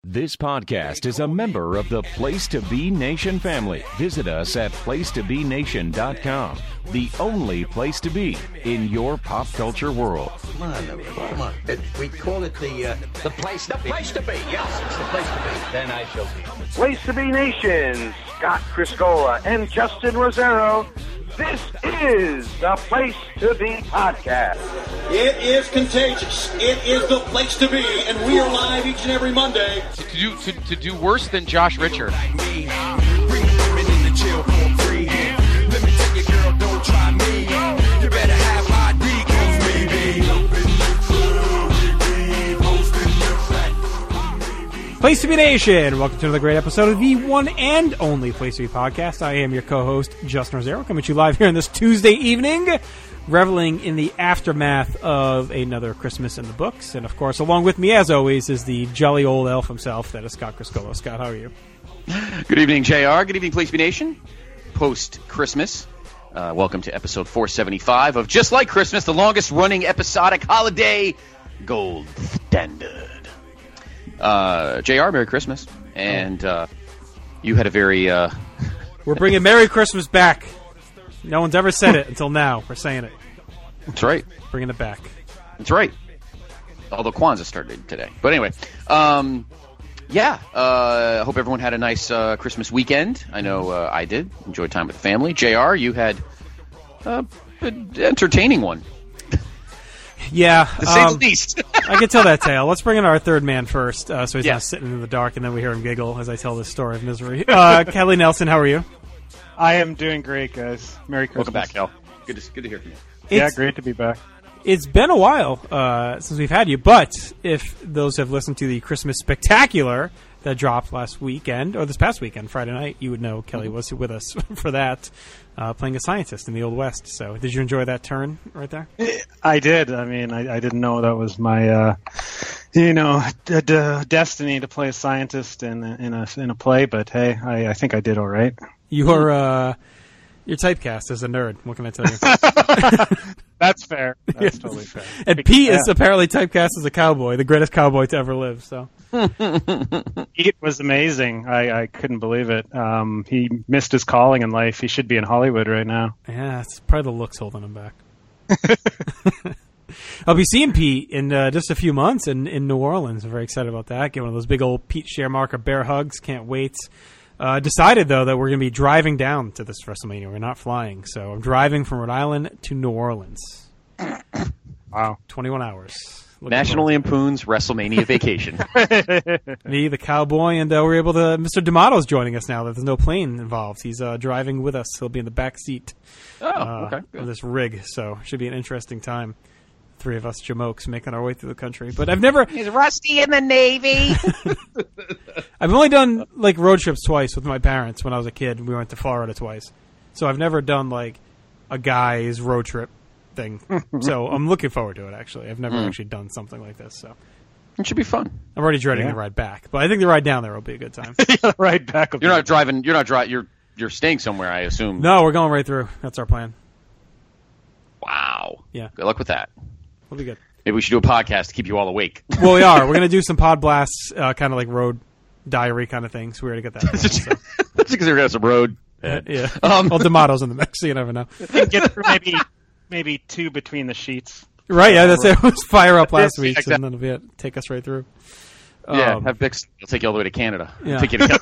This podcast is a member of the Place to Be Nation family. Visit us at placetobenation.com, the only place to be in your pop culture world. Come on. We call it the place to be. The place to be, yes. It's the place to be. Then I shall be. Place to Be Nation, Scott Criscola and Justin Rosero. This is the Place to Be podcast. It is contagious. It is the place to be, and we are live each and every Monday. To do worse than Josh Richard. Place to Be Nation, welcome to another great episode of the one and only Place to Be podcast. I am your co-host, Justin Rosero, coming to you live here on this Tuesday evening, reveling in the aftermath of another Christmas in the books. And of course, along with me, as always, is the jolly old elf himself, that is Scott Criscola. Scott, how are you? Good evening, JR. Good evening, Place to Be Nation. Post-Christmas. Welcome to episode 475 of Just Like Christmas, the longest-running episodic holiday gold standard. JR, Merry Christmas. And you had a very... We're bringing Merry Christmas back. No one's ever said it until now. We're saying it. That's right. Bringing it back. That's right. Although Kwanzaa started today. But anyway, I hope everyone had a nice Christmas weekend. I know I did. Enjoyed time with the family. JR, you had an entertaining one. Yeah. To say the least. I can tell that tale. Let's bring in our third man first, so he's not sitting in the dark, and then we hear him giggle as I tell this story of misery. Kelly Nelson, how are you? I am doing great, guys. Merry Christmas. Welcome back, Kel. Good to hear from you. Yeah, great to be back. It's been a while since we've had you, but if those have listened to the Christmas Spectacular that dropped last weekend, or this past weekend, Friday night, you would know Kelly was with us for that, playing a scientist in the Old West. So did you enjoy that turn right there? I did. I mean, I didn't know that was my, destiny to play a scientist in a play, but hey, I think I did all right. You're typecast as a nerd. What can I tell you? That's fair. That's totally fair. And Pete is apparently typecast as a cowboy, the greatest cowboy to ever live. So Pete was amazing. I couldn't believe it. He missed his calling in life. He should be in Hollywood right now. Yeah, it's probably the looks holding him back. I'll be seeing Pete in just a few months in New Orleans. I'm very excited about that. Get one of those big old Pete Schermarker bear hugs. Can't wait. Decided, though, that we're going to be driving down to this WrestleMania. We're not flying. So I'm driving from Rhode Island to New Orleans. Wow. 21 hours. National Lampoon's WrestleMania vacation. Me, the cowboy, and we're able to... Mr. D'Amato's joining us now that there's no plane involved. He's driving with us. He'll be in the back seat of this rig. So it should be an interesting time. Three of us jamokes making our way through the country. But I've never... He's rusty in the Navy. I've only done like road trips twice with my parents when I was a kid. We went to Florida twice. So I've never done like a guy's road trip thing. So I'm looking forward to it, actually. I've never actually done something like this. So it should be fun. I'm already dreading the ride back. But I think the ride down there will be a good time. Ride back. You're not driving. You're staying somewhere, I assume. No, we're going right through. That's our plan. Wow. Yeah. Good luck with that. We'll be good. Maybe we should do a podcast to keep you all awake. Well, we are. We're going to do some pod blasts, kind of like road diary kind of things. We already got that. Going, so. That's because we're going to have some road. Yeah. Well, D'Amato's in the mix, so you never know. Get through maybe two between the sheets. Right, yeah, that's it. It was fire up last week, exactly. And then it'll be take us right through. Yeah, have Bix. He'll take you all the way to Canada. Yeah. Take you to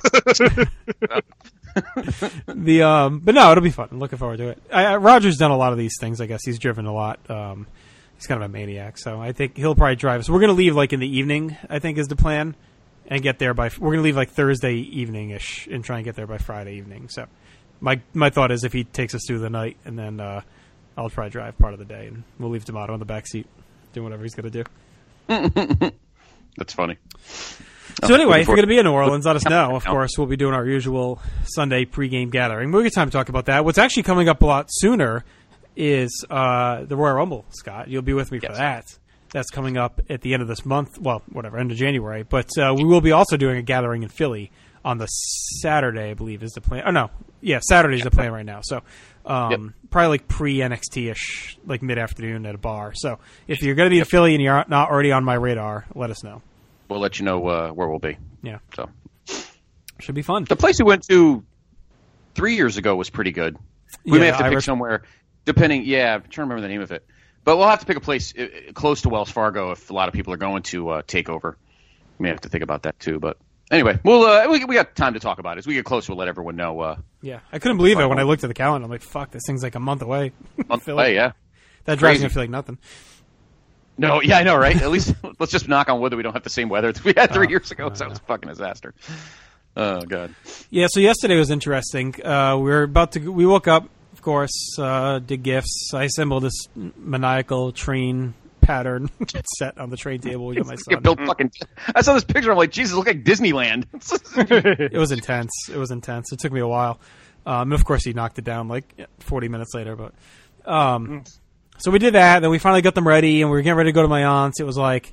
but no, it'll be fun. I'm looking forward to it. Roger's done a lot of these things, I guess. He's driven a lot. He's kind of a maniac, so I think he'll probably drive us. We're going to leave like in the evening, I think is the plan, and get there by... We're going to leave like Thursday evening-ish and try and get there by Friday evening. So my thought is if he takes us through the night, and then I'll try to drive part of the day, and we'll leave D'Amato in the back seat doing whatever he's going to do. That's funny. So anyway, if you're going to be in New Orleans, let us know. Of course, we'll be doing our usual Sunday pregame gathering. We'll get time to talk about that. What's actually coming up a lot sooner is the Royal Rumble, Scott. You'll be with me for that. That's coming up at the end of this month. Well, whatever, end of January. But we will be also doing a gathering in Philly on the Saturday, I believe, is the plan. Oh, no. Yeah, Saturday's the plan right now. So probably like pre-NXT-ish, like mid-afternoon at a bar. So if you're going to be in Philly and you're not already on my radar, let us know. we'll let you know where we'll be. Yeah. So should be fun. The place we went to 3 years ago was pretty good. We may have to pick somewhere, depending. Yeah, I'm trying to remember the name of it. But we'll have to pick a place close to Wells Fargo if a lot of people are going to take over. We may have to think about that too. But anyway, we got time to talk about it. As we get closer, we'll let everyone know. Yeah, I couldn't believe it when I looked at the calendar. I'm like, fuck, this thing's like a month away. Yeah. That drives me to feel like nothing. No, yeah, I know, right? At least let's just knock on wood that we don't have the same weather we had 3 years ago. So that was a fucking disaster. Oh, God. Yeah, so yesterday was interesting. We woke up, of course, did gifts. I assembled this maniacal train pattern set on the train table with my son. I saw this picture. I'm like, Jesus, it looked like Disneyland. It was intense. It took me a while. And of course, he knocked it down like 40 minutes later. But so we did that. Then we finally got them ready, and we were getting ready to go to my aunt's. It was like,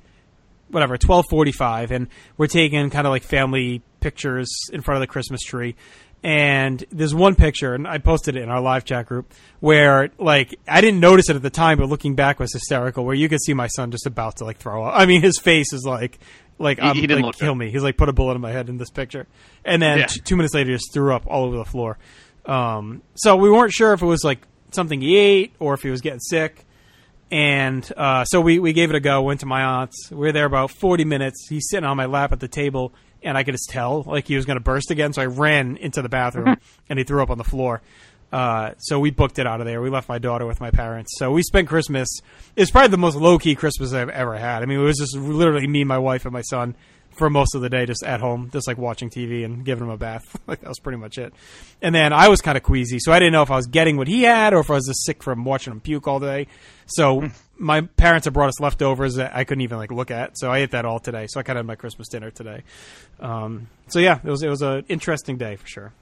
12:45, and we're taking kind of like family pictures in front of the Christmas tree. And there's one picture, and I posted it in our live chat group, where, like, I didn't notice it at the time, but looking back was hysterical, where you could see my son just about to, like, throw up. I mean, his face is like he didn't kill me. He's like, put a bullet in my head in this picture. And then 2 minutes later, he just threw up all over the floor. So we weren't sure if it was, like, something he ate or if he was getting sick. And so we gave it a go, went to my aunt's. We were there about 40 minutes. He's sitting on my lap at the table, and I could just tell like he was going to burst again. So I ran into the bathroom, and he threw up on the floor. So we booked it out of there. We left my daughter with my parents. So we spent Christmas. It's probably the most low-key Christmas I've ever had. I mean, it was just literally me, my wife, and my son for most of the day, just at home, just like watching TV and giving him a bath. Like that was pretty much it. And then I was kind of queasy, so I didn't know if I was getting what he had or if I was just sick from watching him puke all day. So my parents had brought us leftovers that I couldn't even like look at, so I ate that all today. So I kind of had my Christmas dinner today. So yeah, it was an interesting day for sure.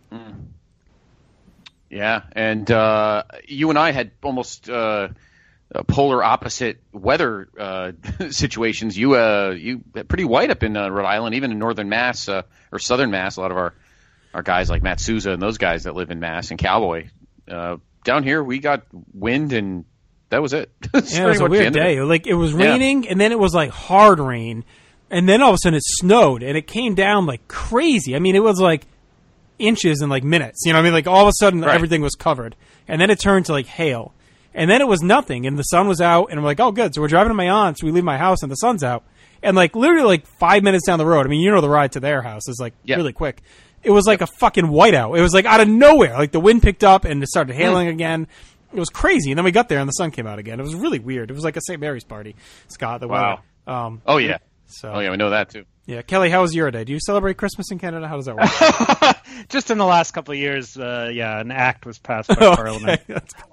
Yeah, and you and I had almost polar opposite weather situations. You pretty white up in Rhode Island, even in northern Mass or southern Mass. A lot of our guys like Matt Souza and those guys that live in Mass and Cowboy. Down here, we got wind and that was it. Yeah, it was a weird day. Like it was raining, and then it was like hard rain, and then all of a sudden it snowed, and it came down like crazy. I mean, it was like inches in like minutes. You know what I mean? Like all of a sudden everything was covered, and then it turned to like hail, and then it was nothing, and the sun was out, and we're like, oh, good. So we're driving to my aunt's. We leave my house, and the sun's out, and like literally like 5 minutes down the road. I mean, you know, the ride to their house is like really quick. It was like a fucking whiteout. It was like out of nowhere. Like the wind picked up and it started hailing again. It was crazy. And then we got there and the sun came out again. It was really weird. It was like a St. Mary's party, Scott. The weather. Oh, yeah. So, we know that, too. Yeah. Kelly, how was your day? Do you celebrate Christmas in Canada? How does that work? Just in the last couple of years, an act was passed by Parliament.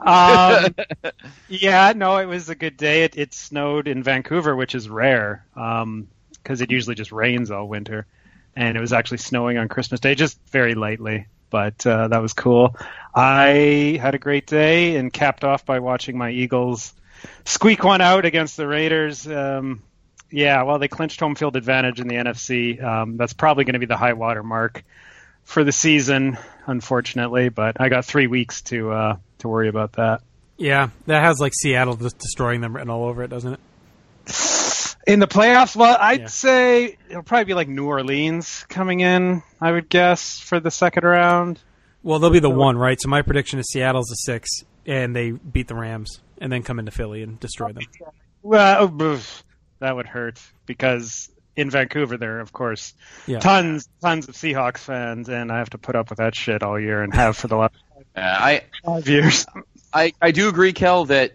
It was a good day. It snowed in Vancouver, which is rare because it usually just rains all winter. And it was actually snowing on Christmas Day, just very lightly. But that was cool. I had a great day and capped off by watching my Eagles squeak one out against the Raiders. They clinched home field advantage in the NFC. That's probably going to be the high water mark for the season, unfortunately. But I got 3 weeks to worry about that. Yeah, that has like Seattle just destroying them written all over it, doesn't it? In the playoffs, well, I'd say it'll probably be like New Orleans coming in, I would guess, for the second round. Well, they'll be the one, right? So my prediction is Seattle's the 6, and they beat the Rams, and then come into Philly and destroy them. Well, that would hurt, because in Vancouver there are, of course, tons of Seahawks fans, and I have to put up with that shit all year and have for the last 5 years. I do agree, Kel, that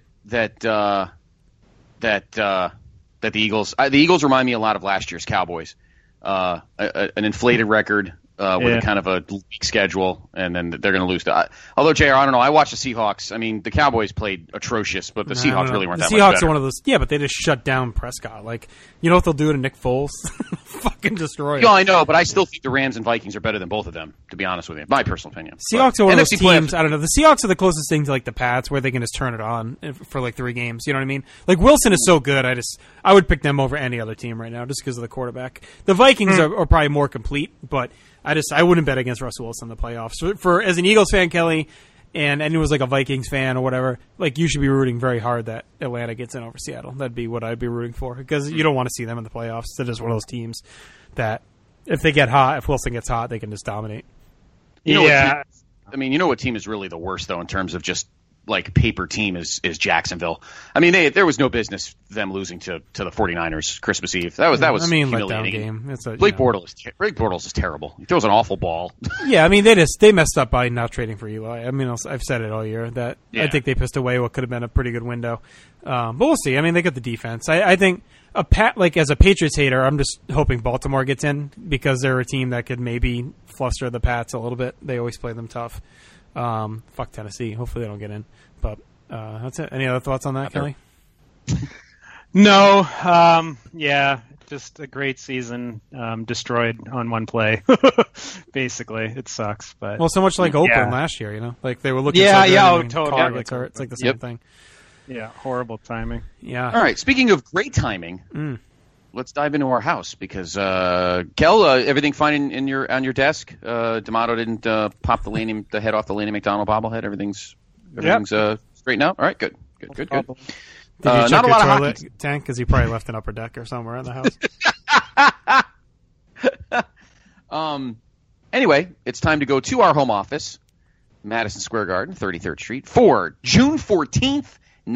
the Eagles remind me a lot of last year's Cowboys. An inflated record with a kind of a weak schedule, and then they're going to lose. Although, JR, I don't know. I watched the Seahawks. I mean, the Cowboys played atrocious, but the Seahawks really weren't that much better. The Seahawks are one of those. Yeah, but they just shut down Prescott. Like, you know what they'll do to Nick Foles? Fucking destroy him. Yeah, I know, but I still think the Rams and Vikings are better than both of them, to be honest with you. My personal opinion. Seahawks are one of those teams, I don't know. The Seahawks are the closest thing to, like, the Pats, where they can just turn it on for, like, 3 games. You know what I mean? Like, Wilson is so good, I would pick them over any other team right now, just because of the quarterback. The Vikings are probably more complete, but I wouldn't bet against Russell Wilson in the playoffs. As an Eagles fan, Kelly, and anyone was like a Vikings fan or whatever, like you should be rooting very hard that Atlanta gets in over Seattle. That'd be what I'd be rooting for, because you don't want to see them in the playoffs. They're just one of those teams that if they get hot, if Wilson gets hot, they can just dominate. You know what team is really the worst though in terms of just like paper team is Jacksonville. I mean, there was no business them losing to the 49ers Christmas Eve. That was humiliating. Game. It's Blake Bortles is terrible. He throws an awful ball. Yeah, I mean they messed up by not trading for Eli. I mean, I've said it all year that I think they pissed away what could have been a pretty good window. But we'll see. I mean, they got the defense. I think as a Patriots hater, I'm just hoping Baltimore gets in because they're a team that could maybe fluster the Pats a little bit. They always play them tough. Fuck Tennessee. Hopefully they don't get in. But that's it. Any other thoughts on that, Kelly? No. Yeah, just a great season destroyed on one play. Basically, it sucks. But so much like Oakland last year, you know, like they were looking. Totally. Carr gets hurt. It's like the same thing. Yeah, horrible timing. Yeah. All right. Speaking of great timing, let's dive into our house because Kel, everything fine on your desk? D'Amato didn't pop the head off the Laney McDonald bobblehead. Everything's straightened out. All right. Good. Did you check not a lot of toilet tank? Because he probably left an upper deck or somewhere in the house. Anyway, it's time to go to our home office, Madison Square Garden, 33rd Street, for June 14th,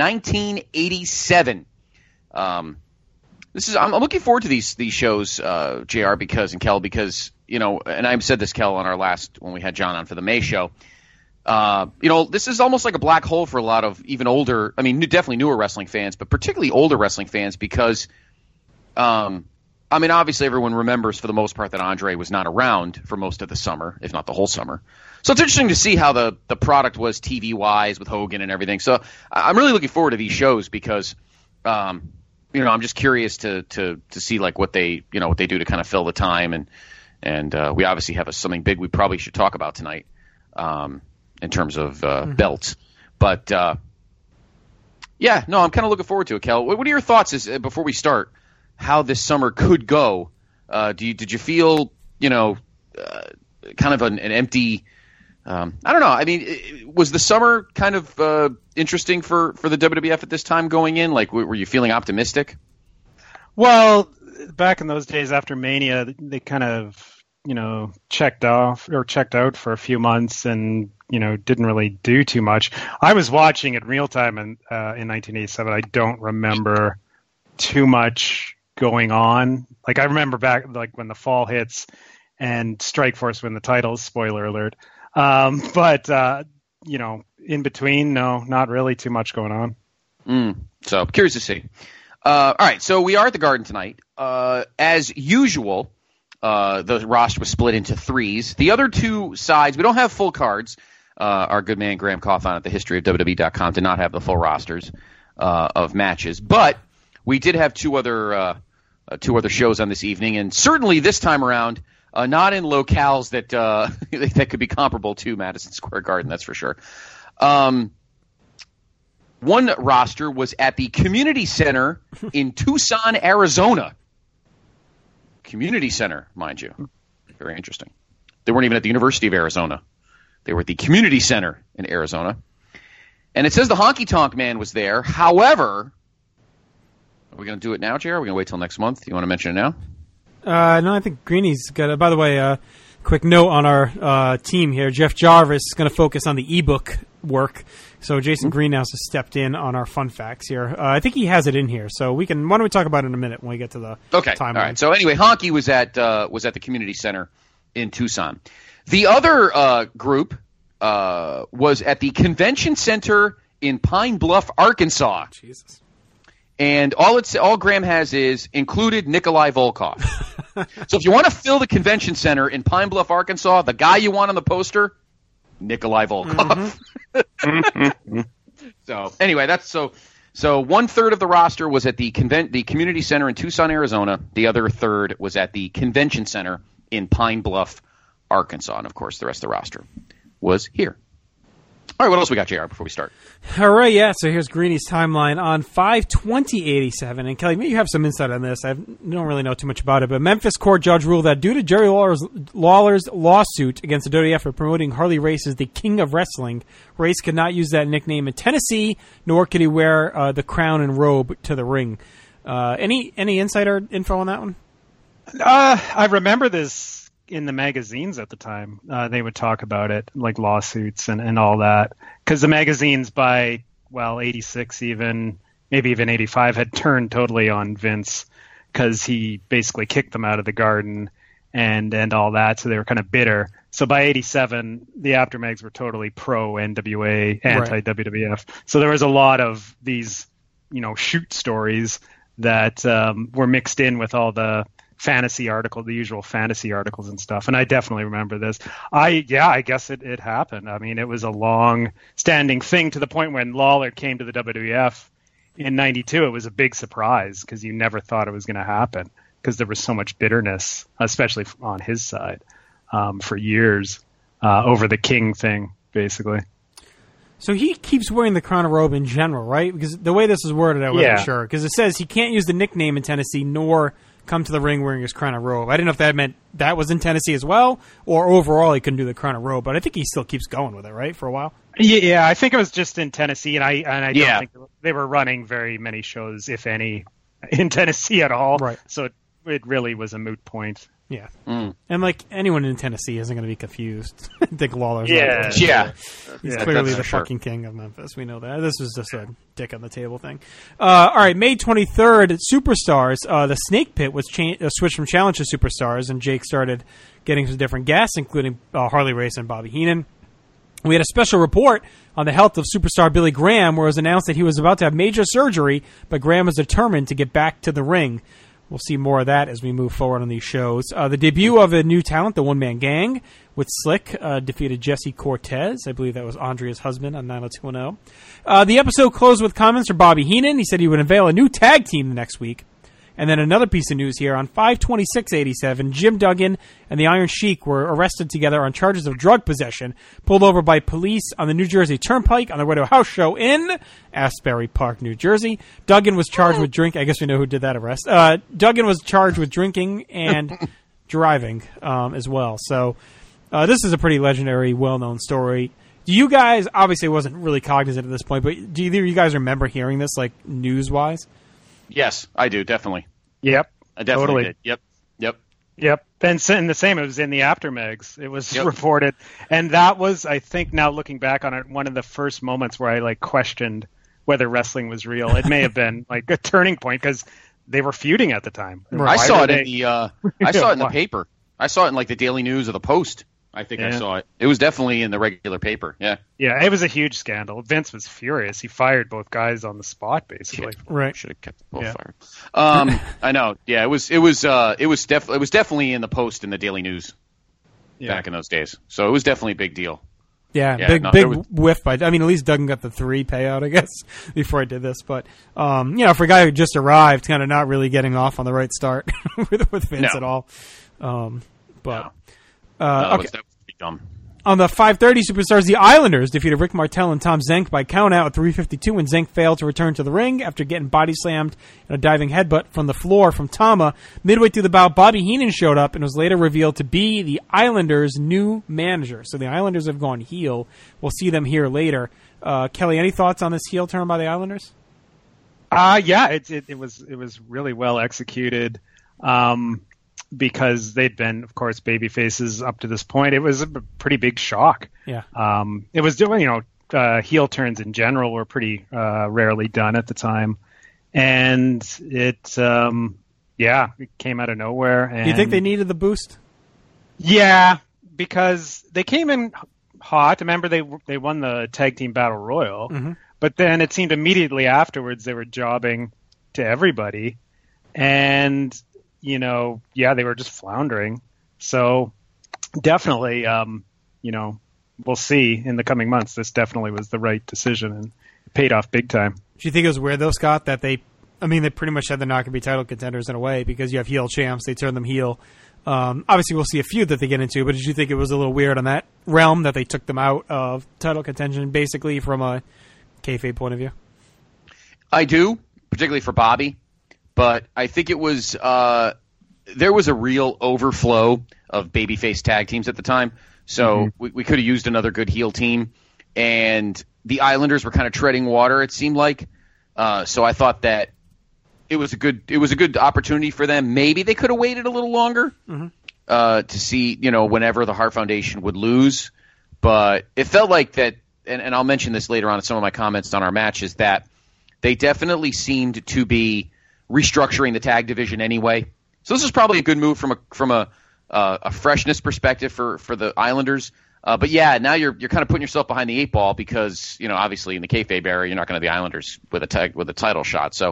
1987. I'm looking forward to these shows, JR, and Kel, because, you know, and I've said this, Kel, on our last, when we had John on for the May show, you know, this is almost like a black hole for a lot of even older, I mean, definitely newer wrestling fans, but particularly older wrestling fans because, I mean, obviously everyone remembers for the most part that Andre was not around for most of the summer, if not the whole summer. So it's interesting to see how the product was TV-wise with Hogan and everything. So I'm really looking forward to these shows because, you know, I'm just curious to see like what they do to kind of fill the time, and we obviously have something big we probably should talk about tonight in terms of belts. But yeah, no, I'm kind of looking forward to it, Kel. What are your thoughts before we start? How this summer could go? Did you feel kind of an empty? I don't know. I mean, was the summer kind of interesting for the WWF at this time going in? Like, were you feeling optimistic? Well, back in those days after Mania, they kind of, checked out for a few months and, didn't really do too much. I was watching it real time in 1987. I don't remember too much going on. Like, I remember back, like, when the fall hits and Strikeforce win the titles, spoiler alert. But in between, no, not really too much going on. So curious to see. All right. So we are at the Garden tonight. As usual, the roster was split into threes. The other two sides, we don't have full cards. Our good man Graham Coffin at the historyofwwe.com did not have the full rosters of matches, but we did have two other shows on this evening, and certainly this time around, not in locales that could be comparable to Madison Square Garden, that's for sure. One roster was at the Community Center in Tucson, Arizona. Community Center, mind you. Very interesting. They weren't even at the University of Arizona. They were at the Community Center in Arizona. And it says the Honky Tonk Man was there. However, are we going to do it now, JR? Are we going to wait till next month? You want to mention it now? No, I think Greeny's got it. By the way, quick note on our team here. Jeff Jarvis is going to focus on the ebook work. So Jason Greenhouse has stepped in on our fun facts here. I think he has it in here. So why don't we talk about it in a minute when we get to the timeline. All right. So anyway, Honky was at the Community Center in Tucson. The other group was at the Convention Center in Pine Bluff, Arkansas. Jesus. And all Graham has is included Nikolai Volkov. So if you want to fill the convention center in Pine Bluff, Arkansas, the guy you want on the poster, Nikolai Volkov. Mm-hmm. So anyway, that's so 1/3 of the roster was at the community center in Tucson, Arizona. The other third was at the convention center in Pine Bluff, Arkansas. And of course, the rest of the roster was here. All right, what else we got, JR, before we start? All right, yeah, so here's Greeny's timeline on 5/20/87. And Kelly, maybe you have some insight on this. I don't really know too much about it, but Memphis court judge ruled that due to Jerry Lawler's lawsuit against the WWF for promoting Harley Race as the king of wrestling, Race could not use that nickname in Tennessee, nor could he wear the crown and robe to the ring. Any insider info on that one? I remember this in the magazines at the time. They would talk about it, like lawsuits and all that. Because the magazines by, 86 even, maybe even 85, had turned totally on Vince because he basically kicked them out of the Garden and all that. So they were kind of bitter. So by 87, the Aftermags were totally pro-NWA, anti-WWF. Right. So there was a lot of these, shoot stories that were mixed in with all the fantasy article, the usual fantasy articles and stuff. And I definitely remember this. I guess it happened. I mean, it was a long standing thing to the point when Lawler came to the WWF in 92, it was a big surprise because you never thought it was going to happen because there was so much bitterness, especially on his side, for years, over the King thing, basically. So he keeps wearing the crown and robe in general, right? Because the way this is worded, I wasn't sure. Because it says he can't use the nickname in Tennessee nor come to the ring wearing his crown and robe. I didn't know if that meant that was in Tennessee as well, or overall he couldn't do the crown and robe. But I think he still keeps going with it, right, for a while? Yeah, I think it was just in Tennessee, and I don't think they were running very many shows, if any, in Tennessee at all. Right. So it really was a moot point. Yeah. And like anyone in Tennessee isn't going to be confused. Dick Lawler's he's clearly the fucking king of Memphis. We know that. This was just a dick on the table thing. All right, May 23rd, Superstars. The Snake Pit was switched from Challenge to Superstars, and Jake started getting some different guests, including Harley Race and Bobby Heenan. We had a special report on the health of superstar Billy Graham, where it was announced that he was about to have major surgery, but Graham was determined to get back to the ring. We'll see more of that as we move forward on these shows. The debut of a new talent, the One Man Gang, with Slick, defeated Jesse Cortez. I believe that was Andrea's husband on 90210. The episode closed with comments from Bobby Heenan. He said he would unveil a new tag team the next week. And then another piece of news here. On 5/26/87, Jim Duggan and the Iron Sheik were arrested together on charges of drug possession, pulled over by police on the New Jersey Turnpike on their way to a house show in Asbury Park, New Jersey. Duggan was charged with drinking. I guess we know who did that arrest. Duggan was charged with drinking and driving as well. So this is a pretty legendary, well-known story. Do you guys, obviously wasn't really cognizant at this point, but do either of you guys remember hearing this, like, news-wise? Yes, I do, definitely. Yep. I definitely did. Yep. And the same, it was in the Aftermags. It was reported. And that was, I think, now looking back on it, one of the first moments where I questioned whether wrestling was real. It may have been a turning point because they were feuding at the time. I saw it in the paper. I saw it in the Daily News or the Post. I think I saw it. It was definitely in the regular paper. Yeah. Yeah, it was a huge scandal. Vince was furious. He fired both guys on the spot, basically. Right. Should have kept both fired. I know. Yeah, it was definitely in the Post and the Daily News back in those days. So it was definitely a big deal. Yeah, big whiff by. I mean, at least Duggan got the 3 payout, I guess, before I did this. But for a guy who just arrived, kind of not really getting off on the right start with Vince at all. That was pretty dumb. On the 5:30 Superstars, the Islanders defeated Rick Martel and Tom Zenk by countout at 3:52 when Zenk failed to return to the ring after getting body slammed and a diving headbutt from the floor from Tama. Midway through the bout, Bobby Heenan showed up and was later revealed to be the Islanders' new manager. So the Islanders have gone heel. We'll see them here later. Kelly, any thoughts on this heel turn by the Islanders? It was really well executed. Because they'd been, of course, baby faces up to this point. It was a pretty big shock. Yeah. It was doing, heel turns in general were pretty rarely done at the time. And it came out of nowhere. And do you think they needed the boost? Yeah, because they came in hot. Remember, they won the Tag Team Battle Royal. Mm-hmm. But then it seemed immediately afterwards they were jobbing to everybody. And they were just floundering. So definitely, we'll see in the coming months. This definitely was the right decision and it paid off big time. Do you think it was weird, though, Scott, that they pretty much said they're not going to be title contenders in a way because you have heel champs. They turn them heel Obviously, we'll see a feud that they get into, but did you think it was a little weird on that realm that they took them out of title contention, basically, from a kayfabe point of view? I do, particularly for Bobby, but I think it was there was a real overflow of babyface tag teams at the time, so we could have used another good heel team, and the Islanders were kind of treading water, it seemed like. So I thought that it was a good opportunity for them. Maybe they could have waited a little longer to see, whenever the Hart Foundation would lose. But it felt like that, and I'll mention this later on in some of my comments on our matches, that they definitely seemed to be restructuring the tag division anyway. So this is probably a good move from a freshness perspective for the Islanders. But yeah, now you're kind of putting yourself behind the eight ball because, obviously in the kayfabe era, you're not going to the Islanders with a title shot. So,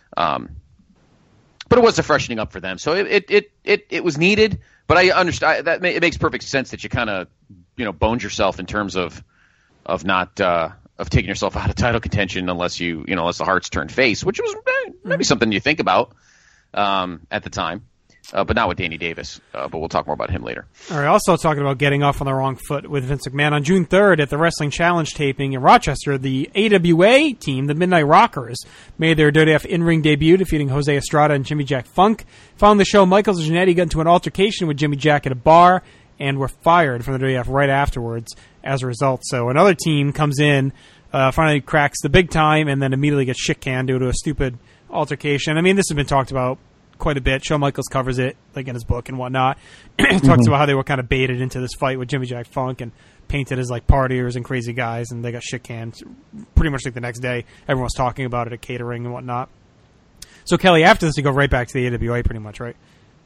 but it was a freshening up for them. So it was needed, but I understand that it makes perfect sense that you kind of, boned yourself in terms of not, of taking yourself out of title contention unless unless the Hearts turned face, which was maybe something you think about, at the time. But not with Danny Davis. But we'll talk more about him later. All right. Also talking about getting off on the wrong foot with Vince McMahon. On June 3rd at the Wrestling Challenge taping in Rochester, the AWA team, the Midnight Rockers, made their WWF in-ring debut, defeating Jose Estrada and Jimmy Jack Funk. Following the show, Michaels and Jannetty got into an altercation with Jimmy Jack at a bar and were fired from the WWF right afterwards as a result. So another team comes in, finally cracks the big time, and then immediately gets shit-canned due to a stupid altercation. I mean, this has been talked about quite a bit. Shawn Michaels covers it, like in his book and whatnot. Talks about how they were kind of baited into this fight with Jimmy Jack Funk and painted as like partiers and crazy guys, and they got shit canned pretty much like the next day. Everyone was talking about it at catering and whatnot. So Kelly, after this, you go right back to the AWA, pretty much, right?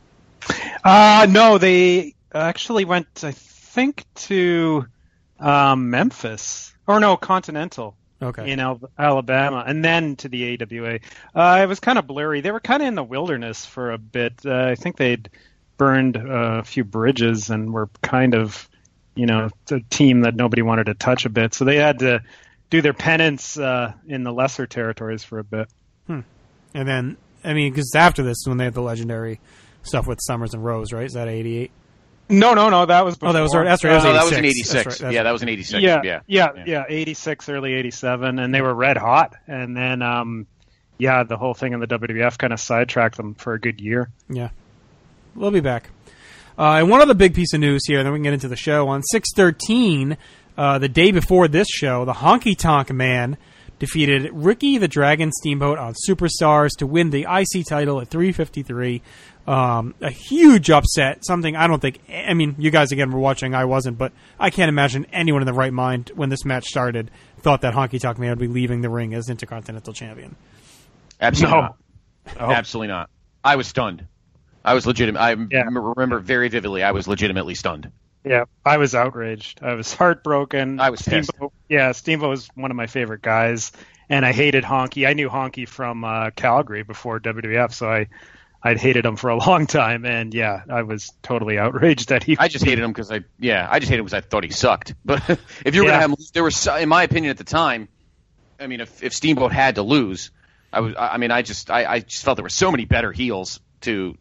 No, they actually went, I think, to Memphis, or no, Continental. Okay. In Alabama, and then to the AWA. It was kind of blurry. They were kind of in the wilderness for a bit. I think they'd burned a few bridges and were kind of, a team that nobody wanted to touch a bit. So they had to do their penance in the lesser territories for a bit. And then, I mean, because after this, when they had the legendary stuff with Summers and Rose, right? Is that 88? No, that was before. Oh, that was right. That's right. That was in 86. That was in 86. Yeah, 86, early 87, and they were red hot. And then, the whole thing in the WWF kind of sidetracked them for a good year. Yeah. We'll be back. And one other big piece of news here, and then we can get into the show. On 6/13, the day before this show, the Honky Tonk Man defeated Ricky the Dragon Steamboat on Superstars to win the IC title at 353. A huge upset, something I don't think, I mean, you guys again were watching, I wasn't, but I can't imagine anyone in the right mind when this match started thought that Honky Tonk Man would be leaving the ring as Intercontinental Champion. Absolutely not. Absolutely not. I was stunned. I was legitimate. I remember very vividly, I was legitimately stunned. Yeah, I was outraged. I was heartbroken. I was pissed. Steamboat was one of my favorite guys, and I hated Honky. I knew Honky from Calgary before WWF, so I'd hated him for a long time, and I was totally outraged that he. I just hated him because I thought he sucked. But if you were going to have him, there was, in my opinion, at the time, I mean, if Steamboat had to lose, I just felt there were so many better heels to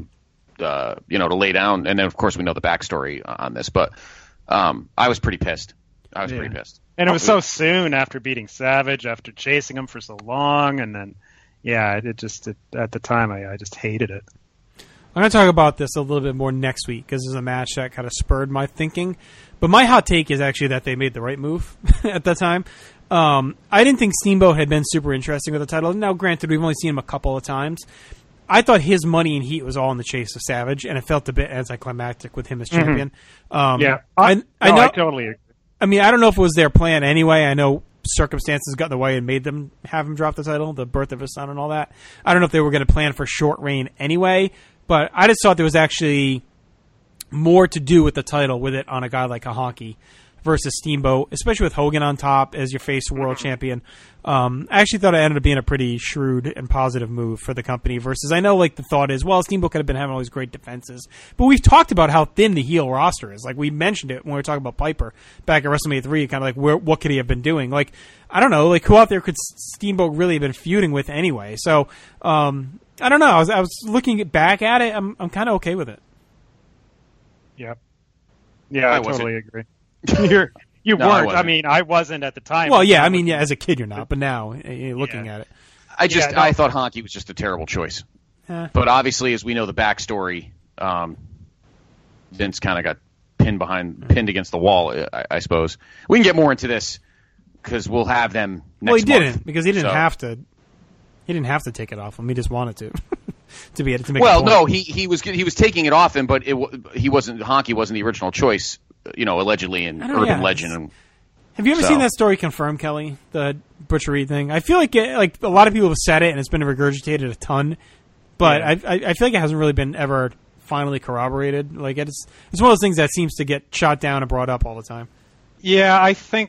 lay down, and then of course we know the backstory on this, but I was pretty pissed. Pretty pissed, and it was so soon after beating Savage, after chasing him for so long, and then. Yeah, at the time, I just hated it. I'm going to talk about this a little bit more next week because this is a match that kind of spurred my thinking. But my hot take is actually that they made the right move at that time. I didn't think Steamboat had been super interesting with the title. Now, granted, we've only seen him a couple of times. I thought his money and heat was all in the chase of Savage, and it felt a bit anticlimactic with him as champion. I totally agree. I mean, I don't know if it was their plan anyway. I know circumstances got in the way and made them have him drop the title, the birth of his son and all that. I don't know if they were going to plan for short reign anyway, but I just thought there was actually more to do with the title with it on a guy like a Honky versus Steamboat, especially with Hogan on top as your face world champion. I actually thought it ended up being a pretty shrewd and positive move for the company versus I know like the thought is, well, Steamboat could have been having all these great defenses, but we've talked about how thin the heel roster is. Like we mentioned it when we were talking about Piper back at WrestleMania 3, kind of like what could he have been doing? Like, I don't know, like who out there could Steamboat really have been feuding with anyway? So, I don't know. I was looking back at it. I'm kind of okay with it. Yep. Yeah, I totally agree. You No, weren't. I mean, I wasn't at the time. Well, yeah, I mean, yeah, as a kid you're not, but now looking at it. I thought Honky was just a terrible choice. But obviously, as we know the backstory, Vince kind of got pinned against the wall, I suppose. We can get more into this because we'll have them next Well, he month. didn't, because he didn't have to. He didn't have to take it off him. He just wanted to. to make. Well, no, he was taking it off him, but Honky wasn't the original choice, allegedly in urban legend. Have you ever seen that story confirmed, Kelly? The Butcher Reed thing. I feel like a lot of people have said it, and it's been regurgitated a ton. But I feel like it hasn't really been ever finally corroborated. Like it's one of those things that seems to get shot down and brought up all the time. Yeah, I think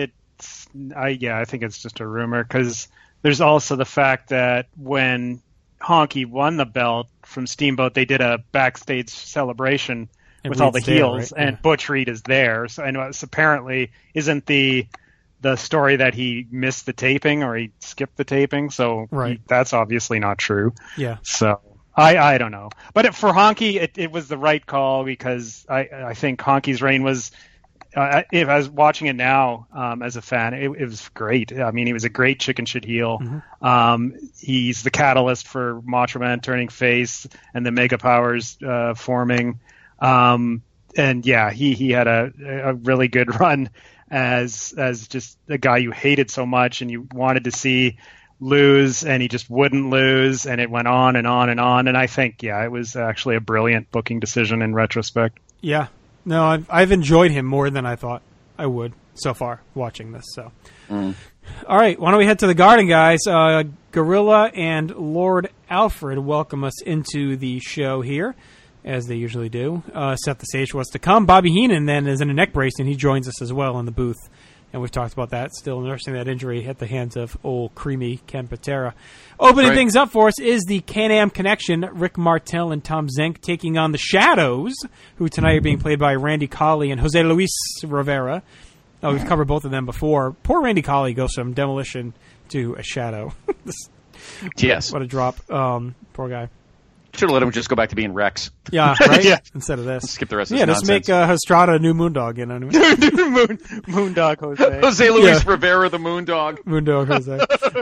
I think it's just a rumor, because there's also the fact that when Honky won the belt from Steamboat, they did a backstage celebration with all the heels, right? And Butch Reed is there. So, and apparently isn't the story that he missed the taping or he skipped the taping. So that's obviously not true. Yeah. So I don't know. But for Honky, it was the right call, because I think Honky's reign was, if I was watching it now as a fan, it was great. I mean, he was a great chicken shit heel. Mm-hmm. He's the catalyst for Macho Man turning face and the Mega Powers forming. And yeah, he had a really good run as just a guy you hated so much and you wanted to see lose, and he just wouldn't lose, and it went on and on and on. And I think, it was actually a brilliant booking decision in retrospect. Yeah. No, I've enjoyed him more than I thought I would so far watching this. So, All right, why don't we head to the Garden, guys? Gorilla and Lord Alfred welcome us into the show here, as they usually do. Set the stage for what's to come. Bobby Heenan then is in a neck brace, and he joins us as well in the booth. And we've talked about that, still nursing that injury at the hands of old creamy Ken Patera. Opening things up for us is the Can-Am Connection, Rick Martel and Tom Zenk taking on the Shadows, who tonight are being played by Randy Colley and Jose Luis Rivera. We've covered both of them before. Poor Randy Colley goes from Demolition to a Shadow. Yes. What a drop. Poor guy. Should have let him just go back to being Rex. Yeah, right? Yeah. Instead of this. Skip the rest of this nonsense. Just make Estrada a new Moondog. Moondog Jose. Jose Luis Rivera, the Moondog. Moondog Jose.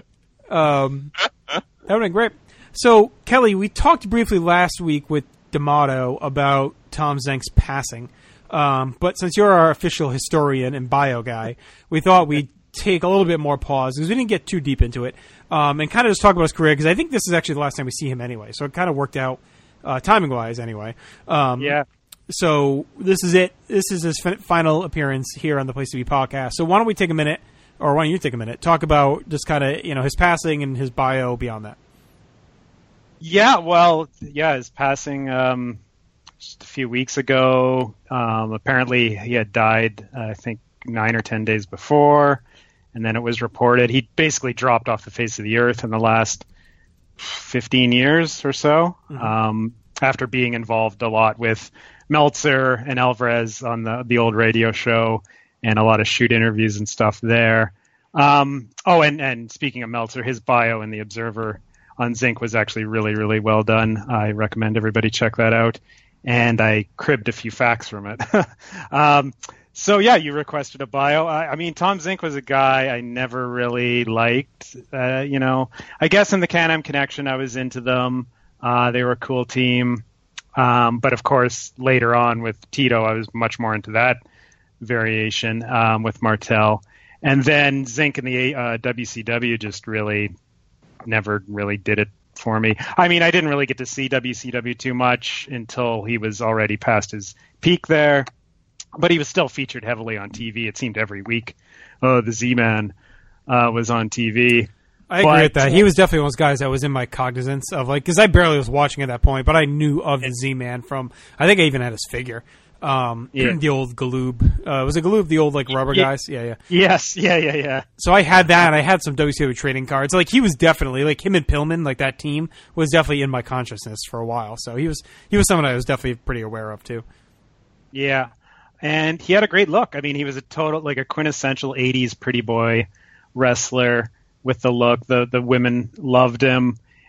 That would have been great. So, Kelly, we talked briefly last week with D'Amato about Tom Zenk's passing. But since you're our official historian and bio guy, we thought we'd take a little bit more pause, because we didn't get too deep into it, and kind of just talk about his career, because I think this is actually the last time we see him anyway, so it kind of worked out timing-wise anyway. So this is it. This is his final appearance here on the Place to Be podcast. So why don't we take a minute, or why don't you take a minute, talk about just kind of his passing and his bio beyond that. His passing just a few weeks ago. Apparently he had died, I think, 9 or 10 days before. And then it was reported he basically dropped off the face of the earth in the last 15 years or so, after being involved a lot with Meltzer and Alvarez on the old radio show, and a lot of shoot interviews and stuff there. And speaking of Meltzer, his bio in the Observer on Zinc was actually really, really well done. I recommend everybody check that out. And I cribbed a few facts from it. So, you requested a bio. I mean, Tom Zenk was a guy I never really liked. I guess in the Can-Am Connection, I was into them. They were a cool team. But, of course, later on with Tito, I was much more into that variation with Martel. And then Zenk in the WCW just really never really did it for me. I mean, I didn't really get to see WCW too much until he was already past his peak there. But he was still featured heavily on TV. It seemed every week. The Z-Man was on TV. I agree with that. He was definitely one of those guys that was in my cognizance of, because I barely was watching at that point, but I knew of the Z-Man from, I think I even had his figure. The old Galoob. Was it Galoob, the old, rubber guys? Yeah. Yes, yeah. So I had that, and I had some WCW trading cards. He was definitely, him and Pillman, that team, was definitely in my consciousness for a while. So he was someone I was definitely pretty aware of, too. Yeah. And he had a great look. I mean, he was a quintessential 80s pretty boy wrestler with the look. The women loved him.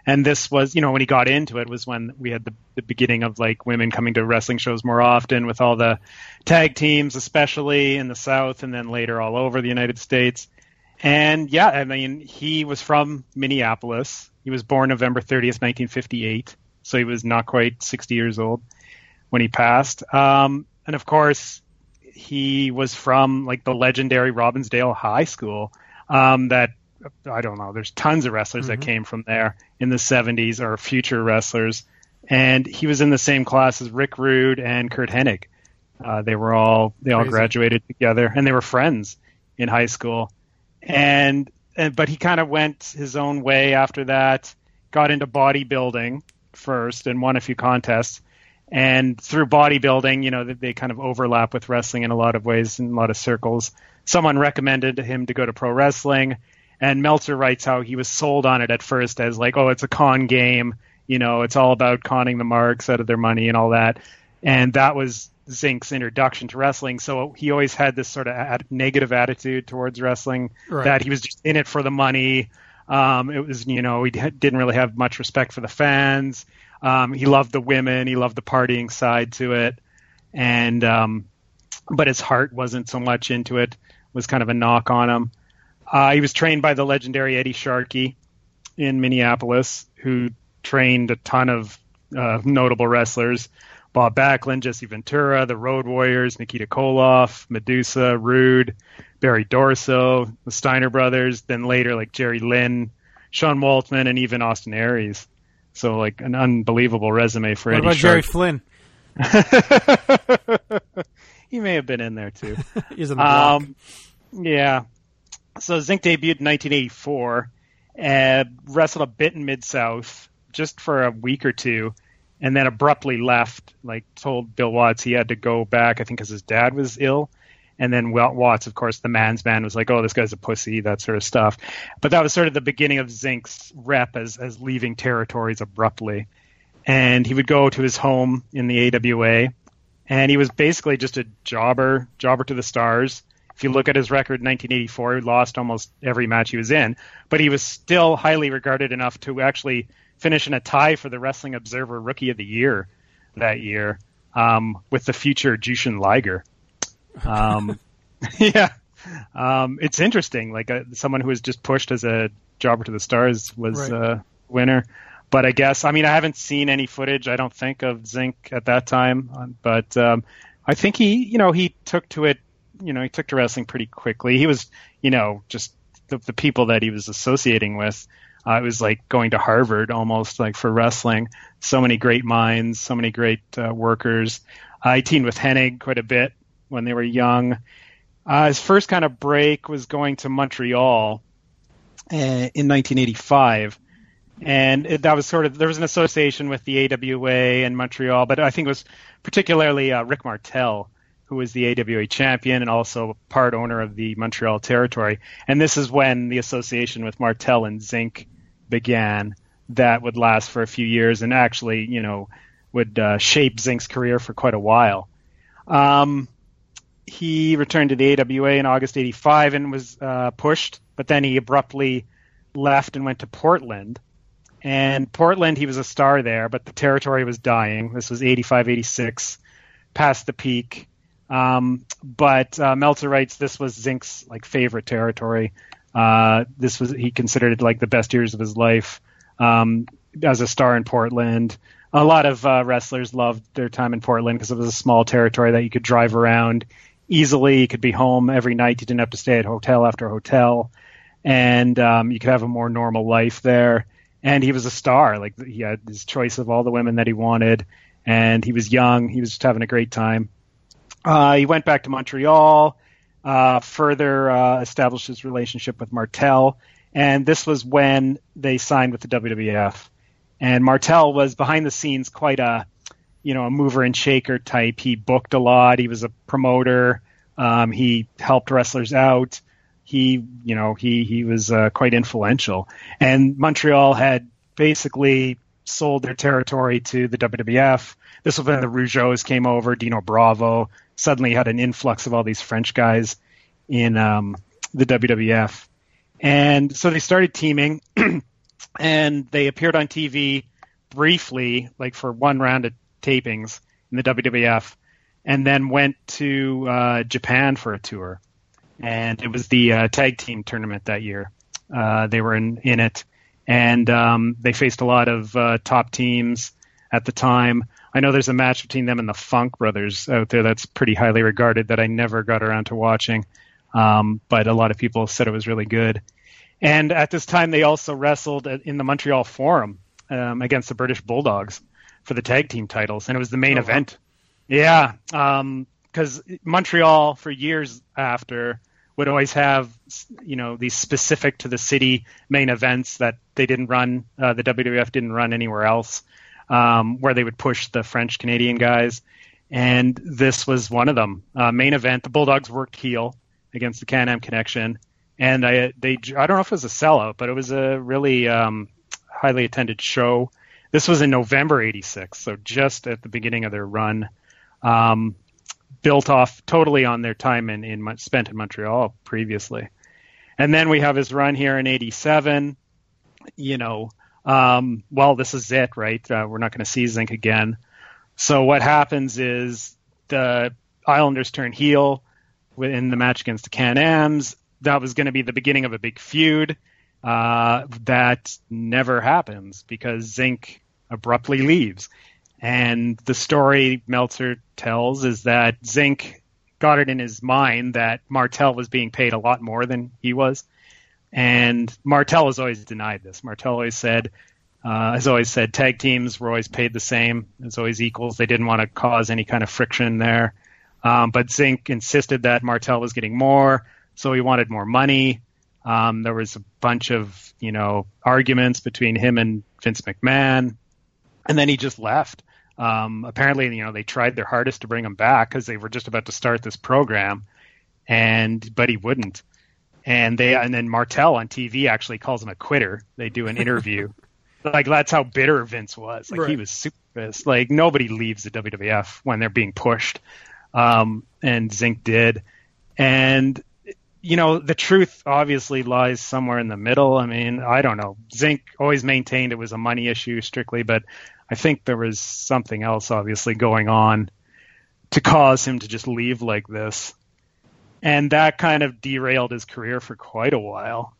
And this was, when he got into it was when we had the beginning of like women coming to wrestling shows more often with all the tag teams, especially in the South and then later all over the United States. And yeah, I mean, he was from Minneapolis. He was born November 30th, 1958. So he was not quite 60 years old when he passed. And of course, he was from like the legendary Robbinsdale High School that, I don't know, there's tons of wrestlers that came from there in the 70s or future wrestlers. And he was in the same class as Rick Rude and Curt Hennig. They all graduated together, and they were friends in high school. But he kind of went his own way after that, got into bodybuilding first and won a few contests. And through bodybuilding, they kind of overlap with wrestling in a lot of ways, in a lot of circles. Someone recommended him to go to pro wrestling, and Meltzer writes how he was sold on it at first as like, oh, it's a con game. It's all about conning the marks out of their money and all that. And that was Zink's introduction to wrestling. So he always had this sort of negative attitude towards wrestling, that he was just in it for the money. It was, he didn't really have much respect for the fans. He loved the women. He loved the partying side to it. And, but his heart wasn't so much into it, was kind of a knock on him. He was trained by the legendary Eddie Sharkey in Minneapolis, who trained a ton of notable wrestlers. Bob Backlund, Jesse Ventura, the Road Warriors, Nikita Koloff, Medusa, Rude, Barry Dorso, the Steiner brothers, then later like Jerry Lynn, Sean Waltman, and even Austin Aries. So like an unbelievable resume for Eddie Sharkey. What about Jerry Flynn? He may have been in there too. He's on the block. Yeah. So Zink debuted in 1984, wrestled a bit in Mid-South just for a week or two, and then abruptly left, like told Bill Watts he had to go back, I think because his dad was ill. And then Watts, of course, the man's man, was like, oh, this guy's a pussy, that sort of stuff. But that was sort of the beginning of Zink's rep as leaving territories abruptly. And he would go to his home in the AWA, and he was basically just a jobber to the stars. If you look at his record in 1984, he lost almost every match he was in, but he was still highly regarded enough to actually finish in a tie for the Wrestling Observer Rookie of the Year that year, with the future Jushin Liger. Yeah. It's interesting. Like someone who was just pushed as a jobber to the stars was a winner. But I guess, I haven't seen any footage, I don't think, of Zink at that time. But I think he took to it. He took to wrestling pretty quickly. He was, just the people that he was associating with. It was like going to Harvard almost, like for wrestling. So many great minds, so many great workers. He teamed with Hennig quite a bit when they were young. His first kind of break was going to Montreal in 1985. And that was there was an association with the AWA and Montreal, but I think it was particularly Rick Martel, who was the AWA champion and also part owner of the Montreal territory. And this is when the association with Martel and Zink began. That would last for a few years and actually, would shape Zink's career for quite a while. He returned to the AWA in August 85 and was pushed, but then he abruptly left and went to Portland. And Portland, he was a star there, but the territory was dying. This was 85, 86, past the peak. But Meltzer writes this was Zink's favorite territory. He considered it like the best years of his life as a star in Portland. A lot of wrestlers loved their time in Portland because it was a small territory that you could drive around easily. You could be home every night. You didn't have to stay at hotel after hotel, and you could have a more normal life there. And he was a star. He had his choice of all the women that he wanted, and he was young. He was just having a great time. He went back to Montreal, further established his relationship with Martel, and this was when they signed with the WWF. And Martel was behind the scenes quite a mover and shaker type. He booked a lot. He was a promoter. He helped wrestlers out. He was quite influential. And Montreal had basically sold their territory to the WWF. This was when the Rougeaus came over, Dino Bravo. Suddenly had an influx of all these French guys in the WWF. And so they started teaming. and they appeared on TV briefly, like for one round of tapings in the WWF, and then went to Japan for a tour. And it was the tag team tournament that year. They were in it, and they faced a lot of top teams at the time. I know there's a match between them and the Funk Brothers out there that's pretty highly regarded that I never got around to watching, but a lot of people said it was really good. And at this time, they also wrestled in the Montreal Forum against the British Bulldogs for the tag team titles, and it was the main event. Yeah, because Montreal, for years after, would always have, these specific to the city main events that they didn't run, the WWF didn't run anywhere else, where they would push the French-Canadian guys. And this was one of them. Main event, the Bulldogs worked heel against the Can-Am Connection. And I don't know if it was a sellout, but it was a really highly attended show. This was in November '86, so just at the beginning of their run. Built off totally on their time spent in Montreal previously. And then we have his run here in '87. This is it, right? We're not going to see Zinc again. So what happens is the Islanders turn heel in the match against the Can-Ams. That was going to be the beginning of a big feud. That never happens because Zinc abruptly leaves. And the story Meltzer tells is that Zinc got it in his mind that Martel was being paid a lot more than he was. And Martel has always denied this. Martel has always said tag teams were always paid the same. It's always equals. They didn't want to cause any kind of friction there. But Zinc insisted that Martel was getting more, so he wanted more money. There was a bunch of, arguments between him and Vince McMahon. And then he just left. Apparently, they tried their hardest to bring him back because they were just about to start this program, but he wouldn't. And then Martel on TV actually calls him a quitter. They do an interview. Like, that's how bitter Vince was. Like, right. He was super pissed. Like, nobody leaves the WWF when they're being pushed. And Zinc did. And, the truth obviously lies somewhere in the middle. I mean, I don't know. Zinc always maintained it was a money issue strictly, but I think there was something else obviously going on to cause him to just leave like this. And that kind of derailed his career for quite a while.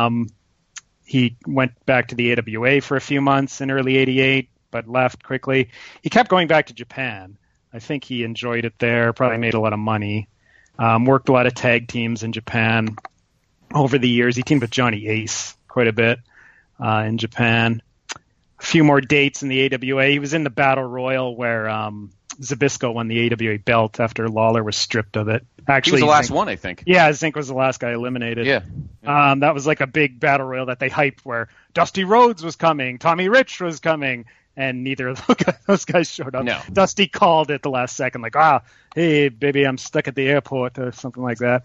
He went back to the AWA for a few months in early '88, but left quickly. He kept going back to Japan. I think he enjoyed it there, probably made a lot of money. Worked a lot of tag teams in Japan over the years. He teamed with Johnny Ace quite a bit in Japan. A few more dates in the AWA. He was in the Battle Royal where Zbyszko won the AWA belt after Lawler was stripped of it. Actually, he was the last one, I think. Yeah, Zinc was the last guy eliminated. Yeah. That was like a big Battle Royal that they hyped where Dusty Rhodes was coming, Tommy Rich was coming, and neither of those guys showed up. No. Dusty called at the last second, like, hey, baby, I'm stuck at the airport or something like that.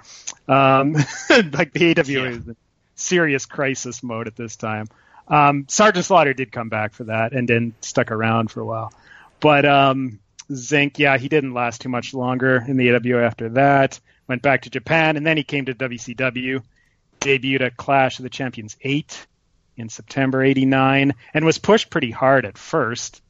Like the AWA is in serious crisis mode at this time. Sergeant Slaughter did come back for that and then stuck around for a while. But Zinc, he didn't last too much longer in the AWA after that. Went back to Japan, and then he came to WCW, debuted at Clash of the Champions 8 in September '89, and was pushed pretty hard at first.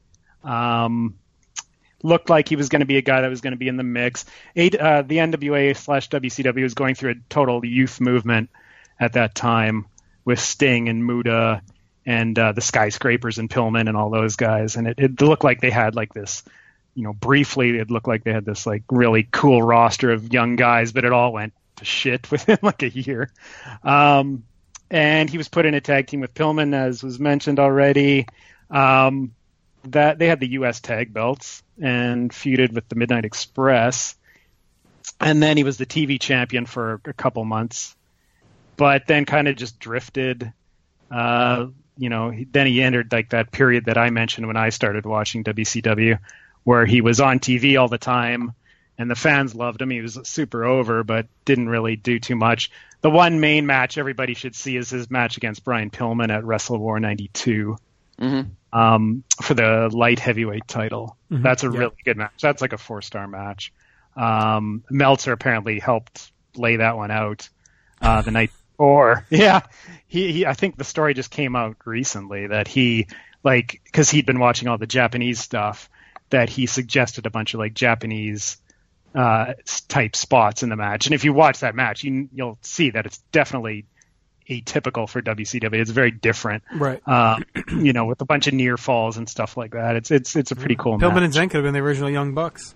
Looked like he was going to be a guy that was going to be in the mix. The NWA/WCW was going through a total youth movement at that time with Sting and Muta and the Skyscrapers and Pillman and all those guys. And it looked like they had like this, briefly it looked like they had this like really cool roster of young guys, but it all went to shit within like a year. And he was put in a tag team with Pillman, as was mentioned already. That they had the U.S. tag belts and feuded with the Midnight Express. And then he was the TV champion for a couple months, but then kind of just drifted. Then he entered like that period that I mentioned when I started watching WCW, where he was on TV all the time and the fans loved him. He was super over, but didn't really do too much. The one main match everybody should see is his match against Brian Pillman at Wrestle War 92. Mm-hmm. For the light heavyweight title. Mm-hmm. That's a really good match. That's like a 4-star match. Meltzer apparently helped lay that one out the night Or he I think the story just came out recently that he, like, because he'd been watching all the Japanese stuff, that he suggested a bunch of like Japanese type spots in the match. And if you watch that match, you'll see that it's definitely atypical for WCW. It's very different, right? With a bunch of near falls and stuff like that. It's a pretty cool Pillman match. and Zen could have been the original Young Bucks.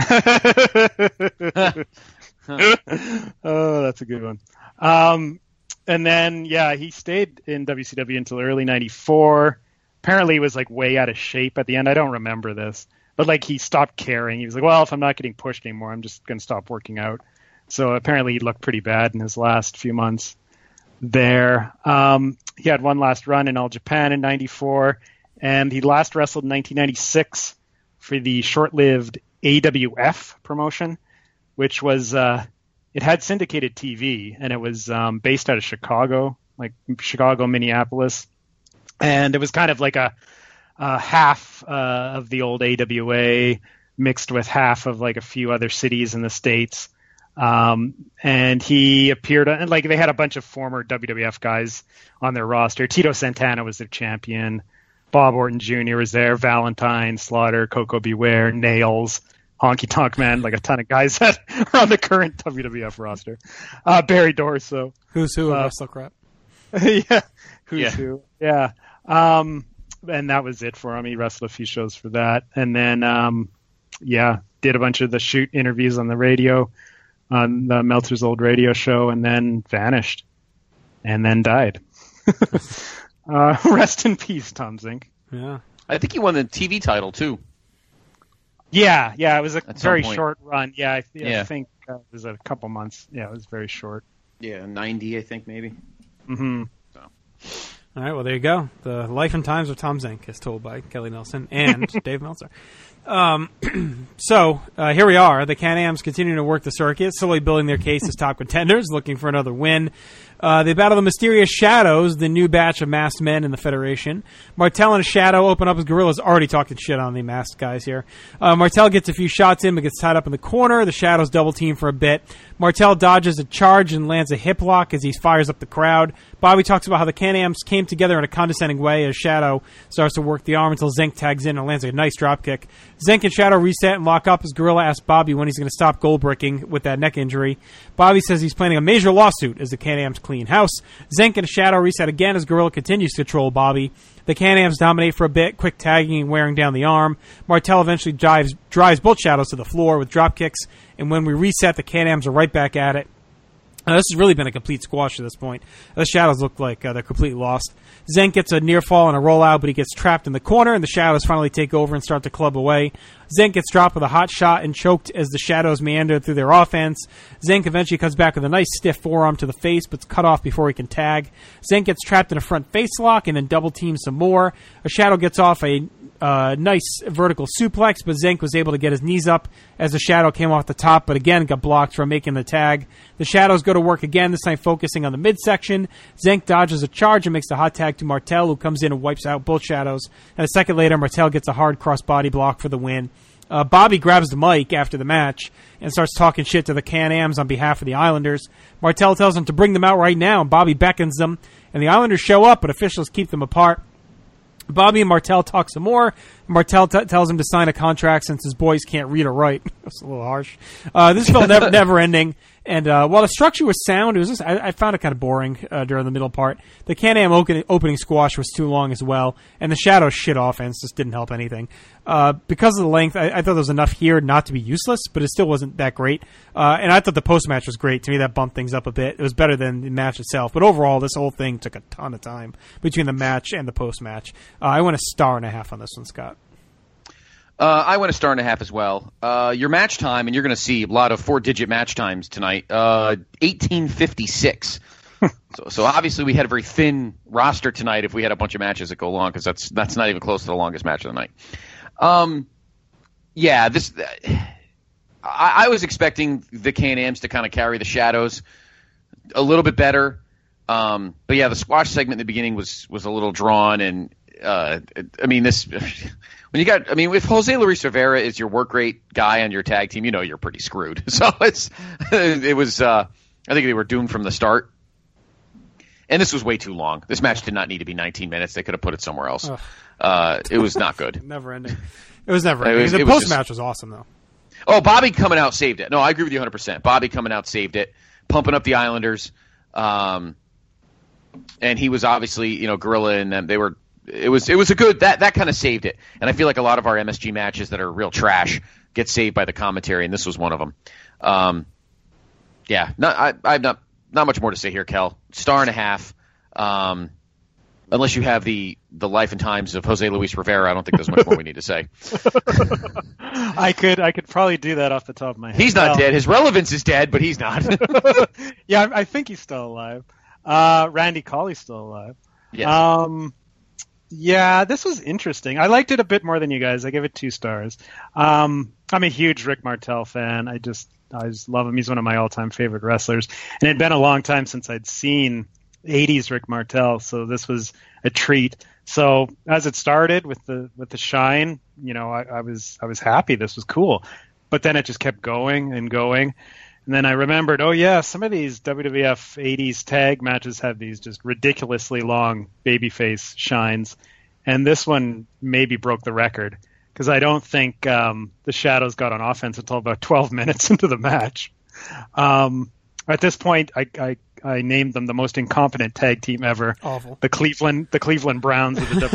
Oh, that's a good one. And then, he stayed in WCW until early '94. Apparently, he was like way out of shape at the end. I don't remember this, but like he stopped caring. He was like, well, if I'm not getting pushed anymore, I'm just going to stop working out. So apparently, he looked pretty bad in his last few months there. He had one last run in All Japan in '94, and he last wrestled in 1996 for the short-lived AWF promotion, which was it had syndicated TV, and it was based out of Chicago, like Chicago, Minneapolis, and it was kind of like a half of the old AWA mixed with half of like a few other cities in the States. And he appeared, and like they had a bunch of former WWF guys on their roster. Tito Santana was their champion. Bob Orton Jr. was there. Valentine, Slaughter, Coco Beware, Nails, Honky Tonk Man, like a ton of guys that are on the current WWF roster. Barry Dorso. Who's who of Wrestle Crap. Yeah. Who's who. Yeah. And that was it for him. He wrestled a few shows for that. And then, did a bunch of the shoot interviews on the radio, on the Meltzer's old radio show, and then vanished. And then died. Rest in peace, Tom Zink. Yeah. I think he won the TV title, too. Yeah, it was a At very some point. short run. Yeah, I think it was a couple months. Yeah, it was very short. Yeah, 90, I think, maybe. Mm-hmm. So. All right, well, there you go. The life and times of Tom Zink, as told by Kelly Nelson and Dave Meltzer. So here we are. The Can-Ams continuing to work the circuit, slowly building their case as top contenders, looking for another win. They battle the Mysterious Shadows, the new batch of masked men in the Federation. Martel and Shadow open up as Gorilla's already talking shit on the masked guys here. Martel gets a few shots in but gets tied up in the corner. The Shadows double team for a bit. Martel dodges a charge and lands a hip lock as he fires up the crowd. Bobby talks about how the Can-Ams came together in a condescending way as Shadow starts to work the arm until Zink tags in and lands a nice dropkick. Zink and Shadow reset and lock up as Gorilla asks Bobby when he's going to stop gold-bricking with that neck injury. Bobby says he's planning a major lawsuit as the Can-Ams clean house. Zink and Shadow reset again as Gorilla continues to control Bobby. The Can-Ams dominate for a bit, quick tagging and wearing down the arm. Martel eventually drives both Shadows to the floor with drop kicks, and when we reset, the Can-Ams are right back at it. This has really been a complete squash at this point. The Shadows look like they're completely lost. Zenk gets a near fall and a rollout, but he gets trapped in the corner, and the Shadows finally take over and start to club away. Zenk gets dropped with a hot shot and choked as the Shadows meander through their offense. Zenk eventually comes back with a nice stiff forearm to the face, but's cut off before he can tag. Zenk gets trapped in a front face lock and then double teams some more. A Shadow gets off a nice vertical suplex, but Zenk was able to get his knees up as the Shadow came off the top, but again got blocked from making the tag. The Shadows go to work again, this time focusing on the midsection. Zenk dodges a charge and makes the hot tag to Martel, who comes in and wipes out both Shadows. And a second later, Martel gets a hard cross-body block for the win. Bobby grabs the mic after the match and starts talking shit to the Can-Ams on behalf of the Islanders. Martel tells them to bring them out right now, and Bobby beckons them. And the Islanders show up, but officials keep them apart. Bobby and Martel talk some more. Martel tells him to sign a contract since his boys can't read or write. That's a little harsh. This felt never ending. And while the structure was sound, it was just I found it kind of boring during the middle part. The Can-Am opening squash was too long as well, and the Shadow shit offense just didn't help anything. Because of the length, I thought there was enough here not to be useless, but it still wasn't that great. And I thought the post-match was great. To me, that bumped things up a bit. It was better than the match itself. But overall, this whole thing took a ton of time between the match and the post-match. I went 1.5 stars on this one, Scott. I went 1.5 stars as well. Your match time, and you're going to see a lot of 4-digit match times tonight, 18:56. So obviously we had a very thin roster tonight if we had a bunch of matches that go long, because that's not even close to the longest match of the night. I was expecting the Can-Ams to kind of carry the Shadows a little bit better. But yeah, the squash segment in the beginning was a little drawn, and if Jose Luis Rivera is your work rate guy on your tag team, you're pretty screwed. So I think they were doomed from the start. And this was way too long. This match did not need to be 19 minutes. They could have put it somewhere else. It was not good. Never ending. It was never ending. The post-match was awesome, though. Oh, Bobby coming out saved it. No, I agree with you 100%. Bobby coming out saved it, pumping up the Islanders. And he was obviously, Gorilla and them. It was a good, that kind of saved it. And I feel like a lot of our MSG matches that are real trash get saved by the commentary, and this was one of them. I have not much more to say here, Kel. 1.5 stars. Unless you have the life and times of Jose Luis Rivera, I don't think there's much more we need to say. I could probably do that off the top of my head. He's not dead. His relevance is dead, but he's not. Yeah, I think he's still alive. Randy Colley's still alive. Yes. Yeah, this was interesting. I liked it a bit more than you guys. I gave it 2 stars. I'm a huge Rick Martel fan. I just love him. He's one of my all-time favorite wrestlers. And it had been a long time since I'd seen 80s Rick Martel, so this was a treat. So as it started with the shine, I was happy. This was cool. But then it just kept going and going. And then I remembered, some of these WWF 80s tag matches have these just ridiculously long babyface shines. And this one maybe broke the record, because I don't think the Shadows got on offense until about 12 minutes into the match. At this point, I named them the most incompetent tag team ever. Awful. The Cleveland Browns of the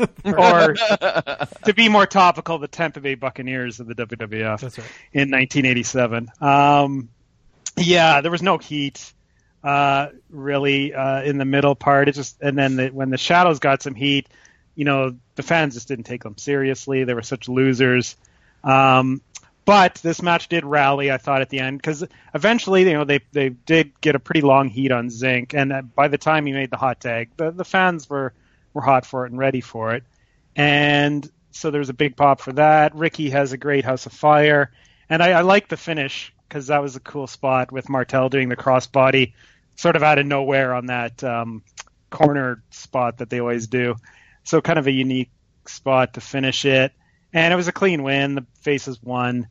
WWF. Or, to be more topical, the Tampa Bay Buccaneers of the WWF. That's right. In 1987. There was no heat, really, in the middle part. And then when the Shadows got some heat, the fans just didn't take them seriously. They were such losers. But this match did rally, I thought, at the end, because eventually, they did get a pretty long heat on Zinc, and by the time he made the hot tag, the fans were hot for it and ready for it, and so there was a big pop for that. Ricky has a great House of Fire, and I like the finish, because that was a cool spot with Martel doing the crossbody, sort of out of nowhere on that corner spot that they always do, so kind of a unique spot to finish it, and it was a clean win. The Faces won.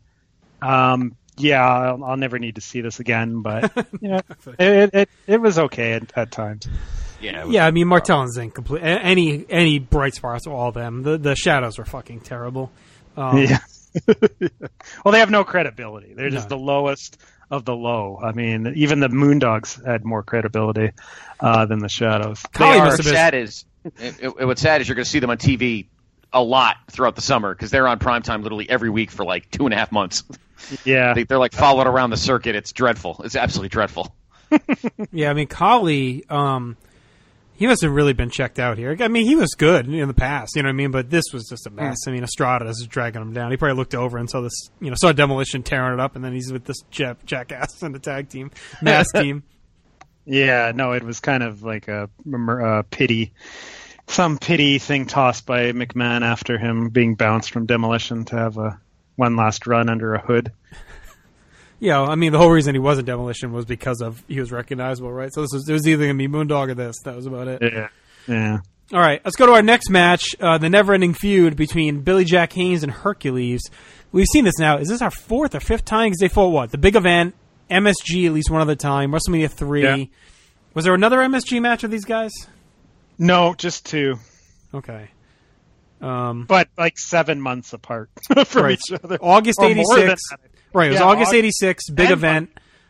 I'll never need to see this again, but it was okay at times. Yeah, Martel and Zinc complete. Any bright spots, all of them. The Shadows were fucking terrible. Well, they have no credibility. They're just the lowest of the low. I mean, even the Moondogs had more credibility than the Shadows. What's sad is you're going to see them on TV a lot throughout the summer, because they're on primetime literally every week for like 2.5 months. Yeah. They're like followed around the circuit. It's dreadful. It's absolutely dreadful. Yeah, Colley, he hasn't really been checked out here. He was good in the past, but this was just a mess. Estrada is dragging him down. He probably looked over and saw this, saw Demolition tearing it up, and then he's with this jackass in the tag team, mass team. Yeah, no, it was kind of like a pity. Some pity thing tossed by McMahon after him being bounced from Demolition to have one last run under a hood. Yeah, the whole reason he wasn't Demolition was because he was recognizable, right? So it was either going to be Moondog or this. That was about it. Yeah. All right, let's go to our next match, the never-ending feud between Billy Jack Haynes and Hercules. We've seen this now. Is this our 4th or 5th time? Because they fought what? The big event, MSG at least one other time, WrestleMania 3. Yeah. Was there another MSG match with these guys? No, just 2. Okay. But like 7 months apart from each other. August 86. Right, it was August 86, big event.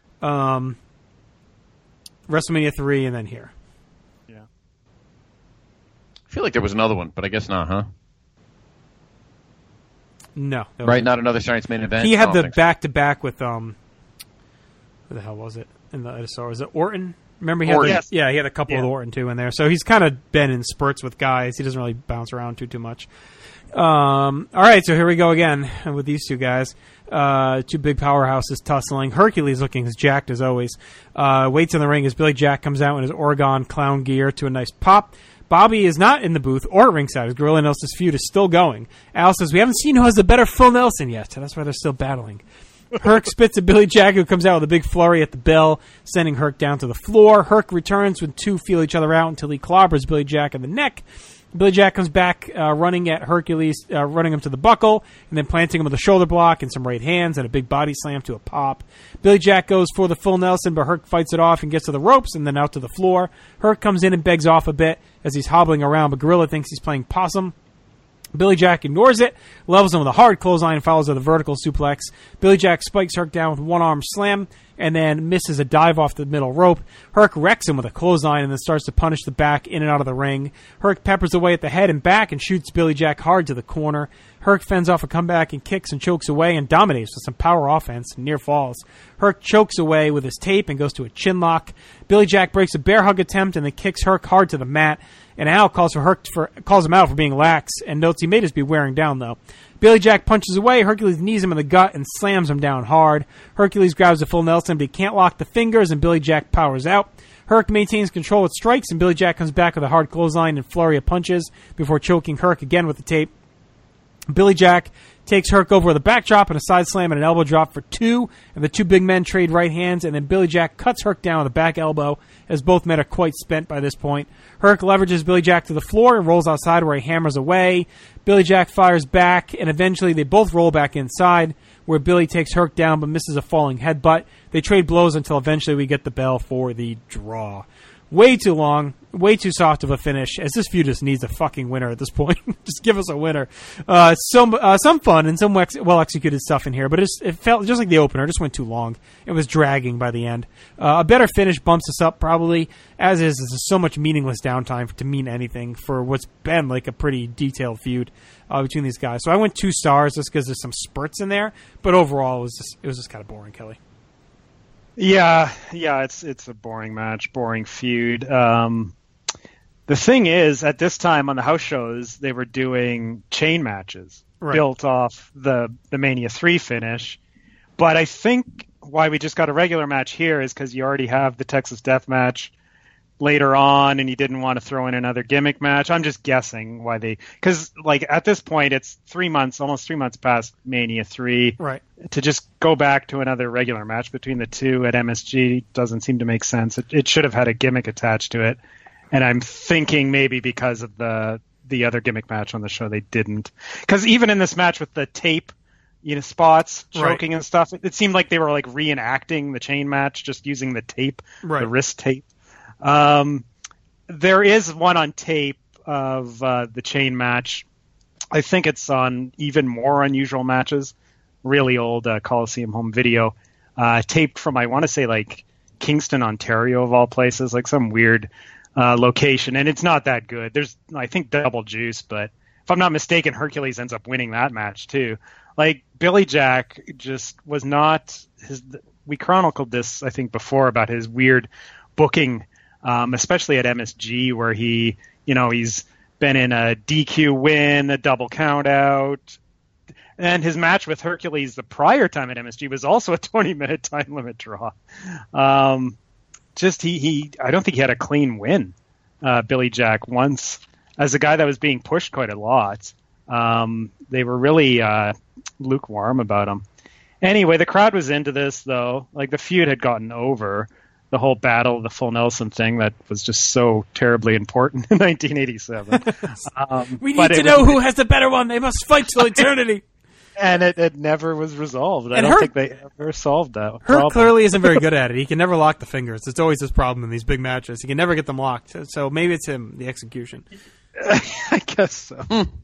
WrestleMania 3, and then here. Yeah. I feel like there was another one, but I guess not, huh? No. Right, not another Science main event? He had the back-to-back with, who the hell was it? Was it Orton? Remember, he had he had a couple with Orton too in there. So he's kind of been in spurts with guys. He doesn't really bounce around too much. All right, so here we go again with these two guys. 2 big powerhouses tussling. Hercules looking as jacked as always. Waits in the ring as Billy Jack comes out in his Oregon clown gear to a nice pop. Bobby is not in the booth or at ringside. As Gorilla Nelson's feud is still going. Al says, we haven't seen who has the better Phil Nelson yet. So that's why they're still battling. Herc spits at Billy Jack, who comes out with a big flurry at the bell, sending Herc down to the floor. Herc returns when 2 feel each other out until he clobbers Billy Jack in the neck. Billy Jack comes back running at Hercules, running him to the buckle, and then planting him with a shoulder block and some right hands and a big body slam to a pop. Billy Jack goes for the full Nelson, but Herc fights it off and gets to the ropes and then out to the floor. Herc comes in and begs off a bit as he's hobbling around, but Gorilla thinks he's playing possum. Billy Jack ignores it, levels him with a hard clothesline, and follows with a vertical suplex. Billy Jack spikes Herc down with one-arm slam, and then misses a dive off the middle rope. Herc wrecks him with a clothesline and then starts to punish the back in and out of the ring. Herc peppers away at the head and back and shoots Billy Jack hard to the corner. Herc fends off a comeback and kicks and chokes away and dominates with some power offense and near falls. Herc chokes away with his tape and goes to a chin lock. Billy Jack breaks a bear hug attempt and then kicks Herc hard to the mat. And Al calls him out for being lax and notes he may just be wearing down, though. Billy Jack punches away. Hercules knees him in the gut and slams him down hard. Hercules grabs a full Nelson, but he can't lock the fingers, and Billy Jack powers out. Herc maintains control with strikes, and Billy Jack comes back with a hard clothesline and flurry of punches before choking Herc again with the tape. Billy Jack takes Herc over with a backdrop and a side slam and an elbow drop for 2, and the two big men trade right hands, and then Billy Jack cuts Herc down with a back elbow, as both men are quite spent by this point. Herc leverages Billy Jack to the floor and rolls outside where he hammers away. Billy Jack fires back, and eventually they both roll back inside, where Billy takes Herc down but misses a falling headbutt. They trade blows until eventually we get the bell for the draw. Way too long, way too soft of a finish, as this feud just needs a fucking winner at this point. Just give us a winner. Some fun and some well-executed stuff in here, but it felt just like the opener. It just went too long. It was dragging by the end. A better finish bumps us up, probably, as is so much meaningless downtime to mean anything for what's been like a pretty detailed feud between these guys. So I went 2 stars just because there's some spurts in there, but overall it was just kind of boring, Kelly. Yeah, it's a boring match, boring feud. The thing is, at this time on the house shows, they were doing chain matches built off the Mania 3 finish. But I think why we just got a regular match here is because you already have the Texas Death Match later on, and you didn't want to throw in another gimmick match. I'm just guessing why because like at this point it's almost 3 months past Mania 3. Right. To just go back to another regular match between the two at MSG doesn't seem to make sense. It should have had a gimmick attached to it, and I'm thinking maybe because of the other gimmick match on the show they didn't. Because even in this match with the tape, spots, choking and stuff, it seemed like they were like reenacting the chain match, just using the tape, the wrist tape. There is one on tape of the chain match. I think it's on Even More Unusual Matches, really old Coliseum home video, taped from, I want to say, like Kingston, Ontario, of all places, like some weird location. And it's not that good. There's, I think, double juice, but if I'm not mistaken, Hercules ends up winning that match too. Like, Billy Jack just was not we chronicled this, I think, before about his weird booking, especially at MSG, where he's been in a DQ win, a double count out, and his match with Hercules the prior time at MSG was also a 20-minute time limit draw. I don't think he had a clean win, Billy Jack, once, as a guy that was being pushed quite a lot. They were really lukewarm about him. Anyway, the crowd was into this, though. Like, the feud had gotten over. The whole battle, the full Nelson thing that was just so terribly important in 1987. We need to know who has the better one. They must fight till eternity. And it never was resolved. I don't think they ever solved that problem. Herc clearly isn't very good at it. He can never lock the fingers. It's always his problem in these big matches. He can never get them locked. So maybe it's him, the execution. I guess so.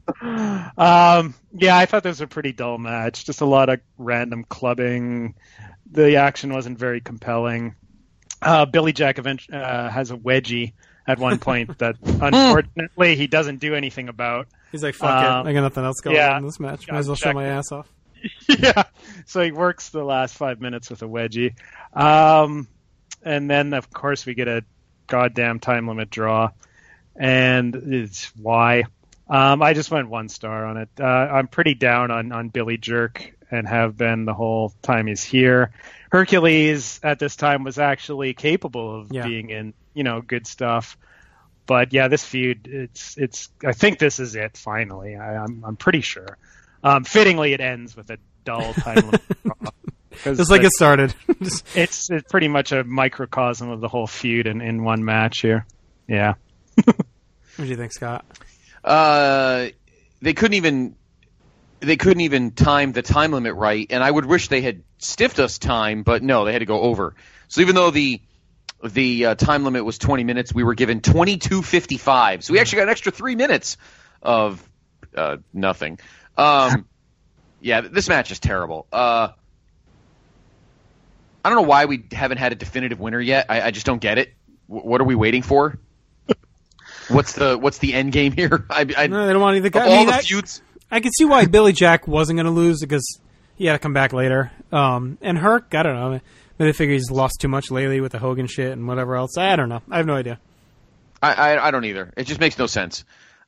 Yeah, I thought this was a pretty dull match. Just a lot of random clubbing. The action wasn't very compelling. Billy Jack has a wedgie at one point that, unfortunately, he doesn't do anything about. He's like, fuck it. I got nothing else going on in this match. Might as well show my ass off. Yeah. So he works the last 5 minutes with a wedgie. And then, of course, we get a goddamn time limit draw. And it's why. I just went 1 star on it. I'm pretty down on Billy Jerk and have been the whole time he's here. Hercules at this time was actually capable of being in, good stuff. But yeah, this feud, it's. I think this is it. Finally, I'm pretty sure. Fittingly, it ends with a dull time limit draw. Just like it started. It's pretty much a microcosm of the whole feud in one match here. Yeah. What do you think, Scott? They couldn't even time the time limit right, and I would wish they had stiffed us time, but no, they had to go over. So even though the time limit was 20 minutes, we were given 22:55. So we actually got an extra 3 minutes of nothing. Yeah, this match is terrible. I don't know why we haven't had a definitive winner yet. I just don't get it. What are we waiting for? What's the end game here? No, they don't want either guy. All the feuds. I could see why Billy Jack wasn't going to lose because he had to come back later. And Herc, I don't know. Maybe they figure he's lost too much lately with the Hogan shit and whatever else. I don't know. I have no idea. I don't either. It just makes no sense.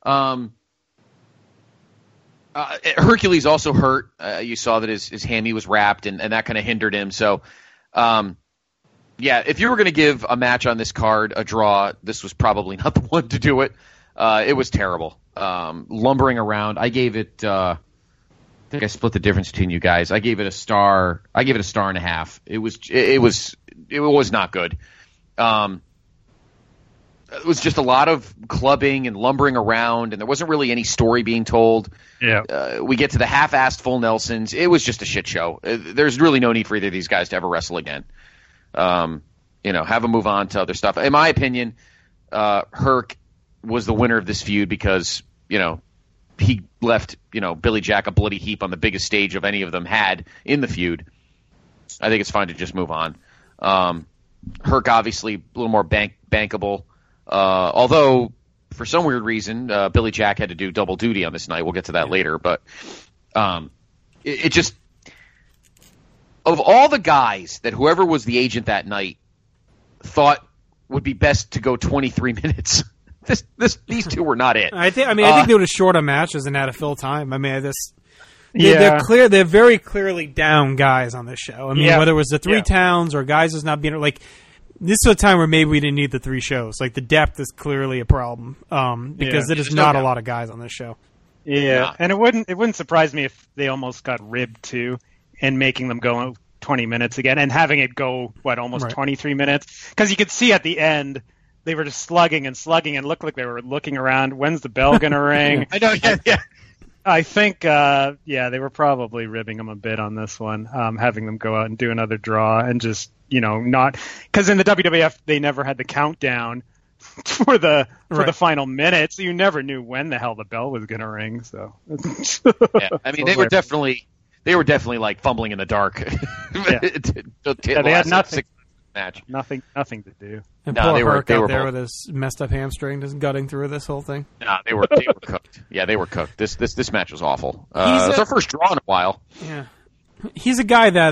Hercules also hurt. You saw that his hammy was wrapped, and that kind of hindered him. So, yeah, if you were going to give a match on this card a draw, this was probably not the one to do it. It was terrible. Lumbering around. I gave it. I think I split the difference between you guys. I gave it a star. I gave it a star and a half. It was not good. It was just a lot of clubbing and lumbering around, and there wasn't really any story being told. Yeah. We get to the half-assed full Nelsons. It was just a shit show. There's really no need for either of these guys to ever wrestle again. Have them move on to other stuff. In my opinion, Herc was the winner of this feud because, he left, Billy Jack a bloody heap on the biggest stage of any of them had in the feud. I think it's fine to just move on. Herc, obviously, a little more bankable. Although, for some weird reason, Billy Jack had to do double duty on this night. We'll get to that later. But it just... Of all the guys that whoever was the agent that night thought would be best to go 23 minutes... These two were not it. I think they would have shorter matches and had to fill time. They're very clearly down guys on this show. Whether it was the three towns or guys who's not being this is a time where maybe we didn't need the three shows. Like the depth is clearly a problem because there is not a lot of guys on this show. Yeah, and it wouldn't surprise me if they almost got ribbed too, and making them go 20 minutes again and having it go 23 minutes because you could see at the end. They were just slugging and looked like they were looking around. When's the bell going to ring? I know, yeah. I think, they were probably ribbing them a bit on this one, having them go out and do another draw and just, not... Because in the WWF, they never had the countdown for the final minute, so you never knew when the hell the bell was going to ring, so... Yeah, they were definitely like fumbling in the dark. They had nothing. Match. Nothing to do. And poor Herc out there with his messed up hamstring just gutting through this whole thing. No, they were cooked. Yeah, they were cooked. This match was awful. It was our first draw in a while. Yeah. He's a guy that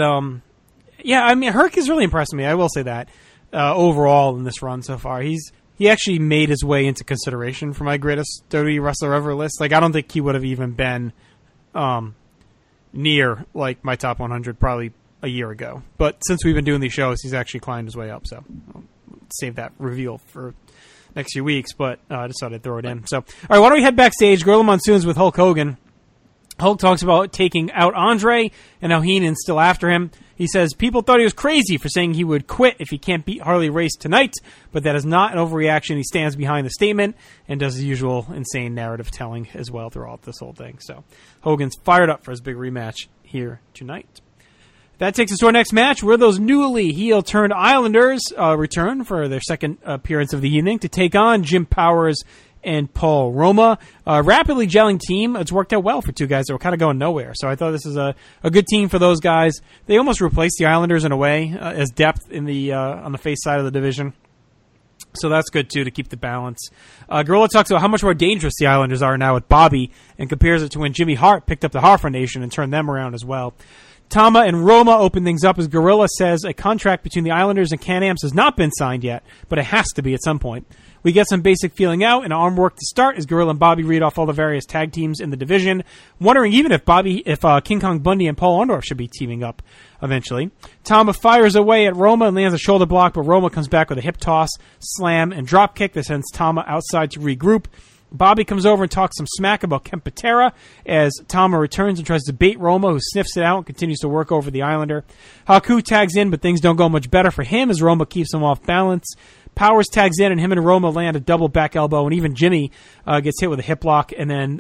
Herc has really impressed me, I will say that. Overall in this run so far. He actually made his way into consideration for my greatest WWE wrestler ever list. I don't think he would have even been near my top 100 probably a year ago. But since we've been doing these shows, he's actually climbed his way up. So I'll save that reveal for next few weeks. But I just thought I'd throw it in. So, all right, why don't we head backstage? Gorilla Monsoon's with Hulk Hogan. Hulk talks about taking out Andre and how Heenan's still after him. He says people thought he was crazy for saying he would quit if he can't beat Harley Race tonight, but that is not an overreaction. He stands behind the statement and does his usual insane narrative telling as well throughout this whole thing. So Hogan's fired up for his big rematch here tonight. That takes us to our next match, where those newly heel-turned Islanders return for their second appearance of the evening to take on Jim Powers and Paul Roma. Rapidly gelling team. It's worked out well for two guys that were kind of going nowhere. So I thought this is a good team for those guys. They almost replaced the Islanders in a way as depth in the on the face side of the division. So that's good, too, to keep the balance. Gorilla talks about how much more dangerous the Islanders are now with Bobby and compares it to when Jimmy Hart picked up the Hart Foundation and turned them around as well. Tama and Roma open things up as Gorilla says a contract between the Islanders and Can-Amps has not been signed yet, but it has to be at some point. We get some basic feeling out and arm work to start as Gorilla and Bobby read off all the various tag teams in the division, wondering even if King Kong Bundy and Paul Orndorff should be teaming up eventually. Tama fires away at Roma and lands a shoulder block, but Roma comes back with a hip toss, slam, and drop kick that sends Tama outside to regroup. Bobby comes over and talks some smack about Ken Patera as Tama returns and tries to bait Roma, who sniffs it out and continues to work over the Islander. Haku tags in, but things don't go much better for him as Roma keeps him off balance. Powers tags in, and him and Roma land a double back elbow, and even Jimmy gets hit with a hip lock, and then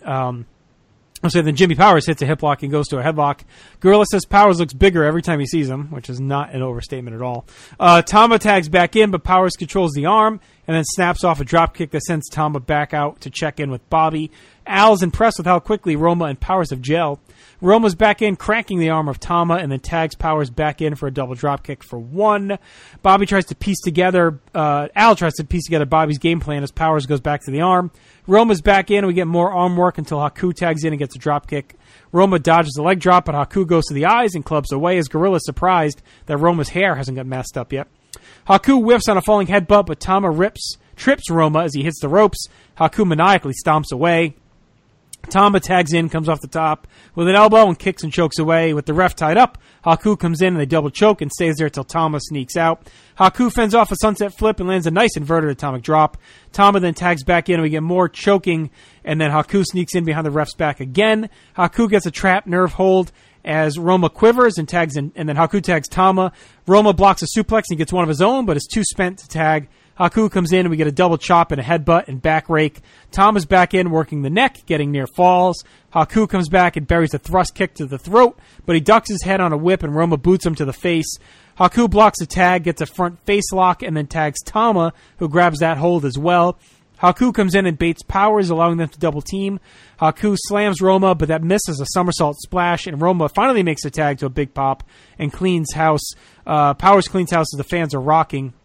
then Jimmy Powers hits a hip lock and goes to a headlock. Gorilla says Powers looks bigger every time he sees him, which is not an overstatement at all. Tama tags back in, but Powers controls the arm and then snaps off a dropkick that sends Tama back out to check in with Bobby. Al's impressed with how quickly Roma and Powers have gelled. Roma's back in, cracking the arm of Tama, and then tags Powers back in for a double dropkick for 1. Bobby tries to piece together, Al tries to piece together Bobby's game plan as Powers goes back to the arm. Roma's back in, and we get more arm work until Haku tags in and gets a dropkick. Roma dodges a leg drop, but Haku goes to the eyes and clubs away as Gorilla's surprised that Roma's hair hasn't got messed up yet. Haku whiffs on a falling headbutt, but Tama trips Roma as he hits the ropes. Haku maniacally stomps away. Tama tags in, comes off the top with an elbow and kicks and chokes away. With the ref tied up, Haku comes in and they double choke and stays there till Tama sneaks out. Haku fends off a sunset flip and lands a nice inverted atomic drop. Tama then tags back in and we get more choking, and then Haku sneaks in behind the ref's back again. Haku gets a trap nerve hold as Roma quivers and tags in, and then Haku tags Tama. Roma blocks a suplex and gets one of his own, but is too spent to tag. Haku comes in and we get a double chop and a headbutt and back rake. Tama's back in working the neck, getting near falls. Haku comes back and buries a thrust kick to the throat, but he ducks his head on a whip and Roma boots him to the face. Haku blocks a tag, gets a front face lock, and then tags Tama, who grabs that hold as well. Haku comes in and baits Powers, allowing them to double team. Haku slams Roma, but that misses a somersault splash, and Roma finally makes a tag to a big pop and cleans house. Powers cleans house as the fans are rocking.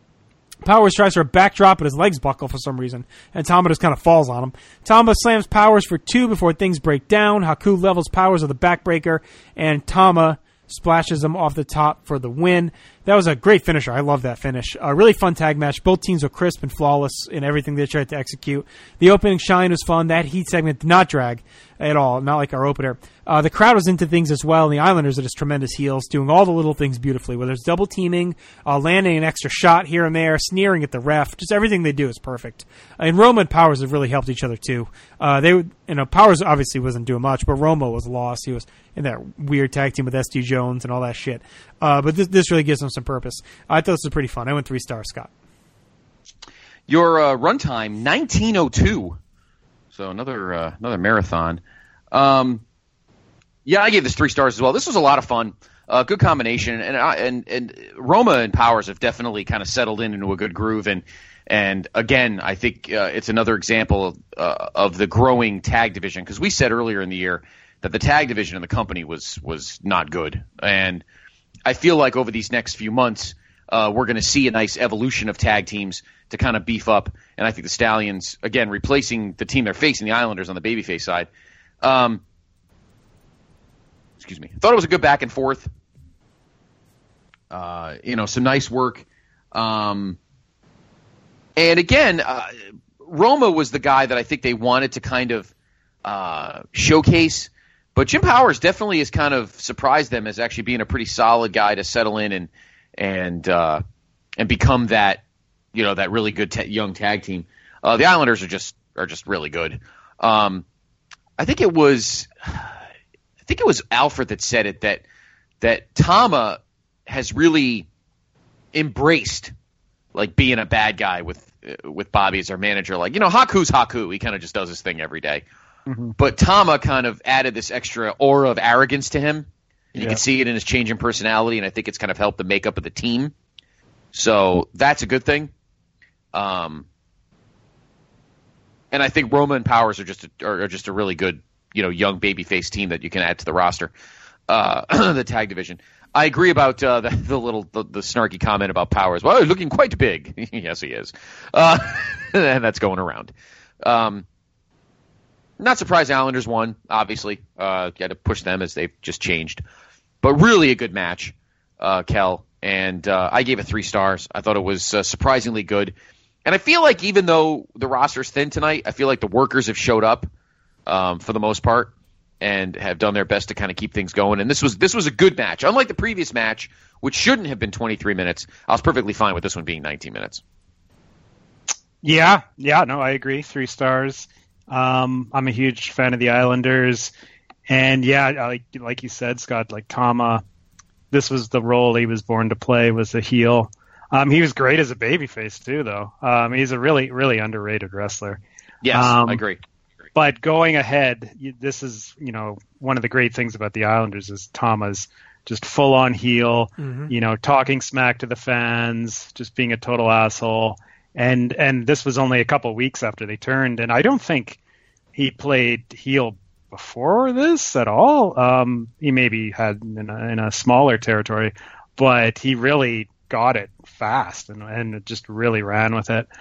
Powers tries for a backdrop, but his legs buckle for some reason, and Tama just kind of falls on him. Tama slams Powers for 2 before things break down. Haku levels Powers with a backbreaker, and Tama splashes him off the top for the win. That was a great finisher. I love that finish. A really fun tag match. Both teams were crisp and flawless in everything they tried to execute. The opening shine was fun. That heat segment did not drag at all, not like our opener. The crowd was into things as well, and the Islanders are just tremendous heels, doing all the little things beautifully, whether it's double teaming, landing an extra shot here and there, sneering at the ref. Just everything they do is perfect. And Roma and Powers have really helped each other, too. Powers obviously wasn't doing much, but Roma was lost. He was in that weird tag team with S.D. Jones and all that shit. But this really gives him some purpose. I thought this was pretty fun. I went 3 stars, Scott. Your runtime, 19:02. So another marathon. Yeah, I gave this 3 stars as well. This was a lot of fun. Good combination, and Roma and Powers have definitely kind of settled into a good groove. And again, I think it's another example of the growing tag division, because we said earlier in the year that the tag division in the company was not good, and I feel like over these next few months we're going to see a nice evolution of tag teams to kind of beef up. And I think the Stallions, again, replacing the team they're facing, the Islanders on the babyface side. Excuse me. I thought it was a good back and forth. Some nice work. And again, Roma was the guy that I think they wanted to kind of showcase. But Jim Powers definitely has kind of surprised them as actually being a pretty solid guy to settle in and become that, that really good young tag team. The Islanders are just really good. I think it was Alfred that said it, that Tama has really embraced like being a bad guy with Bobby as our manager. Like, Haku's Haku. He kind of just does his thing every day. Mm-hmm. But Tama kind of added this extra aura of arrogance to him. And you can see it in his change in personality, and I think it's kind of helped the makeup of the team. So that's a good thing. And I think Roma and Powers are just a really good, young babyface team that you can add to the roster, the tag division. I agree about the snarky comment about Powers. Well, he's looking quite big. Yes, he is. And that's going around. Not surprised Islanders won, obviously. You had to push them as they've just changed. But really a good match, Kel. And I gave it 3 stars. I thought it was surprisingly good. And I feel like even though the roster's thin tonight, I feel like the workers have showed up for the most part and have done their best to kind of keep things going. And this was a good match. Unlike the previous match, which shouldn't have been 23 minutes, I was perfectly fine with this one being 19 minutes. Yeah, no, I agree. 3 stars. I'm a huge fan of the Islanders. And yeah, like you said, Scott, like Tama, this was the role he was born to play, was a heel. He was great as a babyface too, though. He's a really, really underrated wrestler. Yes, I agree. But going ahead, this is, one of the great things about the Islanders is Tama's just full on heel, talking smack to the fans, just being a total asshole. And this was only a couple of weeks after they turned, and I don't think he played heel before this at all. He maybe had in a smaller territory, but he really got it fast and just really ran with it.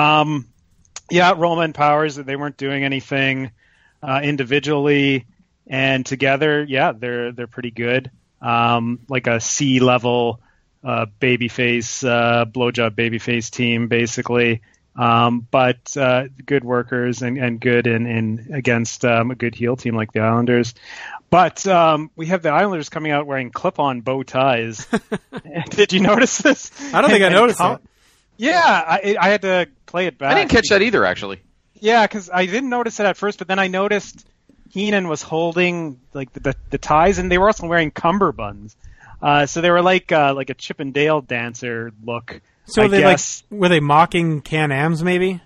Roman Powers, they weren't doing anything individually, and together, they're pretty good. Like a C-level babyface, blowjob babyface team, basically. But good workers and good in against a good heel team like the Islanders. But we have the Islanders coming out wearing clip-on bow ties. Did you notice this? I don't think I noticed that. Yeah, I had to play it back. I didn't catch that either, actually. Yeah, because I didn't notice it at first, but then I noticed Heenan was holding like the ties, and they were also wearing cummerbunds. So they were like a Chip and Dale dancer look. So were they mocking Can-Ams maybe?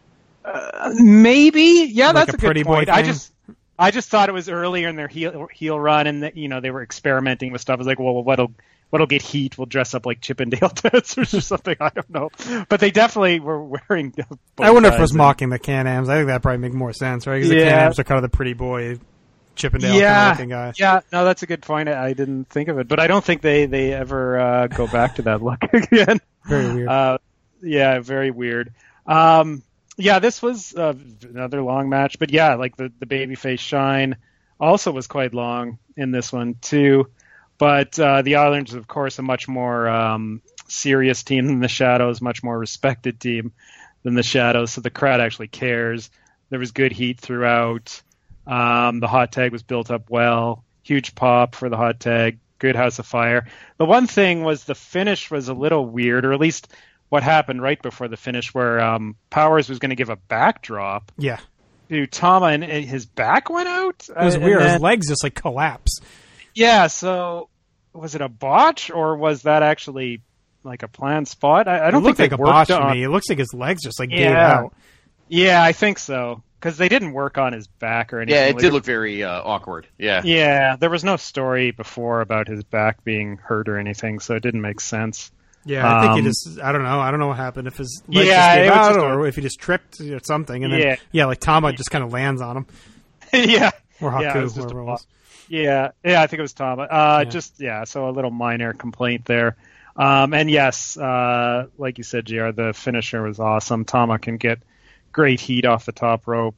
Maybe. Yeah, like that's a good point. Thing? I just thought it was earlier in their heel run, and that, they were experimenting with stuff. I was like, well, what'll get heat? We'll dress up like Chip and Dale dancers or something. I don't know. But they definitely were wearing. I wonder if it was mocking the Can-Ams. I think that'd probably make more sense, right? Because the Can-Ams are kind of the pretty boy Chip and Dale kind of looking guy. Yeah, no, that's a good point. I didn't think of it, but I don't think they ever go back to that look again. Very weird. Very weird. This was another long match, but like the babyface shine also was quite long in this one too. But the Islanders, of course, a much more serious team than the Shadows, much more respected team than the Shadows, so the crowd actually cares. There was good heat throughout. The hot tag was built up well. Huge pop for the hot tag. Good House of Fire. The one thing was the finish was a little weird, or at least what happened right before the finish, where Powers was going to give a backdrop. Yeah. To Tama, and his back went out. It was weird. His legs just like collapse. Yeah. So was it a botch, or was that actually like a planned spot? I don't think like a botch to me. It looks like his legs just like gave out. Yeah, I think so. Because they didn't work on his back or anything. Yeah, it did look very awkward. Yeah. Yeah, there was no story before about his back being hurt or anything, so it didn't make sense. Yeah, I think he just, I don't know what happened. If his legs just gave out or if he just tripped or something. And then, like Tama just kind of lands on him. Yeah. Or Haku, whoever it was. Yeah, I think it was Tama. So a little minor complaint there. And yes, like you said, JR, the finisher was awesome. Tama can get great heat off the top rope.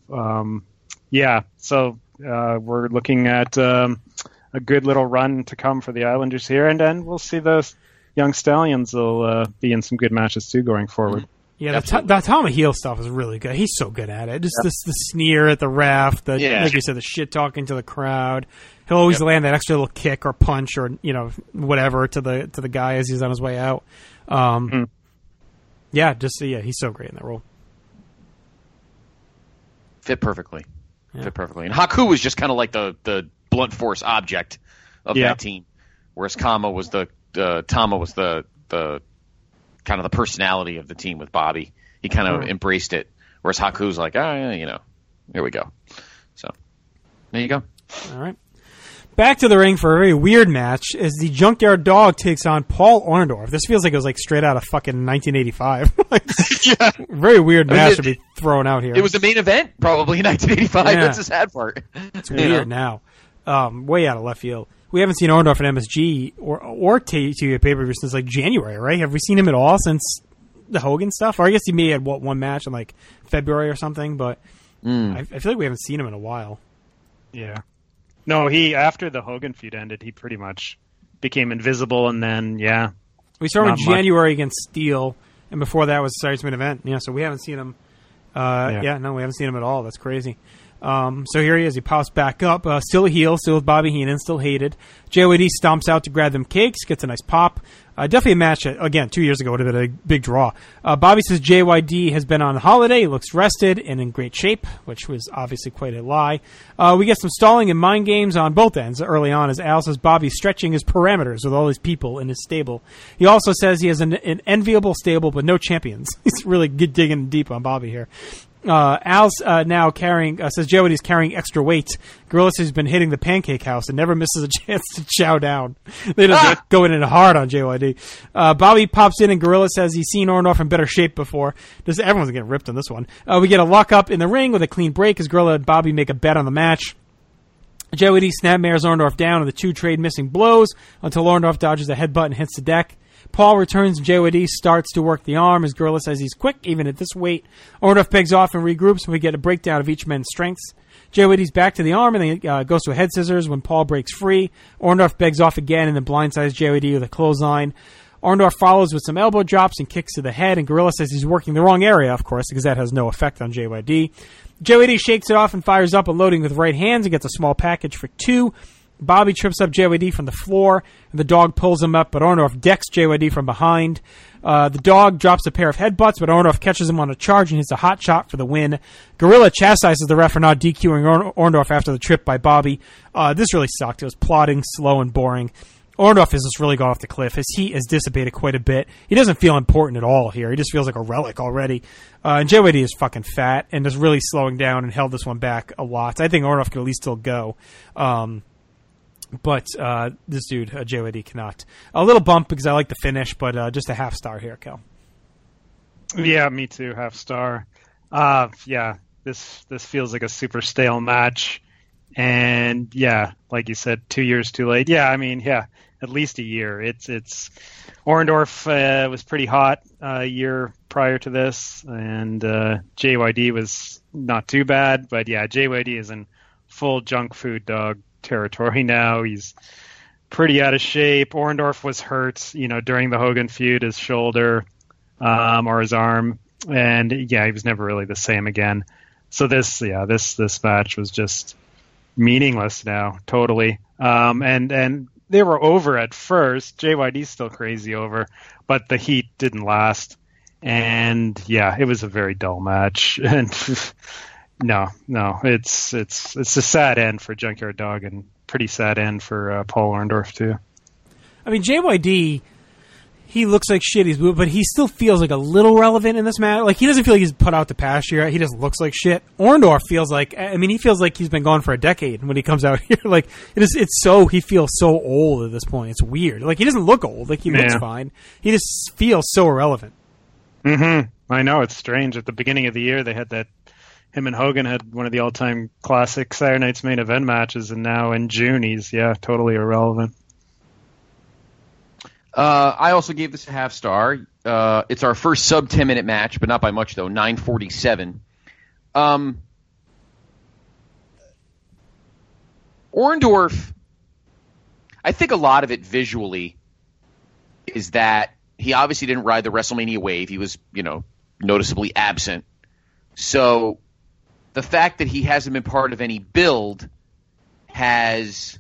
So we're looking at a good little run to come for the Islanders here, and then we'll see the young Stallions will be in some good matches too going forward. Yeah, the Tama heel stuff is really good. He's so good at it. Just the sneer at the ref, like you said, the shit talking to the crowd. He'll always land that extra little kick or punch or whatever to the guy as he's on his way out. He's so great in that role. Fit perfectly. And Haku was just kind of like the blunt force object of that team, whereas Tama was the kind of the personality of the team with Bobby. He kind of embraced it, whereas Haku's like, here we go. So there you go. All right. Back to the ring for a very weird match as the Junkyard Dog takes on Paul Orndorff. This feels like it was like straight out of fucking 1985. Very weird match to be thrown out here. It was the main event probably in 1985. Yeah. That's the sad part. It's weird now. Way out of left field. We haven't seen Orndorff at MSG or TV pay-per-view since like January, right? Have we seen him at all since the Hogan stuff? Or I guess he may have had one match in like February or something, but I feel like we haven't seen him in a while. Yeah. No, after the Hogan feud ended, he pretty much became invisible, and then, we saw him in January against Steel, and before that was Saturday's Main Event. Yeah, so we haven't seen him. We haven't seen him at all. That's crazy. So here he is. He pops back up. Still a heel, still with Bobby Heenan, still hated. JOD stomps out to grab them cakes, gets a nice pop. Definitely a match that, again, 2 years ago would have been a big draw. Bobby says JYD has been on holiday. He looks rested and in great shape, which was obviously quite a lie. We get some stalling and mind games on both ends early on as Al says Bobby's stretching his parameters with all these people in his stable. He also says he has an enviable stable but no champions. He's really digging deep on Bobby here. Al's now carrying, says JYD's carrying extra weight. Gorilla says he's been hitting the pancake house and never misses a chance to chow down. They just go in hard on JYD. Bobby pops in and Gorilla says he's seen Orndorff in better shape before. Everyone's getting ripped on this one. We get a lock up in the ring with a clean break as Gorilla and Bobby make a bet on the match. JYD snapmares Orndorff down and the two trade missing blows until Orndorff dodges a headbutt and hits the deck. Paul returns and JYD starts to work the arm as Gorilla says he's quick even at this weight. Orndorff begs off and regroups and we get a breakdown of each man's strengths. JYD's back to the arm and then goes to a head scissors when Paul breaks free. Orndorff begs off again and then blindsides JYD with a clothesline. Orndorff follows with some elbow drops and kicks to the head, and Gorilla says he's working the wrong area, of course, because that has no effect on JYD. JYD shakes it off and fires up, unloading with right hands and gets a small package for 2. Bobby trips up JYD from the floor, and the dog pulls him up, but Orndorff decks JYD from behind. The dog drops a pair of headbutts, but Orndorff catches him on a charge and hits a hot shot for the win. Gorilla chastises the ref for not DQing Orndorff after the trip by Bobby. This really sucked. It was plodding, slow, and boring. Orndorff has just really gone off the cliff. His heat has dissipated quite a bit. He doesn't feel important at all here. He just feels like a relic already. And JYD is fucking fat and is really slowing down and held this one back a lot. I think Orndorff could at least still go. But this dude, JYD, cannot. A little bump because I like the finish, but just a half star here, Kel. Yeah, me too, half star. Yeah, this feels like a super stale match. And yeah, like you said, 2 years too late. Yeah, I mean, yeah, at least a year. It's Orndorff was pretty hot a year prior to this, and JYD was not too bad. But yeah, JYD is in full junk food dog territory now. He's pretty out of shape. Orndorff was hurt, during the Hogan feud, his shoulder or his arm, and yeah, he was never really the same again. So this match was just meaningless now, totally. And they were over at first. JYD's still crazy over, but the heat didn't last. And yeah, it was a very dull match. And no, it's a sad end for Junkyard Dog and pretty sad end for Paul Orndorff too. I mean, JYD, he looks like shit, but he still feels like a little relevant in this matter. Like, he doesn't feel like he's put out the pasture. He just looks like shit. Orndorff feels like, he feels like he's been gone for a decade when he comes out here. Like, he feels so old at this point. It's weird. Like, he doesn't look old. Like, he looks fine. He just feels so irrelevant. Mm-hmm. I know, it's strange. At the beginning of the year, they had him and Hogan had one of the all-time classic Saturday Night's Main Event matches, and now in June, he's, totally irrelevant. I also gave this a half star. It's our first sub 10-minute match, but not by much, though. 9:47. Orndorff, I think a lot of it visually is that he obviously didn't ride the WrestleMania wave. He was, noticeably absent. So the fact that he hasn't been part of any build has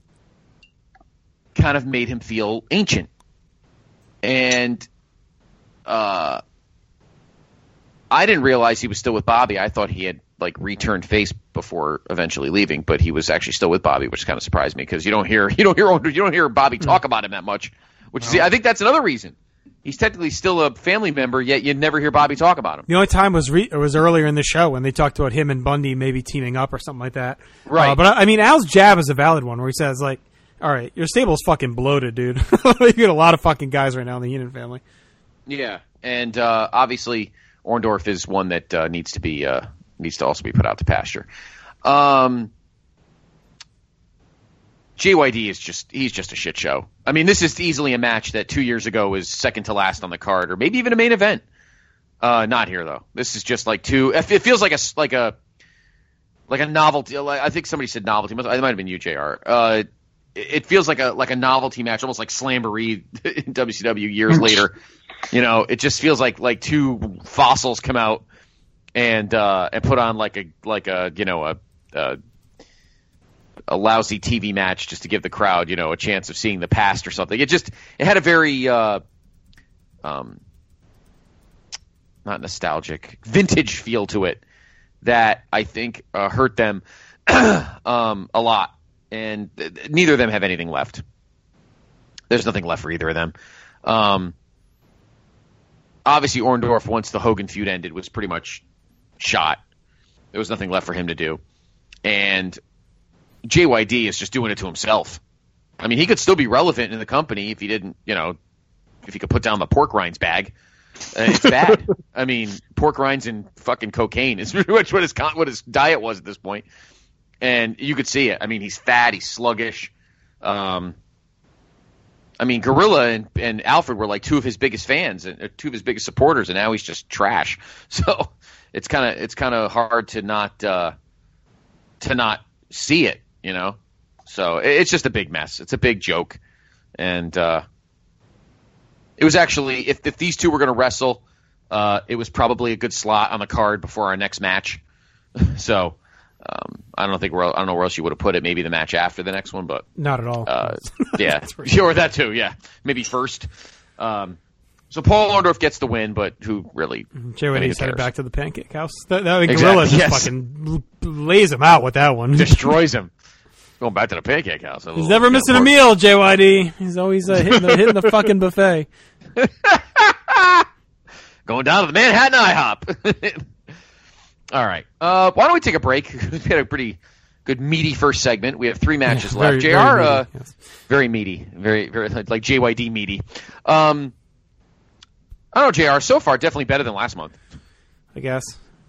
kind of made him feel ancient. And I didn't realize he was still with Bobby. I thought he had returned face before eventually leaving, but he was actually still with Bobby, which kind of surprised me because you don't hear Bobby talk about him that much. I think that's another reason. He's technically still a family member, yet you'd never hear Bobby talk about him. The only time was earlier in the show when they talked about him and Bundy maybe teaming up or something like that. Right. But Al's jab is a valid one where he says all right, your stable's fucking bloated, dude. You get a lot of fucking guys right now in the Heenan family. Yeah, and obviously Orndorff is one that needs to also be put out to pasture. JYD he's just a shit show. I mean, this is easily a match that 2 years ago was second to last on the card, or maybe even a main event. Not here though. This is just it feels like a novelty. I think somebody said novelty. It might have been you, JR. It feels like a novelty match, almost like Slamboree in WCW years later. It just feels like two fossils come out and put on a lousy TV match just to give the crowd, a chance of seeing the past or something. It had a very not nostalgic, vintage feel to it that I think hurt them a lot. And neither of them have anything left. There's nothing left for either of them. Obviously, Orndorff, once the Hogan feud ended, was pretty much shot. There was nothing left for him to do. And JYD is just doing it to himself. I mean, he could still be relevant in the company if he didn't, if he could put down the pork rinds bag. It's bad. I mean, pork rinds and fucking cocaine is pretty much what his diet was at this point. And you could see it. I mean, he's fat. He's sluggish. I mean, Gorilla and Alfred were like two of his biggest fans and two of his biggest supporters, and now he's just trash. So it's kind of hard to not see it, So it's just a big mess. It's a big joke, and it was actually if these two were going to wrestle, it was probably a good slot on the card before our next match. So. I don't know where else you would have put it. Maybe the match after the next one, but not at all. Yeah, sure, that too. Yeah, maybe first. So Paul Orndorff gets the win, but who really? JYD sent it back to the Pancake House. Gorilla just fucking lays him out with that one. Destroys him. Going back to the Pancake House. He's never missing a meal, JYD. He's always hitting the fucking buffet. Going down to the Manhattan IHOP. All right. Why don't we take a break? We had a pretty good meaty first segment. We have 3 matches left. JR, very meaty. Very, very like JYD meaty. I don't know, JR. So far, definitely better than last month. I guess.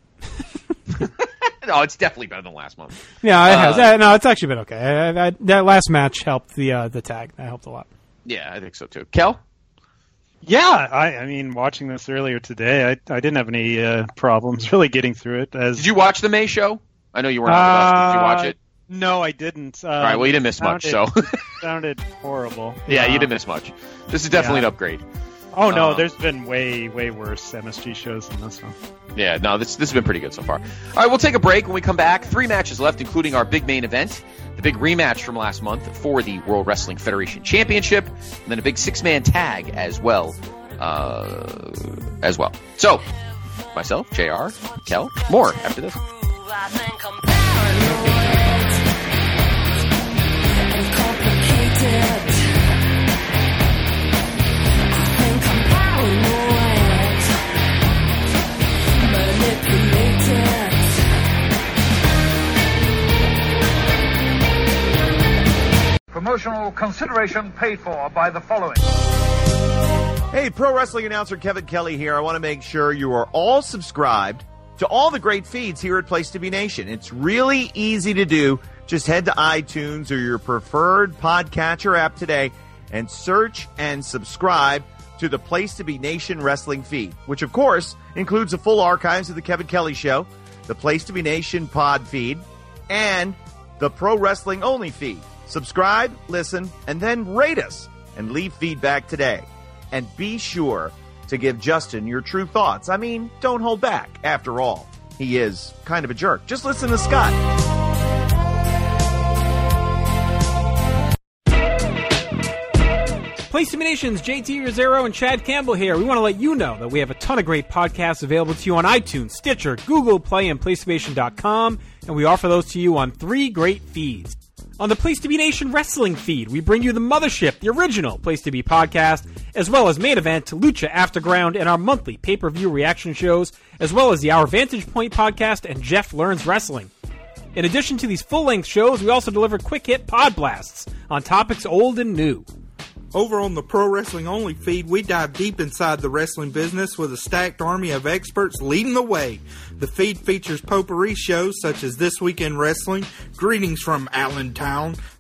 No, it's definitely better than last month. Yeah, it has. No, it's actually been okay. That last match helped the tag. That helped a lot. Yeah, I think so too. Kel? Yeah, I mean, watching this earlier today, I didn't have any problems really getting through it. Did you watch the May show? I know you weren't on with us. Did you watch it? No, I didn't. All right, well, you didn't miss much, so. Sounded horrible. Yeah, you didn't miss much. This is definitely an upgrade. Oh, no, there's been way, way worse MSG shows than this one. Yeah, no, this has been pretty good so far. All right, we'll take a break. When we come back, 3 matches left, including our big main event, the big rematch from last month for the World Wrestling Federation Championship, and then a big 6-man tag as well. So, myself, JR, Kel, more after this. Promotional consideration paid for by the following. Hey, pro wrestling announcer Kevin Kelly here. I want to make sure you are all subscribed to all the great feeds here at Place to Be Nation. It's really easy to do. Just head to iTunes or your preferred podcatcher app today and search and subscribe to the Place to Be Nation wrestling feed, which of course includes the full archives of the Kevin Kelly Show, the Place to Be Nation pod feed, and the Pro Wrestling Only feed. Subscribe, listen, and then rate us and leave feedback today. And be sure to give Justin your true thoughts. I mean, don't hold back. After all, he is kind of a jerk. Just listen to Scott. Place to Be Nation's JT Rosero and Chad Campbell here. We want to let you know that we have a ton of great podcasts available to you on iTunes, Stitcher, Google Play, and PlaceToBeNation.com, and we offer those to you on 3 great feeds. On the Place to Be Nation wrestling feed, we bring you the Mothership, the original Place to Be podcast, as well as Main Event, Lucha Afterground, and our monthly pay-per-view reaction shows, as well as the Our Vantage Point podcast and Jeff Learns Wrestling. In addition to these full-length shows, we also deliver quick-hit pod blasts on topics old and new. Over on the Pro Wrestling Only feed, we dive deep inside the wrestling business with a stacked army of experts leading the way. The feed features potpourri shows such as This Week in Wrestling, Greetings from Allentown,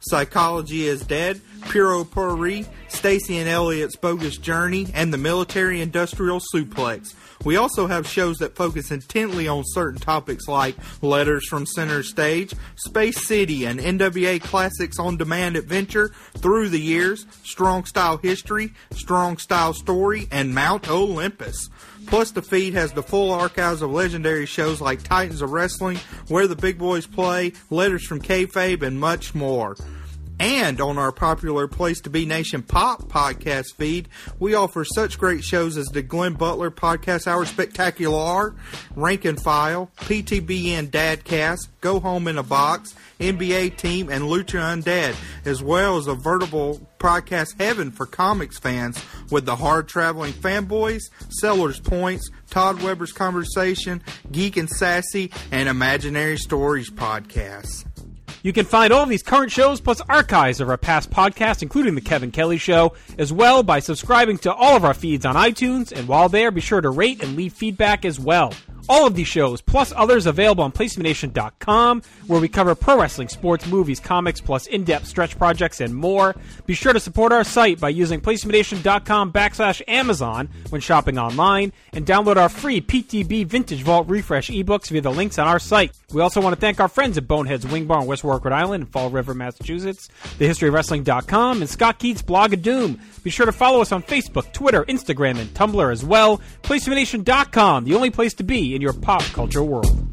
Psychology is Dead, Puro Puri, Stacy and Elliot's Bogus Journey, and the Military Industrial Suplex. We also have shows that focus intently on certain topics like Letters from Center Stage, Space City, and NWA Classics on Demand Adventure, Through the Years, Strong Style History, Strong Style Story, and Mount Olympus. Plus, the feed has the full archives of legendary shows like Titans of Wrestling, Where the Big Boys Play, Letters from Kayfabe, and much more. And on our popular Place to Be Nation Pop podcast feed, we offer such great shows as the Glenn Butler Podcast Hour Spectacular, Rank and File, PTBN Dadcast, Go Home in a Box, NBA Team, and Lucha Undead, as well as a veritable podcast heaven for comics fans with the Hard Traveling Fanboys, Sellers Points, Todd Weber's Conversation, Geek and Sassy, and Imaginary Stories podcasts. You can find all of these current shows plus archives of our past podcasts, including The Kevin Kelly Show, as well by subscribing to all of our feeds on iTunes. And while there, be sure to rate and leave feedback as well. All of these shows, plus others, available on PlaceToBeNation.com, where we cover pro wrestling, sports, movies, comics, plus in-depth stretch projects and more. Be sure to support our site by using PlaceToBeNation.com/Amazon when shopping online, and download our free PTB Vintage Vault Refresh ebooks via the links on our site. We also want to thank our friends at Bonehead's Wing Bar in West Warwick, Rhode Island, and Fall River, Massachusetts, TheHistoryOfWrestling.com, and Scott Keats' Blog of Doom. Be sure to follow us on Facebook, Twitter, Instagram, and Tumblr as well. PlaceToBeNation.com, the only place to be in your pop culture world.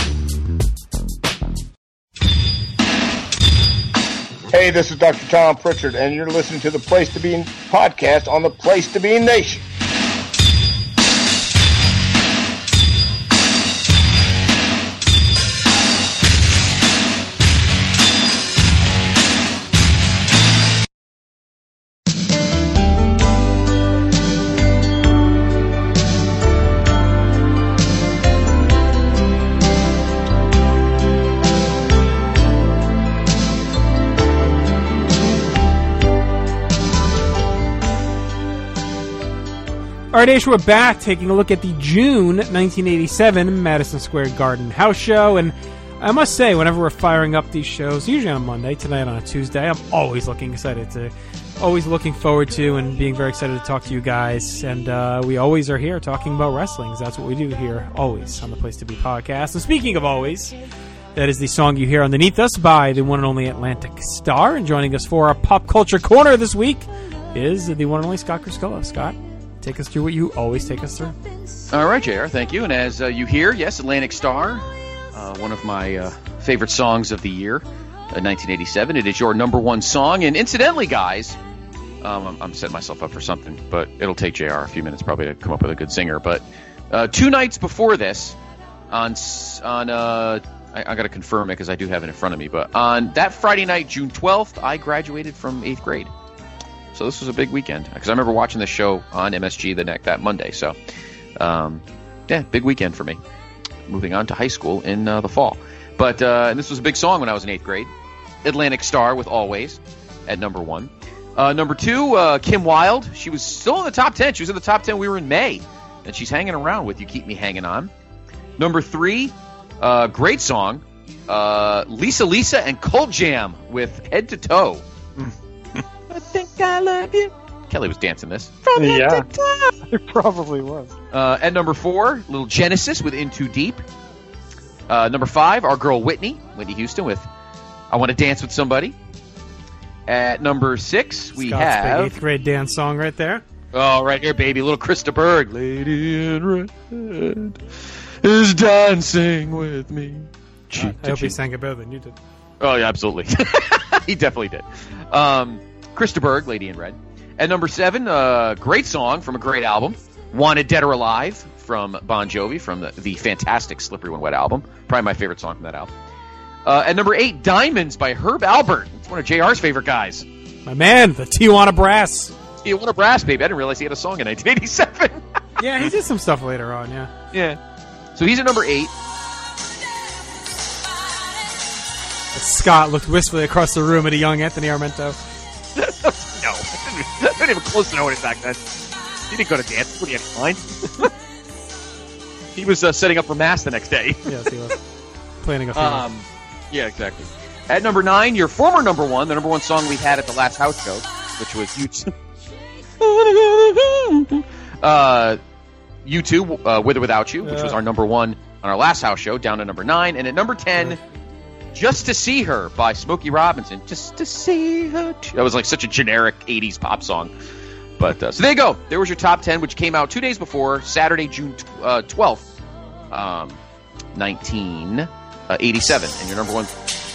Hey, this is Dr. Tom Pritchard, and you're listening to the Place to Be podcast on the Place to Be Nation. All right, Ash, we're back taking a look at the June 1987 Madison Square Garden house show. And I must say, whenever we're firing up these shows, usually on a Monday, tonight on a Tuesday, I'm always looking forward to and being very excited to talk to you guys. And we always are here talking about wrestling. That's what we do here, always, on the Place to Be podcast. And speaking of always, that is the song you hear underneath us by the one and only Atlantic Star. And joining us for our Pop Culture Corner this week is the one and only Scott Criscuolo. Scott, take us through what you always take us through. All right, JR, thank you. And as you hear, yes, Atlantic Star, one of my favorite songs of the year, 1987. It is your number one song. And incidentally, guys, I'm setting myself up for something, but it'll take JR a few minutes probably to come up with a good singer. But 2 nights before this, I got to confirm it because I do have it in front of me, but on that Friday night, June 12th, I graduated from 8th grade. So this was a big weekend because I remember watching the show on MSG that Monday. So, big weekend for me. Moving on to high school in the fall. But and this was a big song when I was in 8th grade. Atlantic Star with Always at number 1. Number 2, Kim Wilde. She was still in the top 10. She was in the top 10. We were in May. And she's hanging around with You Keep Me Hanging On. Number 3, great song. Lisa and Cold Jam with Head to Toe. I think I love you. Kelly was dancing this. From head to toe. It probably was. At number 4, little Genesis with In Too Deep. Number 5, our girl Whitney Houston with I Want to Dance with Somebody. At number 6, we Scott's have big 8th grade dance song right there. Oh, right here, baby. Little Krista Berg. Lady in Red is dancing with me. I hope he sang it better than you did. Oh, yeah, absolutely. He definitely did. Krista Berg, Lady in Red. At number 7, great song from a great album, Wanted Dead or Alive from Bon Jovi from the fantastic Slippery When Wet album. Probably my favorite song from that album. At number 8, Diamonds by Herb Alpert. It's one of JR's favorite guys. My man, the Tijuana Brass. Tijuana Brass, baby. I didn't realize he had a song in 1987. Yeah, he did some stuff later on, yeah. Yeah. So he's at number 8. Scott looked wistfully across the room at a young Anthony Armento. No, I didn't even close to knowing it back then. He didn't go to dance. What do you have in mind? He was setting up for mass the next day. Yes, he was. Planning a funeral. Yeah, exactly. At number 9, your former number 1, the number 1 song we had at the last house show, which was U2. U2, With or Without You, which was our number 1 on our last house show, down to number 9. And at number 10, Just to See Her by Smokey Robinson. Just to see her. That was like such a generic 80s pop song. But so there you go. There was your top 10, which came out 2 days before, Saturday, June 12th, 1987. And your number 1...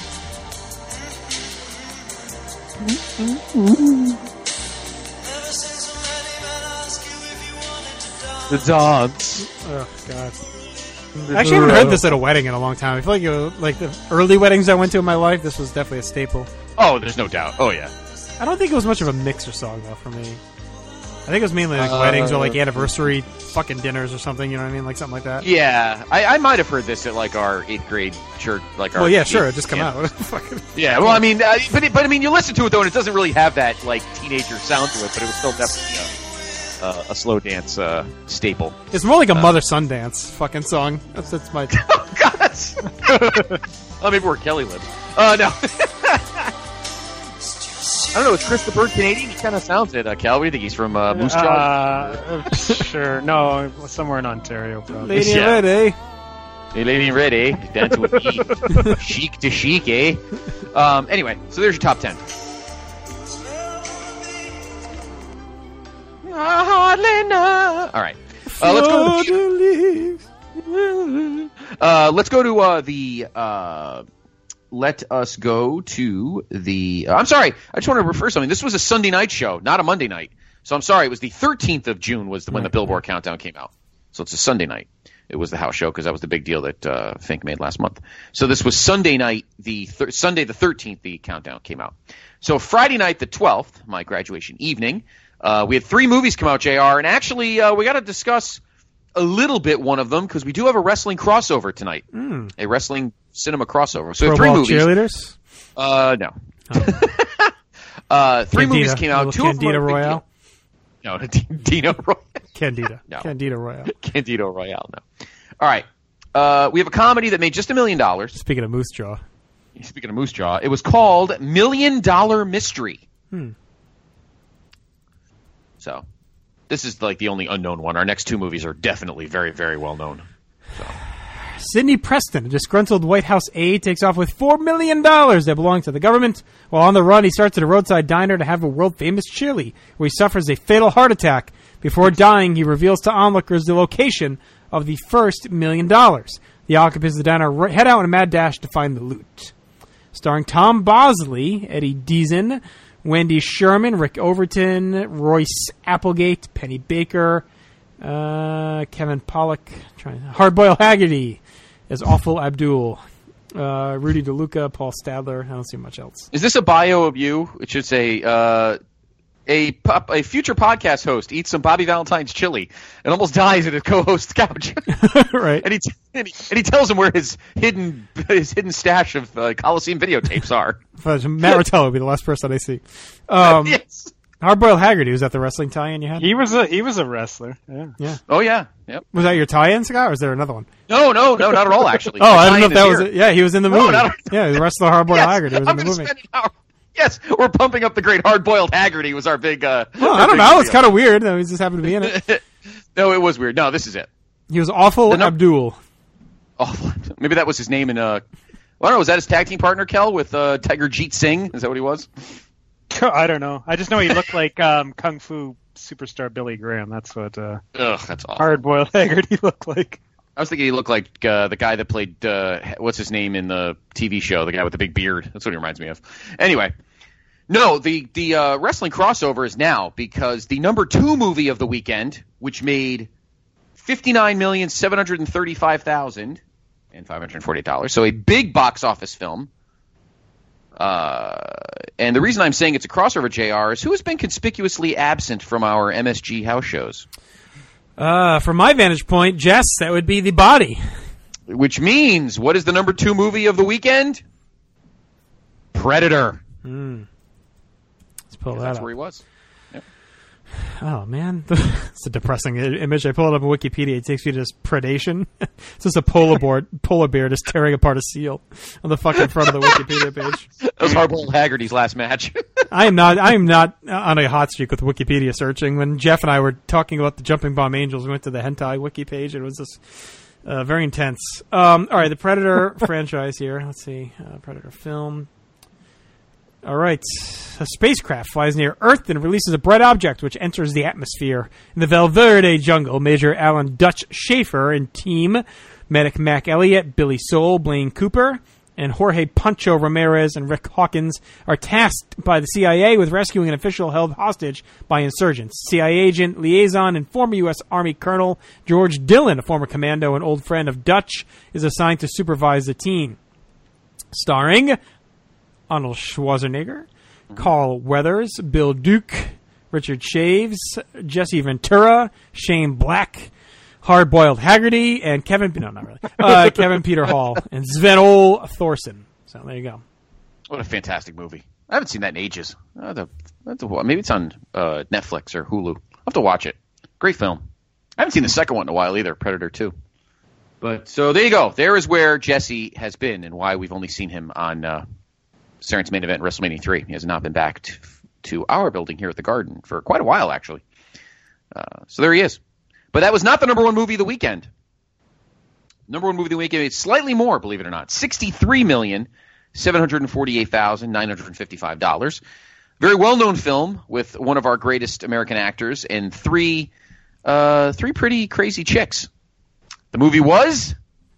The dance. Oh, God. I actually haven't heard this at a wedding in a long time. I feel like the early weddings I went to in my life, this was definitely a staple. Oh, there's no doubt. Oh, yeah. I don't think it was much of a mixer song, though, for me. I think it was mainly like weddings or like anniversary fucking dinners or something, you know what I mean? Like something like that. Yeah. I might have heard this at like our 8th grade church. Like our it just come out. Yeah, well, I mean, but I mean, you listen to it, though, and it doesn't really have that like teenager sound to it, but it was still definitely a slow dance staple. It's more like a mother-son dance fucking song. That's my... Oh, God! Oh, maybe where Kelly lives. No. I don't know, is Chris the Bird Canadian? He kind of sounds it, Cal. What do you think? He's from Moose Jaw? Sure. No, somewhere in Ontario, probably. Lady ready. Hey, lady ready. Down to a beat. Chic to chic, eh? Anyway, so there's your top 10. All right. Let's go to the... I'm sorry. I just want to refer something. This was a Sunday night show, not a Monday night. So I'm sorry. It was the 13th of June was when the Billboard Countdown came out. So it's a Sunday night. It was the house show because that was the big deal that Fink made last month. So this was Sunday night, Sunday the 13th, the countdown came out. So Friday night, the 12th, my graduation evening, we had 3 movies come out, JR, and actually we got to discuss a little bit one of them because we do have a wrestling crossover tonight, a wrestling cinema crossover. So 3 movies. Cheerleaders? No. 3 movies came out. 2 of them Candida Royale? No, Dino Royale. Candida. No. Candida Royale. Candido Royale, no. All right. We have a comedy that made just $1 million. Speaking of Moose Jaw. It was called $1 Million Mystery. So, this is like the only unknown one. Our next 2 movies are definitely very, very well known. So. Sidney Preston, a disgruntled White House aide, takes off with $4 million that belong to the government. While on the run, he starts at a roadside diner to have a world-famous chili, where he suffers a fatal heart attack. Before dying, he reveals to onlookers the location of the first $1 million. The occupants of the diner head out in a mad dash to find the loot. Starring Tom Bosley, Eddie Deason, Wendy Sherman, Rick Overton, Royce Applegate, Penny Baker, Kevin Pollak, Hardboiled Haggerty as Awful Abdul, Rudy DeLuca, Paul Stadler. I don't see much else. Is this a bio of you? It should say a future podcast host eats some Bobby Valentine's chili and almost dies at his co-host's couch. Right. And he tells him where his hidden stash of Coliseum videotapes are. Matt Rotella would be the last person I see. Yes. Hardboiled Haggerty, was that the wrestling tie-in you had? He was a wrestler. Yeah. Oh yeah. Yep. Was that your tie-in, Scott, or is there another one? No, not at all. Actually. I don't know if that was it. Yeah, he was in the movie. Yeah, the wrestler Hardboiled Haggerty was in the movie. Yes, we're pumping up the great Hardboiled Haggerty was our big... I don't know. It's kind of weird. He just happened to be in it. No, it was weird. No, this is it. He was Awful Abdul. Awful. Maybe that was his name in... I don't know. Was that his tag team partner, Kel, with Tiger Jeet Singh? Is that what he was? I don't know. I just know he looked like Kung Fu superstar Billy Graham. That's what that's awful. Hardboiled Haggerty looked like. I was thinking he looked like the guy that played... what's his name in the TV show? The guy with the big beard. That's what he reminds me of. Anyway... No, the wrestling crossover is now because the number 2 movie of the weekend, which made $59,735,548, so a big box office film. And the reason I'm saying it's a crossover, JR, is who has been conspicuously absent from our MSG house shows? From my vantage point, Jess, that would be The Body. Which means, what is the number 2 movie of the weekend? Predator. Pull that that's up. where he was. Yep. Oh, man. It's a depressing image. I pull it up on Wikipedia. It takes you to this predation. It's just a polar bear just tearing apart a seal on the fucking front of the Wikipedia page. That was Hardball Haggerty's last match. I am not on a hot streak with Wikipedia searching. When Jeff and I were talking about the Jumping Bomb Angels, we went to the hentai wiki page, and it was just very intense. All right, the Predator franchise here. Let's see. Predator film. All right. A spacecraft flies near Earth and releases a bright object which enters the atmosphere. In the Valverde jungle, Major Alan Dutch Schaefer and team, Medic Mac Elliott, Billy Soule, Blaine Cooper, and Jorge Pancho Ramirez and Rick Hawkins are tasked by the CIA with rescuing an official held hostage by insurgents. CIA agent, liaison, and former U.S. Army Colonel George Dillon, a former commando and old friend of Dutch, is assigned to supervise the team. Starring Arnold Schwarzenegger, Carl Weathers, Bill Duke, Richard Shaves, Jesse Ventura, Shane Black, Hard-Boiled Haggerty, and Kevin Peter Hall, and Sven-Ole Thorsen. So there you go. What a fantastic movie. I haven't seen that in ages. Maybe it's on Netflix or Hulu. I'll have to watch it. Great film. I haven't seen the second one in a while either, Predator 2. But so there you go. There is where Jesse has been and why we've only seen him on Saren's main event, WrestleMania 3. He has not been back to our building here at the Garden for quite a while, actually. So there he is. But that was not the number one movie of the weekend. Number one movie of the weekend is slightly more, believe it or not. $63,748,955. Very well-known film with one of our greatest American actors and three pretty crazy chicks. The movie was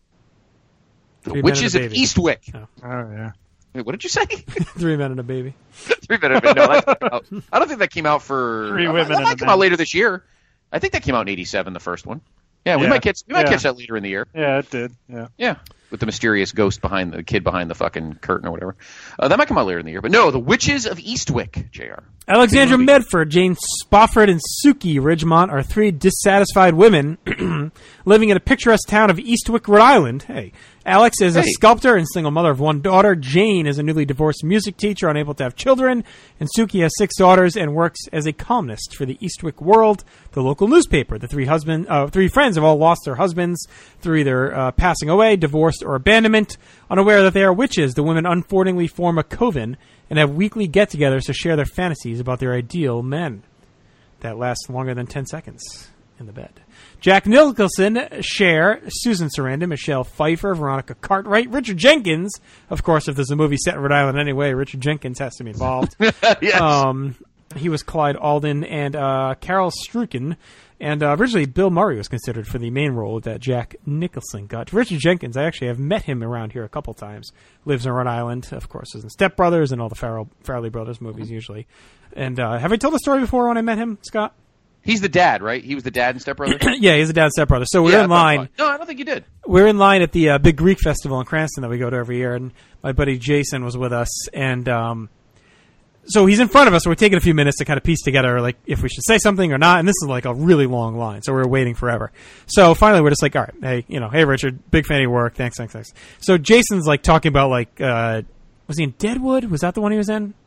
The Witches of Eastwick. Oh, yeah. Wait, what did you say? 3 Men and a Baby. 3 Men and a Baby. No, I don't think that came out for... 3 Women that might come out later this year. I think that came out in '87, the first one. Yeah, we might catch that later in the year. Yeah, it did. Yeah, with the mysterious ghost behind the kid behind the fucking curtain or whatever. That might come out later in the year. But no, The Witches of Eastwick, JR. Alexandra Medford, Jane Spofford, and Suki Ridgemont are 3 dissatisfied women living in a picturesque town of Eastwick, Rhode Island. Hey, Alex is a sculptor and single mother of 1 daughter. Jane is a newly divorced music teacher unable to have children. And Suki has 6 daughters and works as a columnist for the Eastwick World, the local newspaper. The 3 friends have all lost their husbands through either passing away, divorce, or abandonment. Unaware that they are witches, the women unfortunately form a coven and have weekly get-togethers to share their fantasies about their ideal men. That lasts longer than 10 seconds in the bed. Jack Nicholson, Cher, Susan Sarandon, Michelle Pfeiffer, Veronica Cartwright, Richard Jenkins. Of course, if there's a movie set in Rhode Island anyway, Richard Jenkins has to be involved. Yes. He was Clyde Alden and Carol Strucken. And originally, Bill Murray was considered for the main role that Jack Nicholson got. Richard Jenkins, I actually have met him around here a couple times. Lives in Rhode Island, of course, is in Step Brothers and all the Farrelly Brothers movies usually. And have I told the story before when I met him, Scott? He's the dad, right? He was the dad in Step Brothers? Yeah, he's the dad in Step Brothers. So we're in line. No, I don't think you did. We're in line at the Big Greek Festival in Cranston that we go to every year. And my buddy Jason was with us. And so he's in front of us, so we're taking a few minutes to kind of piece together, like, if we should say something or not, and this is like a really long line, so we're waiting forever. So finally, we're just like, all right, hey Richard, big fan of your work, thanks. So Jason's like talking about like, was he in Deadwood? Was that the one he was in?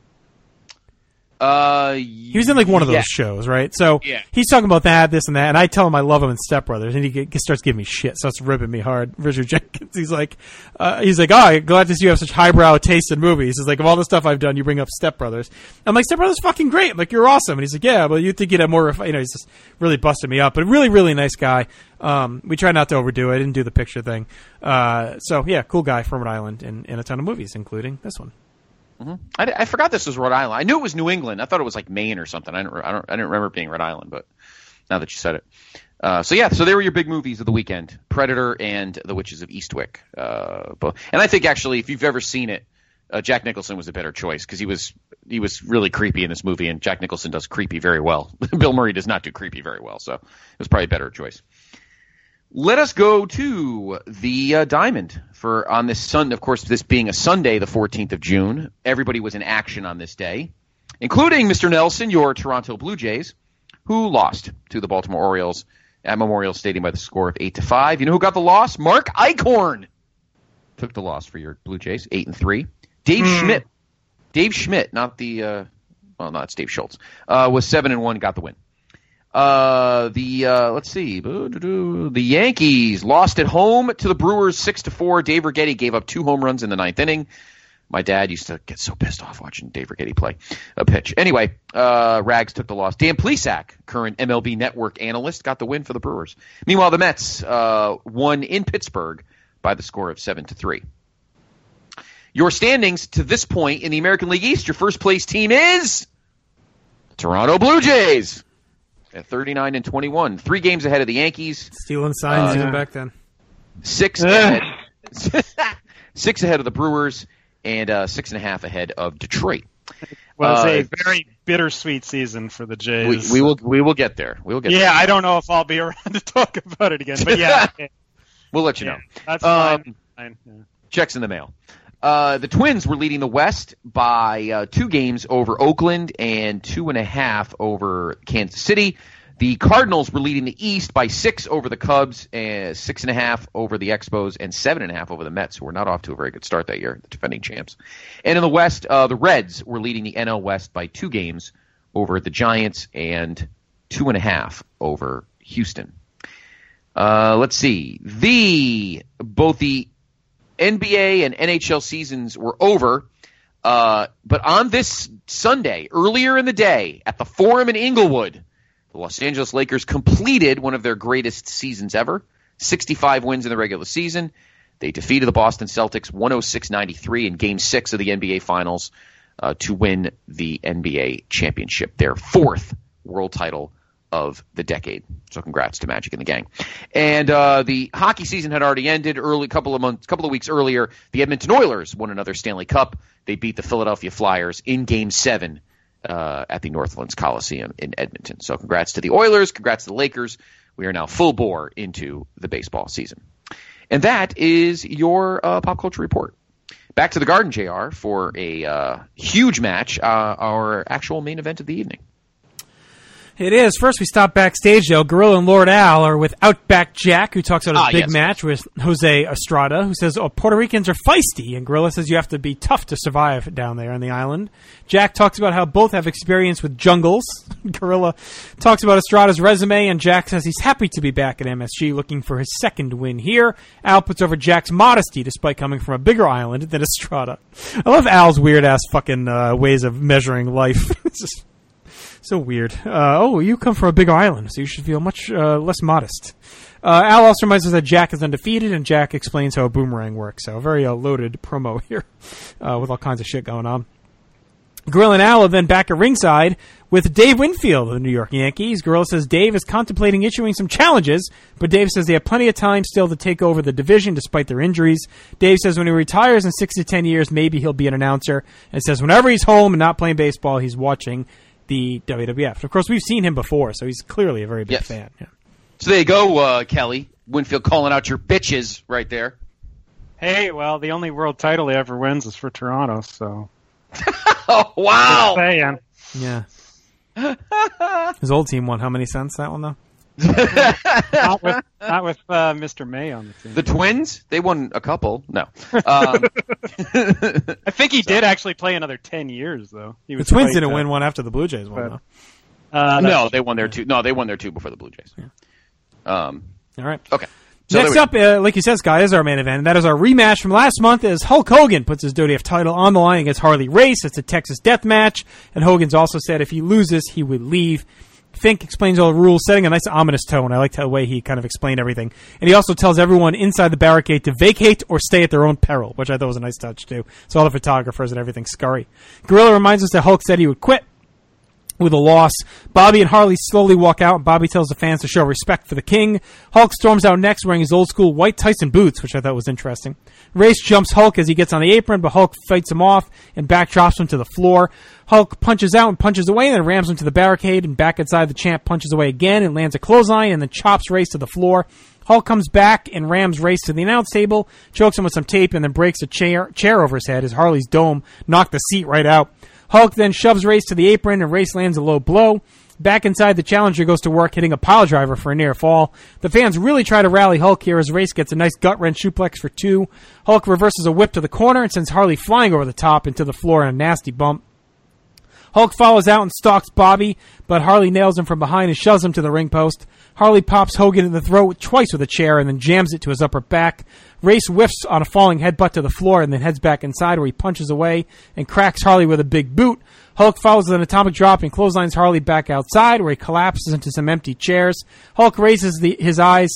He was in like one of those shows, right? So he's talking about that, this and that, and I tell him I love him in Step Brothers, and he starts giving me shit, starts ripping me hard. Richard Jenkins, he's like, I'm glad to see you have such highbrow taste in movies. He's like, of all the stuff I've done, you bring up Step Brothers. I'm like, Step Brothers is fucking great. I'm like, you're awesome. And he's like, yeah, but you think you'd have more, he's just really busting me up, but really, really nice guy. We try not to overdo it. I didn't do the picture thing. So yeah, cool guy from Rhode Island in a ton of movies, including this one. Mm-hmm. I forgot this was Rhode Island. I knew it was New England. I thought it was like Maine or something. I didn't remember it being Rhode Island, but now that you said it. So there were your big movies of the weekend: Predator and The Witches of Eastwick. And I think actually, if you've ever seen it, Jack Nicholson was a better choice because he was really creepy in this movie, and Jack Nicholson does creepy very well. Bill Murray does not do creepy very well, so it was probably a better choice. Let us go to the Diamond on this Sunday. Of course, this being a Sunday, the 14th of June, everybody was in action on this day, including Mr. Nelson, your Toronto Blue Jays, who lost to the Baltimore Orioles at Memorial Stadium by the score of 8-5. You know who got the loss? Mark Eichhorn took the loss for your Blue Jays, 8-3. Dave Schmidt, not the well, not Steve Schultz, was 7-1, got the win. Let's see. The Yankees lost at home to the Brewers 6-4. Dave Righetti gave up 2 home runs in the 9th inning. My dad used to get so pissed off watching Dave Righetti play a pitch. Anyway, Rags took the loss. Dan Plesac, current MLB Network analyst, got the win for the Brewers. Meanwhile, the Mets won in Pittsburgh by the score of 7-3. Your standings to this point in the American League East, your first place team is Toronto Blue Jays at 39-21, 3 games ahead of the Yankees. Stealing signs even back then. 6 ahead. 6 ahead of the Brewers. And 6.5 ahead of Detroit. Well, it's a very bittersweet season for the Jays. We will get there. Yeah, I don't know if I'll be around to talk about it again, but yeah, we'll let you know. That's fine. Yeah. Checks in the mail. The Twins were leading the West by 2 games over Oakland and 2.5 over Kansas City. The Cardinals were leading the East by 6 over the Cubs, 6.5 over the Expos, and 7.5 over the Mets, who were not off to a very good start that year, the defending champs. And in the West, the Reds were leading the NL West by 2 games over the Giants and 2.5 over Houston. Let's see. Both the NBA and NHL seasons were over, but on this Sunday, earlier in the day, at the Forum in Inglewood, the Los Angeles Lakers completed one of their greatest seasons ever, 65 wins in the regular season. They defeated the Boston Celtics 106-93 in Game 6 of the NBA Finals to win the NBA championship, their 4th world title of the decade. So congrats to Magic and the gang. And the hockey season had already ended a couple of weeks earlier. The Edmonton Oilers won another Stanley Cup. They beat the Philadelphia Flyers in Game 7. At the Northlands Coliseum in Edmonton. So congrats to the Oilers, congrats to the Lakers. We are now full bore into the baseball season. And that is your pop culture report. Back to the Garden, JR, for a huge match, our actual main event of the evening. It is. First, we stop backstage, though. Gorilla and Lord Al are with Outback Jack, who talks about his big match with Jose Estrada, who says, Puerto Ricans are feisty, and Gorilla says you have to be tough to survive down there on the island. Jack talks about how both have experience with jungles. Gorilla talks about Estrada's resume, and Jack says he's happy to be back at MSG, looking for his 2nd win here. Al puts over Jack's modesty, despite coming from a bigger island than Estrada. I love Al's weird-ass fucking ways of measuring life. It's just so weird. You come from a bigger island, so you should feel much less modest. Al also reminds us that Jack is undefeated, and Jack explains how a boomerang works. So a very loaded promo here with all kinds of shit going on. Gorilla and Al are then back at ringside with Dave Winfield of the New York Yankees. Gorilla says Dave is contemplating issuing some challenges, but Dave says they have plenty of time still to take over the division despite their injuries. Dave says when he retires in 6 to 10 years, maybe he'll be an announcer, and says whenever he's home and not playing baseball, he's watching the WWF. And of course, we've seen him before, so he's clearly a very big fan. Yeah. So there you go, Kelly. Winfield calling out your bitches right there. Hey, well, the only world title he ever wins is for Toronto, so... Oh, wow! Yeah. His old team won how many cents, that one, though? not with Mr. May on the team. The Twins? They won a couple. No. I think he did actually play another 10 years, though. The Twins didn't win one after the Blue Jays won, though. No, they won their 2. No, they won their 2 before the Blue Jays. Yeah. All right. Okay. So next up, like you said, Scott, is our main event, and that is our rematch from last month as Hulk Hogan puts his WWF title on the line against Harley Race. It's a Texas death match, and Hogan's also said if he loses, he would leave. Fink explains all the rules, setting a nice ominous tone. I liked the way he kind of explained everything. And he also tells everyone inside the barricade to vacate or stay at their own peril, which I thought was a nice touch, too. So all the photographers and everything scurry. Gorilla reminds us that Hulk said he would quit with a loss. Bobby and Harley slowly walk out, and Bobby tells the fans to show respect for the king. Hulk storms out next wearing his old-school white Tyson boots, which I thought was interesting. Race jumps Hulk as he gets on the apron, but Hulk fights him off and backdrops him to the floor. Hulk punches out and punches away, and then rams him to the barricade, and back inside the champ punches away again and lands a clothesline, and then chops Race to the floor. Hulk comes back and rams Race to the announce table, chokes him with some tape, and then breaks a chair over his head as Harley's dome knocked the seat right out. Hulk then shoves Race to the apron, and Race lands a low blow. Back inside, the challenger goes to work, hitting a pile driver for a near fall. The fans really try to rally Hulk here as Race gets a nice gut-wrench suplex for 2. Hulk reverses a whip to the corner and sends Harley flying over the top into the floor in a nasty bump. Hulk follows out and stalks Bobby, but Harley nails him from behind and shoves him to the ring post. Harley pops Hogan in the throat twice with a chair and then jams it to his upper back. Race whiffs on a falling headbutt to the floor and then heads back inside where he punches away and cracks Harley with a big boot. Hulk follows with an atomic drop and clotheslines Harley back outside where he collapses into some empty chairs. Hulk raises his eyes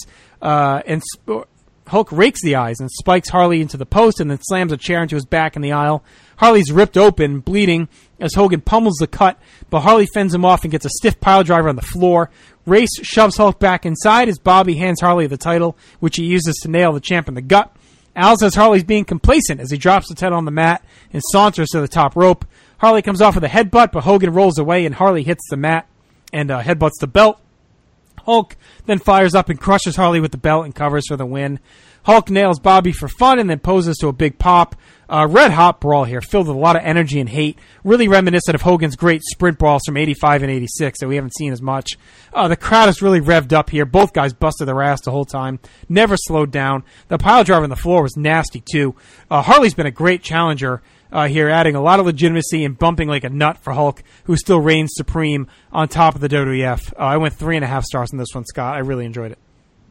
Hulk rakes the eyes and spikes Harley into the post and then slams a chair into his back in the aisle. Harley's ripped open, bleeding, as Hogan pummels the cut, but Harley fends him off and gets a stiff piledriver on the floor. Race shoves Hulk back inside as Bobby hands Harley the title, which he uses to nail the champ in the gut. Al says Harley's being complacent as he drops the title on the mat and saunters to the top rope. Harley comes off with a headbutt, but Hogan rolls away and Harley hits the mat and headbutts the belt. Hulk then fires up and crushes Harley with the belt and covers for the win. Hulk nails Bobby for fun and then poses to a big pop. Red hot brawl here, filled with a lot of energy and hate. Really reminiscent of Hogan's great sprint brawls from 85 and 86 that we haven't seen as much. The crowd is really revved up here. Both guys busted their ass the whole time. Never slowed down. The pile driver on the floor was nasty too. Harley's been a great challenger here, adding a lot of legitimacy and bumping like a nut for Hulk, who still reigns supreme on top of the WWF. I went 3.5 stars on this one, Scott. I really enjoyed it.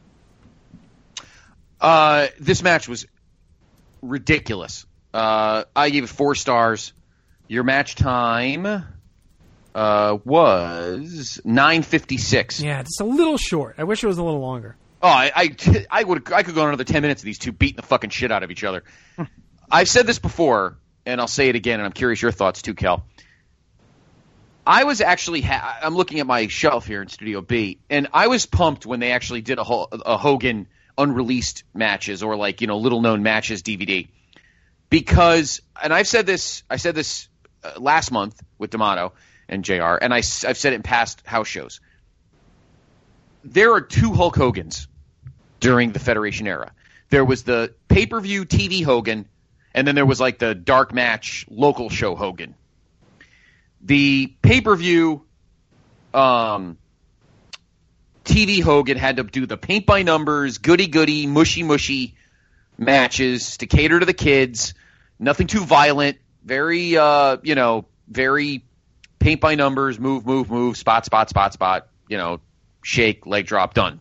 This match was ridiculous. I gave it 4 stars. Your match time was 9:56. Yeah, just a little short. I wish it was a little longer. Oh, I could go another 10 minutes of these two beating the fucking shit out of each other. I've said this before, and I'll say it again, and I'm curious your thoughts too, Kel. I was actually I'm looking at my shelf here in Studio B, and I was pumped when they actually did a Hogan unreleased matches or little known matches DVD, because, and I said this last month with D'Amato and JR, and I've said it in past house shows. There are 2 Hulk Hogans during the Federation era. There was the pay-per-view TV Hogan, and then there was the dark match local show Hogan. The pay-per-view TV Hogan had to do the paint-by-numbers, goody-goody, mushy-mushy matches to cater to the kids. Nothing too violent. Very, very paint-by-numbers, move, spot, shake, leg drop, done.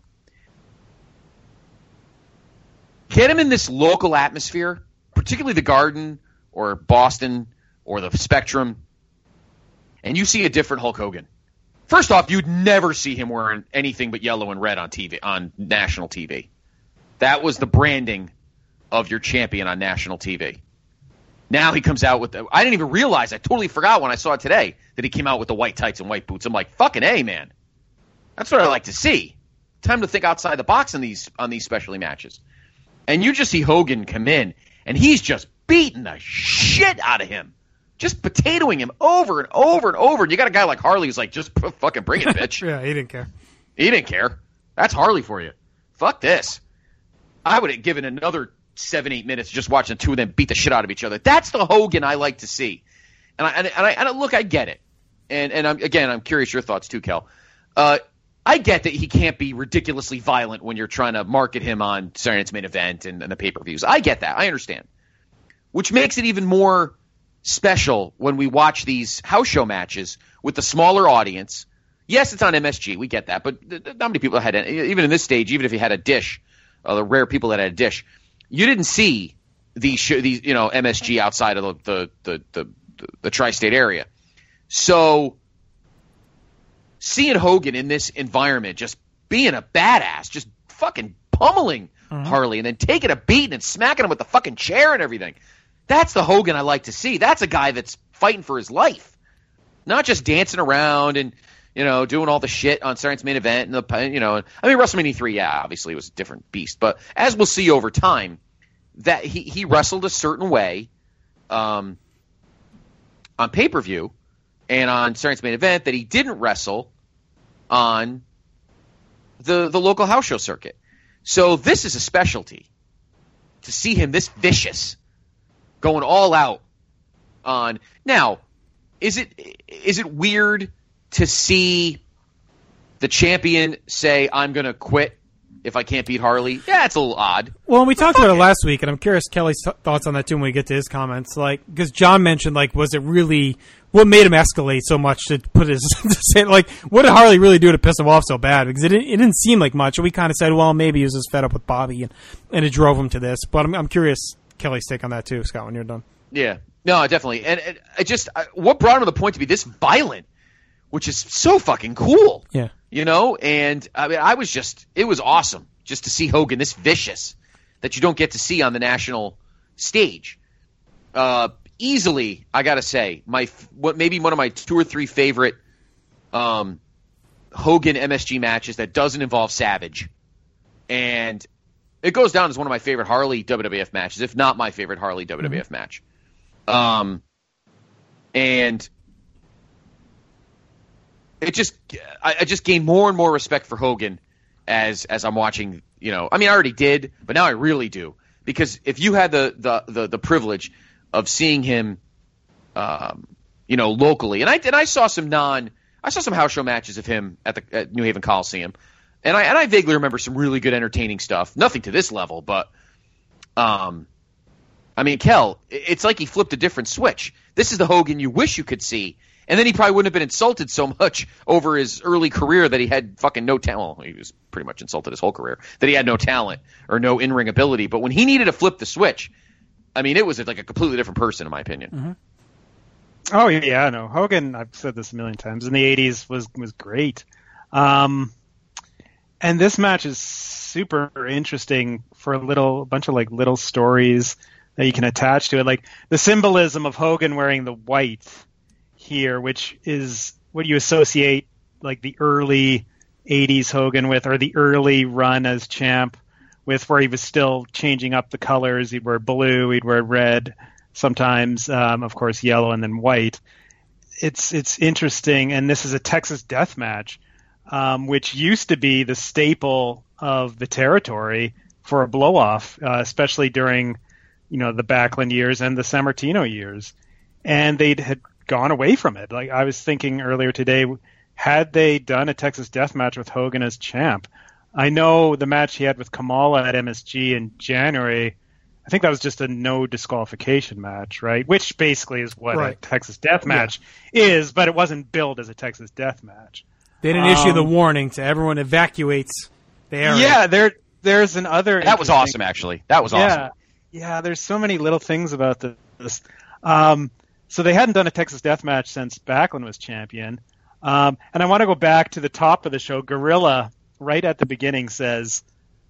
Get him in this local atmosphere, particularly the Garden or Boston or the Spectrum, and you see a different Hulk Hogan. First off, you'd never see him wearing anything but yellow and red on TV, on national TV. That was the branding of your champion on national TV. Now he comes out with I didn't even realize, I totally forgot when I saw it today, that he came out with the white tights and white boots. I'm like, fucking A, man. That's what I like to see. Time to think outside the box on these specialty matches. And you just see Hogan come in, and he's just beating the shit out of him. Just potatoing him over and over and over. And you got a guy like Harley who's like, just fucking bring it, bitch. Yeah, he didn't care. He didn't care. That's Harley for you. Fuck this. I would have given another 7-8 minutes just watching the two of them beat the shit out of each other. That's the Hogan I like to see. And I look, I get it. And I'm curious your thoughts too, Kel. I get that he can't be ridiculously violent when you're trying to market him on Saturday Night's Main Event and the pay-per-views. I get that. I understand. Which makes it even more special when we watch these house show matches with the smaller audience. Yes, it's on MSG. We get that. But not many people had it. Even in this stage, even if you had a dish, the rare people that had a dish, you didn't see these MSG outside of the tri-state area. So seeing Hogan in this environment, just being a badass, just fucking pummeling Harley and then taking a beating and smacking him with the fucking chair and everything. That's the Hogan I like to see. That's a guy that's fighting for his life, not just dancing around and doing all the shit on Saturday Night's Main Event and WrestleMania 3, yeah, obviously it was a different beast, but as we'll see over time, that he wrestled a certain way on pay-per-view and on Saturday Night's Main Event that he didn't wrestle on the local house show circuit. So this is a specialty to see him this vicious, going all out on. Now, is it weird to see the champion say, I'm going to quit if I can't beat Harley, yeah, it's a little odd. Well, we talked about it last week, and I'm curious Kelly's thoughts on that too when we get to his comments. Like, because John mentioned, like, was it really what made him escalate so much to put his to say, like, what did Harley really do to piss him off so bad? Because it didn't seem like much. And we kind of said, well, maybe he was just fed up with Bobby, and it drove him to this. But I'm curious Kelly's take on that too, Scott, when you're done. Yeah, no, definitely, and what brought him to the point to be this violent, which is so fucking cool. Yeah. You know, and I mean, it was awesome just to see Hogan this vicious that you don't get to see on the national stage. Easily, I gotta say, maybe one of my 2 or 3 favorite Hogan MSG matches that doesn't involve Savage, and it goes down as one of my favorite Harley WWF matches, if not my favorite Harley WWF match. And I just gained more and more respect for Hogan as I'm watching, you know. I mean, I already did, but now I really do, because if you had the privilege of seeing him, you know, locally, and I saw some house show matches of him at New Haven Coliseum, and I vaguely remember some really good entertaining stuff. Nothing to this level, but I mean, Kel, it's like he flipped a different switch. This is the Hogan you wish you could see. And then he probably wouldn't have been insulted so much over his early career that he had fucking no talent. Well, he was pretty much insulted his whole career, that he had no talent or no in-ring ability. But when he needed to flip the switch, I mean, it was like a completely different person, in my opinion. Mm-hmm. Oh, yeah, no. Hogan, I've said this a million times, in the 80s was great. And this match is super interesting for a bunch of like little stories that you can attach to it. Like the symbolism of Hogan wearing the white here, which is what you associate like the early 80s Hogan with, or the early run as champ with, where he was still changing up the colors. He'd wear blue, he'd wear red, sometimes, of course, yellow, and then white. It's interesting, and this is a Texas death match, which used to be the staple of the territory for a blow-off, especially during, you know, the Backlund years and the Sammartino years. And they had gone away from it. Like I was thinking earlier today, had they done a Texas death match with Hogan as champ? I know the match he had with Kamala at MSG in January, I think that was just a no disqualification match, right? Which basically is what a Texas death match is, but it wasn't billed as a Texas death match. They didn't issue the warning to everyone evacuates the area. Yeah, there's another... That was awesome, actually. That was awesome. Yeah, there's so many little things about this. So they hadn't done a Texas death match since Backlund was champion. And I want to go back to the top of the show. Gorilla, right at the beginning, says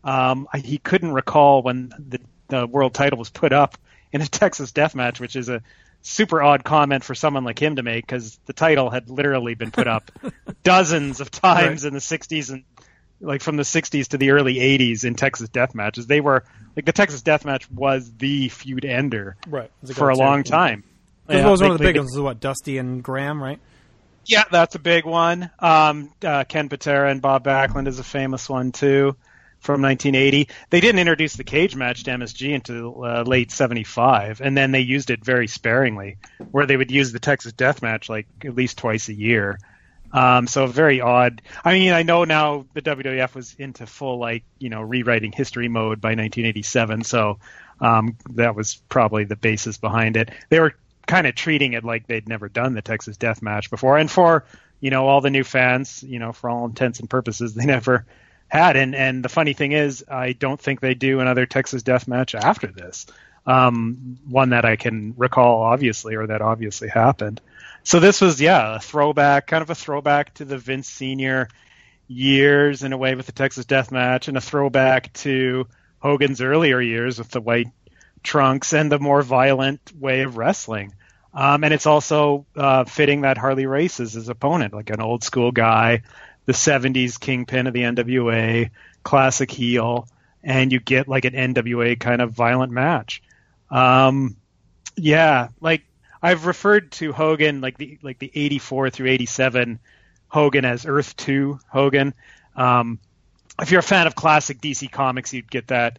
he couldn't recall when the world title was put up in a Texas death match, which is a super odd comment for someone like him to make, because the title had literally been put up dozens of times in the 60s, and like from the 60s to the early 80s in Texas death matches. They were like, the Texas death match was the feud ender for a long time. It was one of the big ones. What, Dusty and Graham, right? Yeah, that's a big one. Ken Patera and Bob Backlund is a famous one too, from 1980. They didn't introduce the cage match to MSG until late 75, and then they used it very sparingly, where they would use the Texas death match like at least twice a year. So very odd. I mean, I know now the WWF was into full, like, you know, rewriting history mode by 1987, so that was probably the basis behind it. They were kind of treating it like they'd never done the Texas death match before, and for, you know, all the new fans, you know, for all intents and purposes, they never had. And the funny thing is, I don't think they do another Texas death match after this, one that I can recall, obviously, or that obviously happened. So this was, a throwback, kind of a throwback to the Vince Sr. years in a way with the Texas death match, and a throwback to Hogan's earlier years with the white trunks and the more violent way of wrestling. And it's also fitting that Harley Race is his opponent, like an old school guy, the 70s kingpin of the NWA, classic heel, and you get like an NWA kind of violent match. Like I've referred to Hogan, like the 84 through 87 Hogan, as Earth 2 Hogan. If you're a fan of classic DC Comics, you'd get that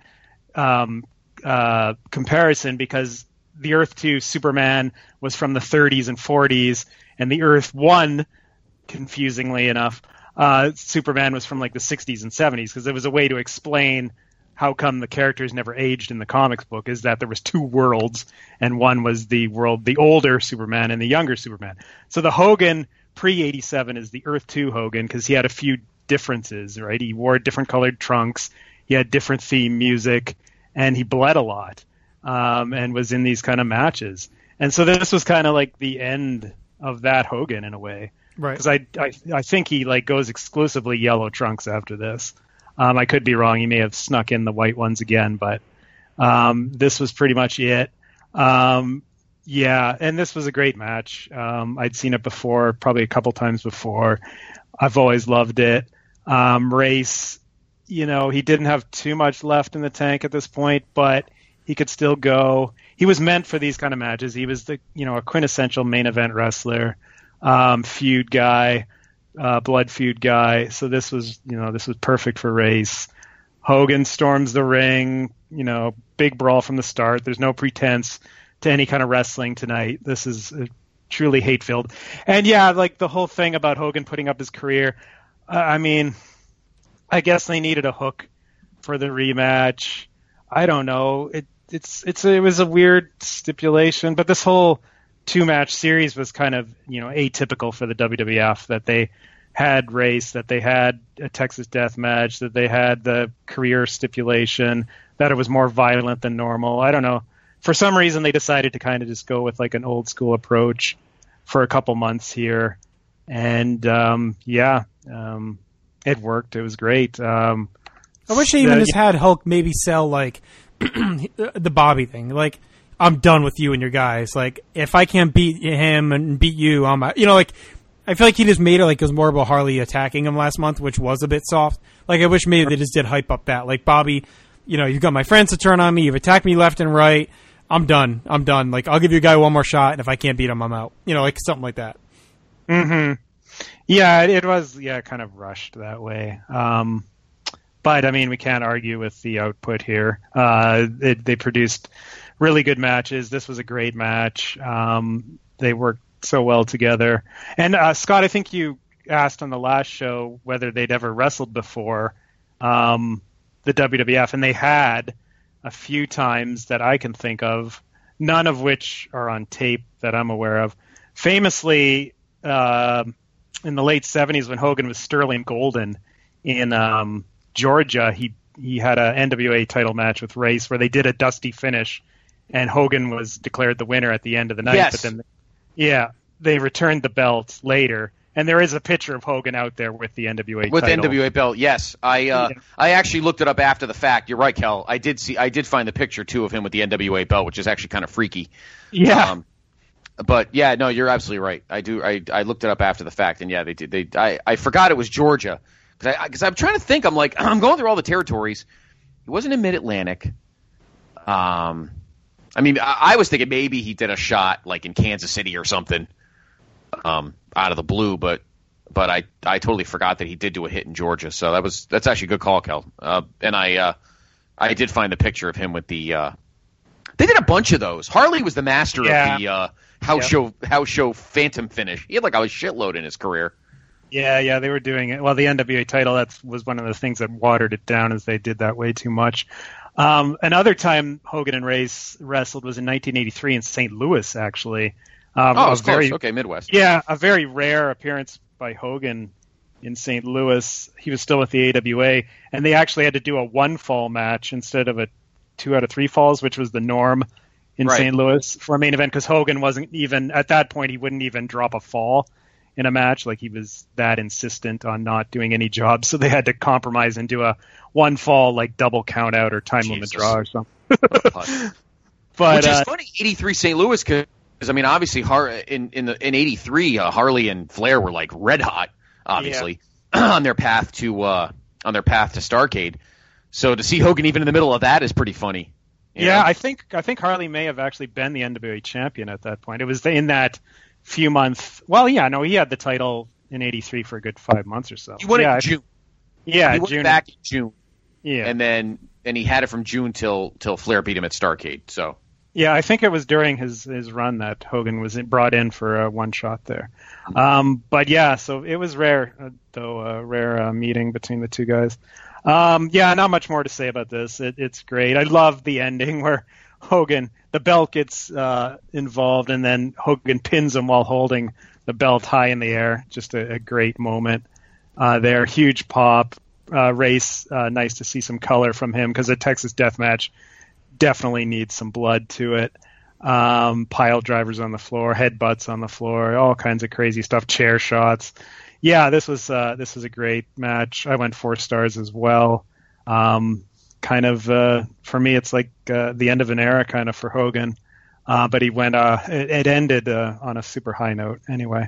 comparison, because the Earth 2 Superman was from the 30s and 40s, and the Earth 1, confusingly enough, Superman was from like the 60s and 70s, because it was a way to explain how come the characters never aged in the comics book, is that there was two worlds, and one was the older Superman and the younger Superman. So the Hogan pre-87 is the Earth 2 Hogan, because he had a few differences, right? He wore different colored trunks, he had different theme music, and he bled a lot, and was in these kind of matches. And so this was kind of like the end of that Hogan in a way. Right. Because I think he like goes exclusively yellow trunks after this. I could be wrong. He may have snuck in the white ones again, but this was pretty much it. Yeah, and this was a great match. I'd seen it before, probably a couple times before. I've always loved it. Race, he didn't have too much left in the tank at this point, but he could still go. He was meant for these kind of matches. He was a quintessential main event wrestler, feud guy. Blood feud guy. So this was perfect for Race. Hogan storms the ring, big brawl from the start. There's no pretense to any kind of wrestling tonight. This is truly hate-filled. And yeah, like the whole thing about Hogan putting up his career, I guess they needed a hook for the rematch. I don't know. It was a weird stipulation, but this whole 2-match series was kind of, atypical for the WWF, that they had Race, that they had a Texas Death Match, that they had the career stipulation, that it was more violent than normal. I don't know. For some reason, they decided to kind of just go with like an old school approach for a couple months here. And it worked. It was great. I wish they even just had Hulk maybe sell like the Bobby thing. Like, I'm done with you and your guys. Like, if I can't beat him and beat you, I'm out. I feel like he just made it like it was more about Harley attacking him last month, which was a bit soft. Like, I wish maybe they just did hype up that. Like, Bobby, you've got my friends to turn on me. You've attacked me left and right. I'm done. Like, I'll give you a guy one more shot, and if I can't beat him, I'm out. Like something like that. Mm-hmm. Yeah, it was, kind of rushed that way. But, we can't argue with the output here. They produced really good matches. This was a great match. They worked so well together. And Scott, I think you asked on the last show whether they'd ever wrestled before, the WWF, and they had a few times that I can think of, none of which are on tape that I'm aware of. Famously, in the late 70s when Hogan was Sterling Golden in Georgia, he had an NWA title match with Race where they did a dusty finish, and Hogan was declared the winner at the end of the night. Yes. But then, they returned the belt later, and there is a picture of Hogan out there with the NWA title. With the NWA belt, yes. I actually looked it up after the fact. You're right, Kel. I did find the picture too of him with the NWA belt, which is actually kind of freaky. Yeah. But yeah, no, you're absolutely right. I looked it up after the fact, and yeah, they did. I forgot it was Georgia because I'm trying to think. I'm like, I'm going through all the territories. It wasn't in Mid-Atlantic. I was thinking maybe he did a shot like in Kansas City or something, out of the blue, but I totally forgot that he did do a hit in Georgia. So that's actually a good call, Kel. And I did find the picture of him with the. They did a bunch of those. Harley was the master of the house show phantom finish. He had like a shitload in his career. Yeah, they were doing it. Well, the NWA title, that was one of the things that watered it down, as they did that way too much. Another time Hogan and Race wrestled was in 1983 in St. Louis, actually. Close. Okay, Midwest. Yeah, a very rare appearance by Hogan in St. Louis. He was still with the AWA, and they actually had to do a 1-fall match instead of a 2 out of 3 falls, which was the norm in St. Louis for a main event, because Hogan wasn't even, at that point, he wouldn't even drop a fall in a match. Like, he was that insistent on not doing any jobs, so they had to compromise and do a 1-fall, like, double count out or time limit draw or something. But, which is funny, 83 St. Louis, because obviously in 83, Harley and Flair were like red hot, obviously, on their path to Starrcade. So to see Hogan even in the middle of that is pretty funny. You know? I think Harley may have actually been the NWA champion at that point. It was in that few months. Well, he had the title in 83 for a good 5 months or so. He won it in June. Yeah, he went back in June. Yeah, and he had it from June till Flair beat him at Starrcade. So Yeah, I think it was during his run that Hogan was brought in for a one shot there. But yeah, so it was rare, though, a rare meeting between the two guys. Yeah, not much more to say about this. It's great. I love the ending where Hogan, the belt gets involved, and then Hogan pins him while holding the belt high in the air. Just a great moment there. Huge pop. Race, nice to see some color from him because a Texas death match definitely needs some blood to it. Pile drivers on the floor, headbutts on the floor, all kinds of crazy stuff, chair shots. Yeah, this was a great match. I went 4 stars as well. Kind of for me, it's like the end of an era, kind of for Hogan. But he went. It ended on a super high note. Anyway,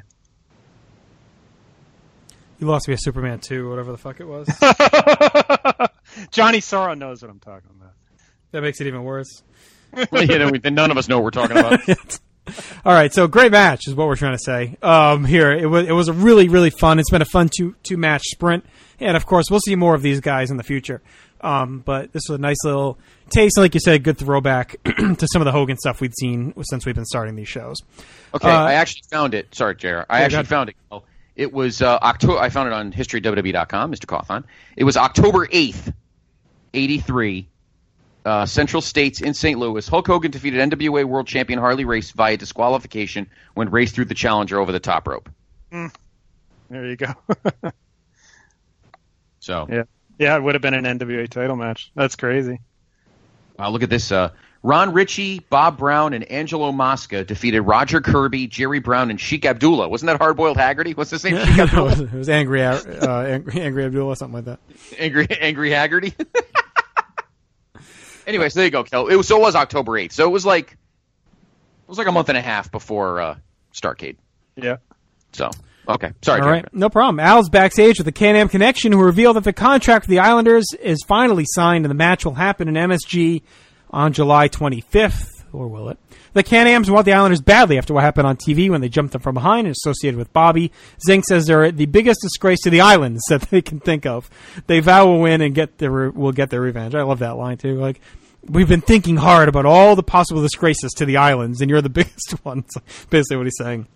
you lost me a Superman 2, whatever the fuck it was. Johnny Sorrow knows what I'm talking about. That makes it even worse. None of us know what we're talking about. All right, so great match is what we're trying to say. Here, it was a really, really fun. It's been a fun two match sprint, and of course, we'll see more of these guys in the future. But this was a nice little taste, like you said, good throwback to some of the Hogan stuff we'd seen since we've been starting these shows. Okay, I actually found it. Sorry, JR. I actually found it. It was October. I found it on historywwe.com, Mr. Cawthon. It was October 8th, 1983. Central States in St. Louis. Hulk Hogan defeated NWA World Champion Harley Race via disqualification when Race threw the challenger over the top rope. There you go. So yeah, it would have been an NWA title match. That's crazy. Wow, look at this. Ron Ritchie, Bob Brown, and Angelo Mosca defeated Roger Kirby, Jerry Brown, and Sheik Abdullah. Wasn't that Hard-Boiled Haggerty? What's his name? Sheik Abdullah? It was Angry Abdullah, something like that. Angry Haggerty? Anyway, so there you go, Kel. It was October 8th. So it was like a month and a half before Starrcade. Yeah. So, okay. Sorry. All right. No problem. Al's backstage with the Can-Am Connection, who revealed that the contract with the Islanders is finally signed and the match will happen in MSG on July 25th. Or will it? The Can-Ams want the Islanders badly after what happened on TV when they jumped them from behind and associated with Bobby. Zink says they're the biggest disgrace to the islands that they can think of. They vow will win and will get their revenge. I love that line, too. Like, we've been thinking hard about all the possible disgraces to the islands, and you're the biggest one. That's basically what he's saying.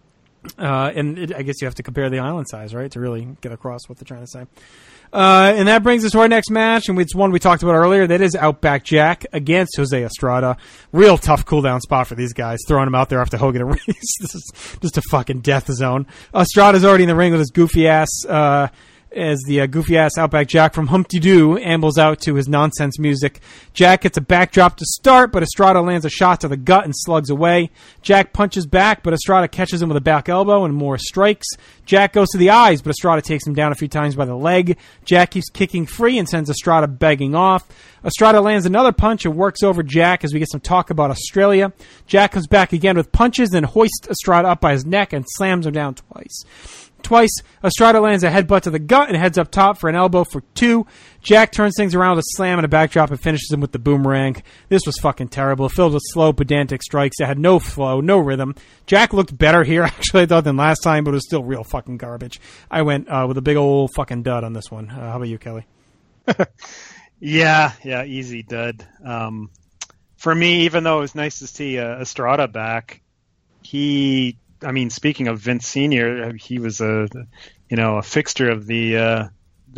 I guess you have to compare the island size, right, to really get across what they're trying to say. And that brings us to our next match, and it's one we talked about earlier. That is Outback Jack against Jose Estrada. Real tough cool-down spot for these guys, throwing him out there after Hogan and Race. This is just a fucking death zone. Estrada's already in the ring with his goofy ass, as the goofy-ass Outback Jack from Humpty Doo ambles out to his nonsense music. Jack gets a backdrop to start, but Estrada lands a shot to the gut and slugs away. Jack punches back, but Estrada catches him with a back elbow and more strikes. Jack goes to the eyes, but Estrada takes him down a few times by the leg. Jack keeps kicking free and sends Estrada begging off. Estrada lands another punch and works over Jack as we get some talk about Australia. Jack comes back again with punches and hoists Estrada up by his neck and slams him down twice. Estrada lands a headbutt to the gut and heads up top for an elbow for 2. Jack turns things around with a slam and a backdrop and finishes him with the boomerang. This was fucking terrible, filled with slow, pedantic strikes that had no flow, no rhythm. Jack looked better here, actually, I thought, than last time, but it was still real fucking garbage. I went with a big old fucking dud on this one. How about you, Kelly? Yeah, easy dud. For me, even though it was nice to see Estrada back, speaking of Vince Sr., he was a fixture of the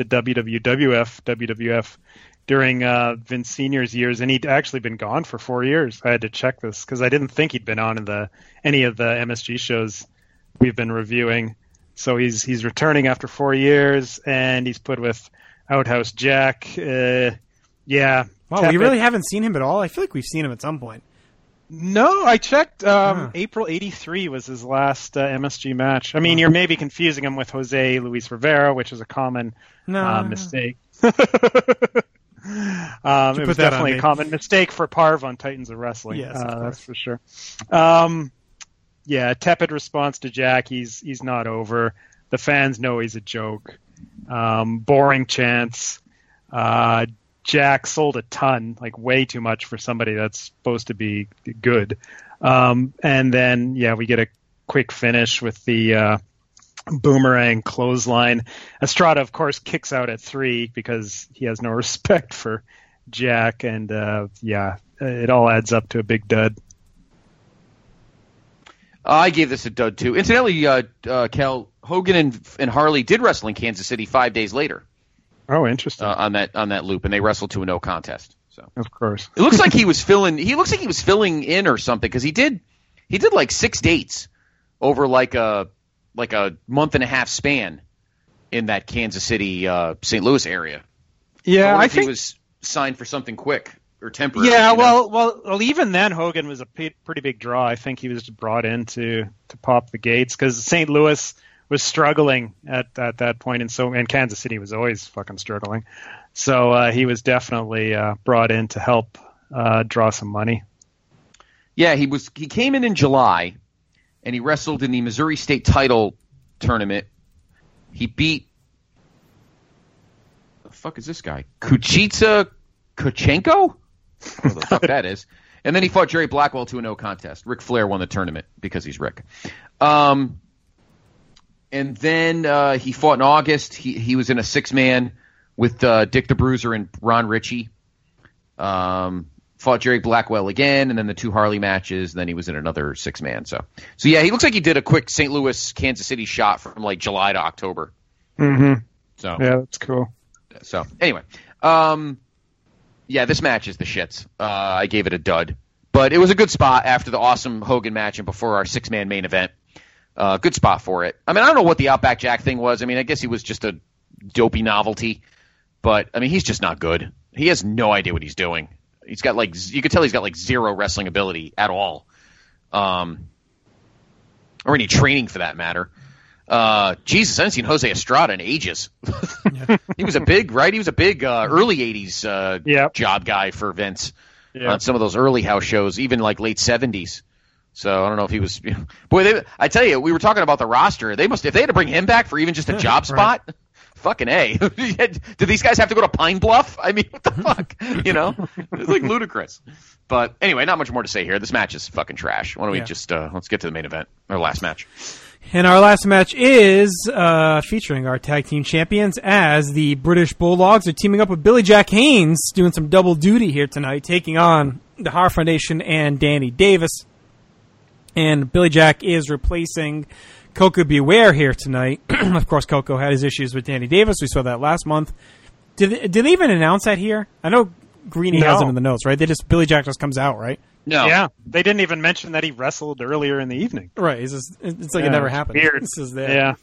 WWF during Vince Sr.'s years, and he'd actually been gone for 4 years. I had to check this because I didn't think he'd been on in any of the MSG shows we've been reviewing. So he's returning after 4 years, and he's put with Outhouse Jack. Wow, we really haven't seen him at all? I feel like we've seen him at some point. No, I checked. April 1983 was his last MSG match. I mean, you're maybe confusing him with Jose Luis Rivera, which is a common mistake. It was definitely a common mistake for Parv on Titans of Wrestling. Yes, that's for sure. Tepid response to Jack. He's not over. The fans know he's a joke. Boring chants. Jack sold a ton, like way too much for somebody that's supposed to be good. And then, we get a quick finish with the boomerang clothesline. Estrada, of course, kicks out at 3 because he has no respect for Jack. And, it all adds up to a big dud. I gave this a dud too. Incidentally, Cal, Hogan and Harley did wrestle in Kansas City 5 days later. Oh, interesting. On that loop, and they wrestled to a no contest. So of course, it looks like he was filling. He looks like he was filling in or something because he did like 6 dates over like a month and a half span in that Kansas City, St. Louis area. Yeah, I think he was signed for something quick or temporary. Yeah, well, even then Hogan was a pretty big draw. I think he was brought in to pop the gates because St. Louis was struggling at that point, and Kansas City was always fucking struggling. So he was definitely brought in to help draw some money. Yeah, he came in July, and he wrestled in the Missouri State title tournament. He beat the fuck is this guy? Kuchita Kochenko? What the fuck that is. And then he fought Jerry Blackwell to a no contest. Ric Flair won the tournament because he's Rick. And then he fought in August. He was in a 6-man with Dick the Bruiser and Ron Ritchie. Fought Jerry Blackwell again, and then the 2 Harley matches. And then he was in another 6-man. So yeah, he looks like he did a quick St. Louis, Kansas City shot from like July to October. Mm-hmm. So yeah, that's cool. So anyway, yeah, this match is the shits. I gave it a dud, but it was a good spot after the awesome Hogan match and before our 6-man main event. Good spot for it. I mean, I don't know what the Outback Jack thing was. I mean, I guess he was just a dopey novelty, but I mean, he's just not good. He has no idea what he's doing. He's got you could tell he's got zero wrestling ability at all, or any training for that matter. Jesus, I haven't seen Jose Estrada in ages. He was a big early 80s job guy for Vince on some of those early house shows, even like late 70s. So I don't know if he was. Boy, I tell you, we were talking about the roster. If they had to bring him back for even just a job spot, fucking A. Did these guys have to go to Pine Bluff? I mean, what the fuck? It's like ludicrous. But anyway, not much more to say here. This match is fucking trash. Why don't we just let's get to the main event, our last match. And our last match is featuring our tag team champions as the British Bulldogs are teaming up with Billy Jack Haynes, doing some double duty here tonight, taking on the Hart Foundation and Danny Davis. And Billy Jack is replacing Coco Beware here tonight. Of course, Coco had his issues with Danny Davis. We saw that last month. Did they even announce that here? I know Greeny has them in the notes, right? Billy Jack just comes out, right? No. Yeah, they didn't even mention that he wrestled earlier in the evening. Right. It's like it never happened. Weird. This is there. Yeah.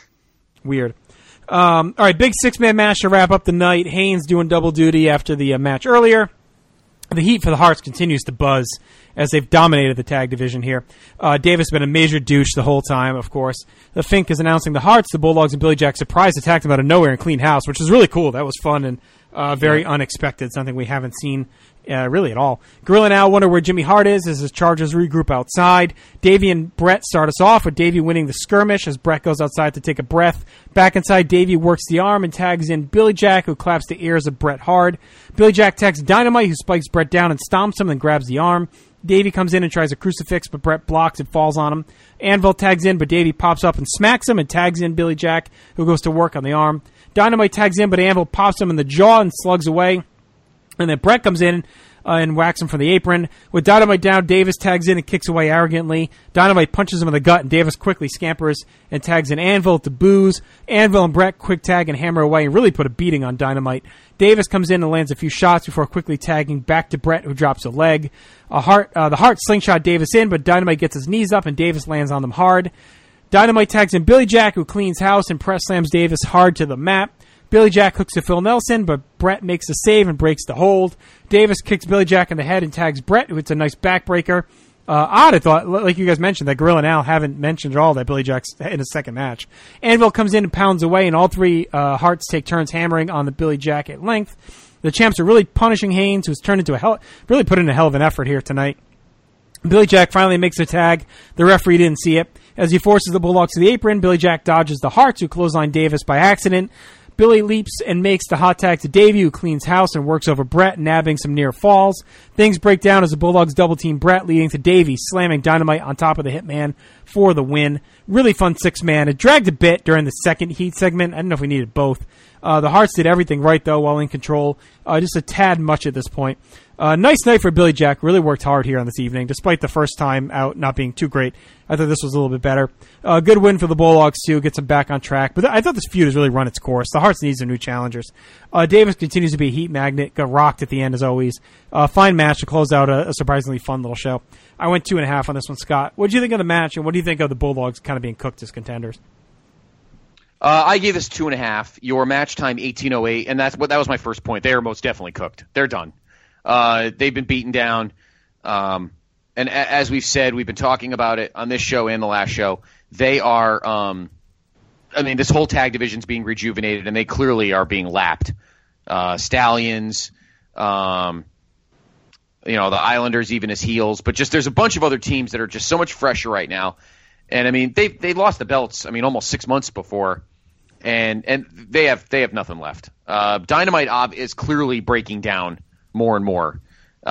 Weird. All right, big 6-man match to wrap up the night. Haynes doing double duty after the match earlier. The heat for the Hearts continues to buzz as they've dominated the tag division here. Davis has been a major douche the whole time, of course. The Fink is announcing the Hearts, the Bulldogs, and Billy Jack surprise attacked them out of nowhere and clean house, which is really cool. That was fun and very unexpected, something we haven't seen really at all. Gorilla now wonder where Jimmy Hart is as his Chargers regroup outside. Davey and Brett start us off with Davey winning the skirmish as Brett goes outside to take a breath. Back inside, Davey works the arm and tags in Billy Jack, who claps the ears of Brett hard. Billy Jack tags Dynamite, who spikes Brett down and stomps him and grabs the arm. Davey comes in and tries a crucifix, but Brett blocks and falls on him. Anvil tags in, but Davey pops up and smacks him and tags in Billy Jack, who goes to work on the arm. Dynamite tags in, but Anvil pops him in the jaw and slugs away. And then Brett comes in and whacks him from the apron. With Dynamite down, Davis tags in and kicks away arrogantly. Dynamite punches him in the gut, and Davis quickly scampers and tags in Anvil to booze. Anvil and Brett quick tag and hammer away and really put a beating on Dynamite. Davis comes in and lands a few shots before quickly tagging back to Brett, who drops a leg. The Heart slingshot Davis in, but Dynamite gets his knees up, and Davis lands on them hard. Dynamite tags in Billy Jack, who cleans house and press slams Davis hard to the mat. Billy Jack hooks to Phil Nelson, but Brett makes the save and breaks the hold. Davis kicks Billy Jack in the head and tags Brett, who hits a nice backbreaker. Odd, I thought, like you guys mentioned, that Gorilla and Al haven't mentioned at all that Billy Jack's in his second match. Anvil comes in and pounds away, and all three Hearts take turns hammering on the Billy Jack at length. The champs are really punishing Haynes, who's turned into really put in a hell of an effort here tonight. Billy Jack finally makes a tag. The referee didn't see it. As he forces the Bulldogs to the apron, Billy Jack dodges the Hearts, who clothesline Davis by accident. Billy leaps and makes the hot tag to Davey, who cleans house and works over Brett, nabbing some near falls. Things break down as the Bulldogs double-team Brett, leading to Davey slamming Dynamite on top of the Hitman for the win. Really fun 6-man. It dragged a bit during the second heat segment. I don't know if we needed both. The Hearts did everything right, though, while in control. Just a tad much at this point. Nice night for Billy Jack. Really worked hard here on this evening, despite the first time out not being too great. I thought this was a little bit better. Good win for the Bulldogs, too. Gets them back on track. But I thought this feud has really run its course. The Hearts need some new challengers. Davis continues to be a heat magnet. Got rocked at the end, as always. Fine match to close out a surprisingly fun little show. I went 2.5 on this one, Scott. What do you think of the match, and what do you think of the Bulldogs kind of being cooked as contenders? I gave this 2.5. Your match time 18:08, and that was my first point. They are most definitely cooked. They're done. They've been beaten down, and as we've said, we've been talking about it on this show and the last show. They are, this whole tag division's being rejuvenated, and they clearly are being lapped. Stallions, the Islanders, even as heels, but just there's a bunch of other teams that are just so much fresher right now. And they lost the belts. Almost 6 months before, and they have nothing left. Dynamite is clearly breaking down more and more.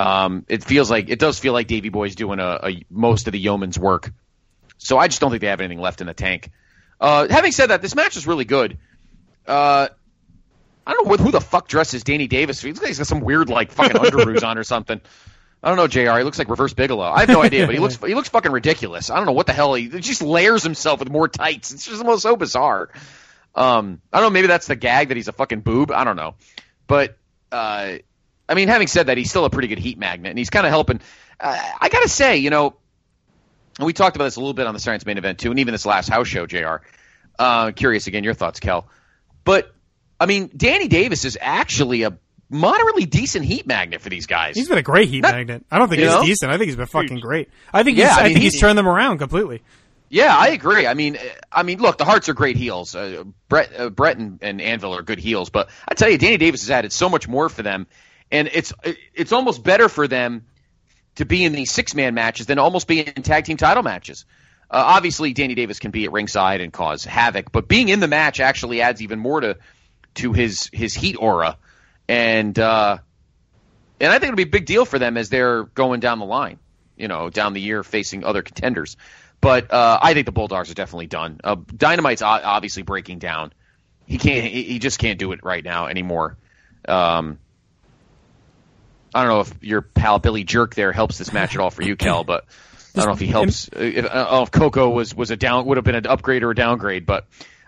It does feel like Davey Boy's doing most of the yeoman's work. So I just don't think they have anything left in the tank. Having said that, this match is really good. I don't know who the fuck dresses Danny Davis. He looks like he's got some weird fucking underoos on or something. I don't know, JR. He looks like Reverse Bigelow. I have no idea, but he looks fucking ridiculous. I don't know what the hell he just layers himself with more tights. It's just so bizarre. I don't know. Maybe that's the gag that he's a fucking boob. I don't know. But having said that, he's still a pretty good heat magnet, and he's kind of helping. I gotta say, and we talked about this a little bit on the Science Main Event too, and even this last house show, JR. Curious again, your thoughts, Kel. But Danny Davis is actually a moderately decent heat magnet for these guys. He's been a great heat magnet. I don't think he's decent. I think he's been fucking great. I think he's turned them around completely. Yeah, I agree. Look, the Hearts are great heels. Brett and Anvil are good heels, but I tell you, Danny Davis has added so much more for them, and it's almost better for them to be in these 6-man matches than almost be in tag team title matches. Obviously, Danny Davis can be at ringside and cause havoc, but being in the match actually adds even more to his heat aura. And I think it'll be a big deal for them as they're going down the line, down the year facing other contenders. But I think the Bulldogs are definitely done. Dynamite's obviously breaking down. He just can't do it right now anymore. I don't know if your pal Billy Jerk there helps this match at all for you, Kel, but I don't know if he helps. I don't know if Coco would have been an upgrade or a downgrade, but.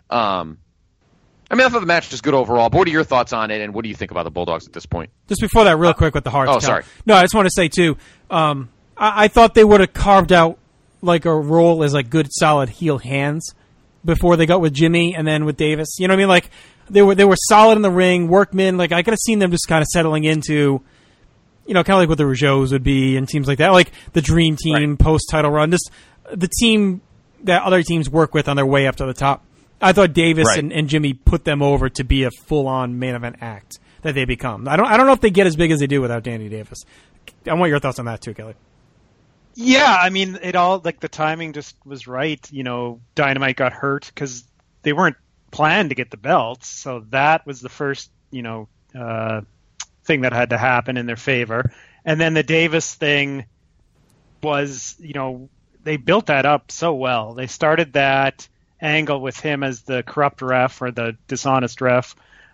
I thought the match was good overall. But what are your thoughts on it, and what do you think about the Bulldogs at this point? Just before that, real quick with the Hearts. Oh, sorry. No, I just want to say, too, I thought they would have carved out a role as good, solid heel hands before they got with Jimmy and then with Davis. You know what I mean? They were solid in the ring, workmen. I could have seen them just kind of settling into, kind of like what the Rougeaus would be and teams like that. Like the Dream Team post-title run. Just the team that other teams work with on their way up to the top. I thought Davis and Jimmy put them over to be a full-on main event act that they become. I don't know if they get as big as they do without Danny Davis. I want your thoughts on that too, Kelly. Yeah, it all the timing just was right. Dynamite got hurt because they weren't planned to get the belts, so that was the first thing that had to happen in their favor. And then the Davis thing was they built that up so well. They started that angle with him as the corrupt ref or the dishonest ref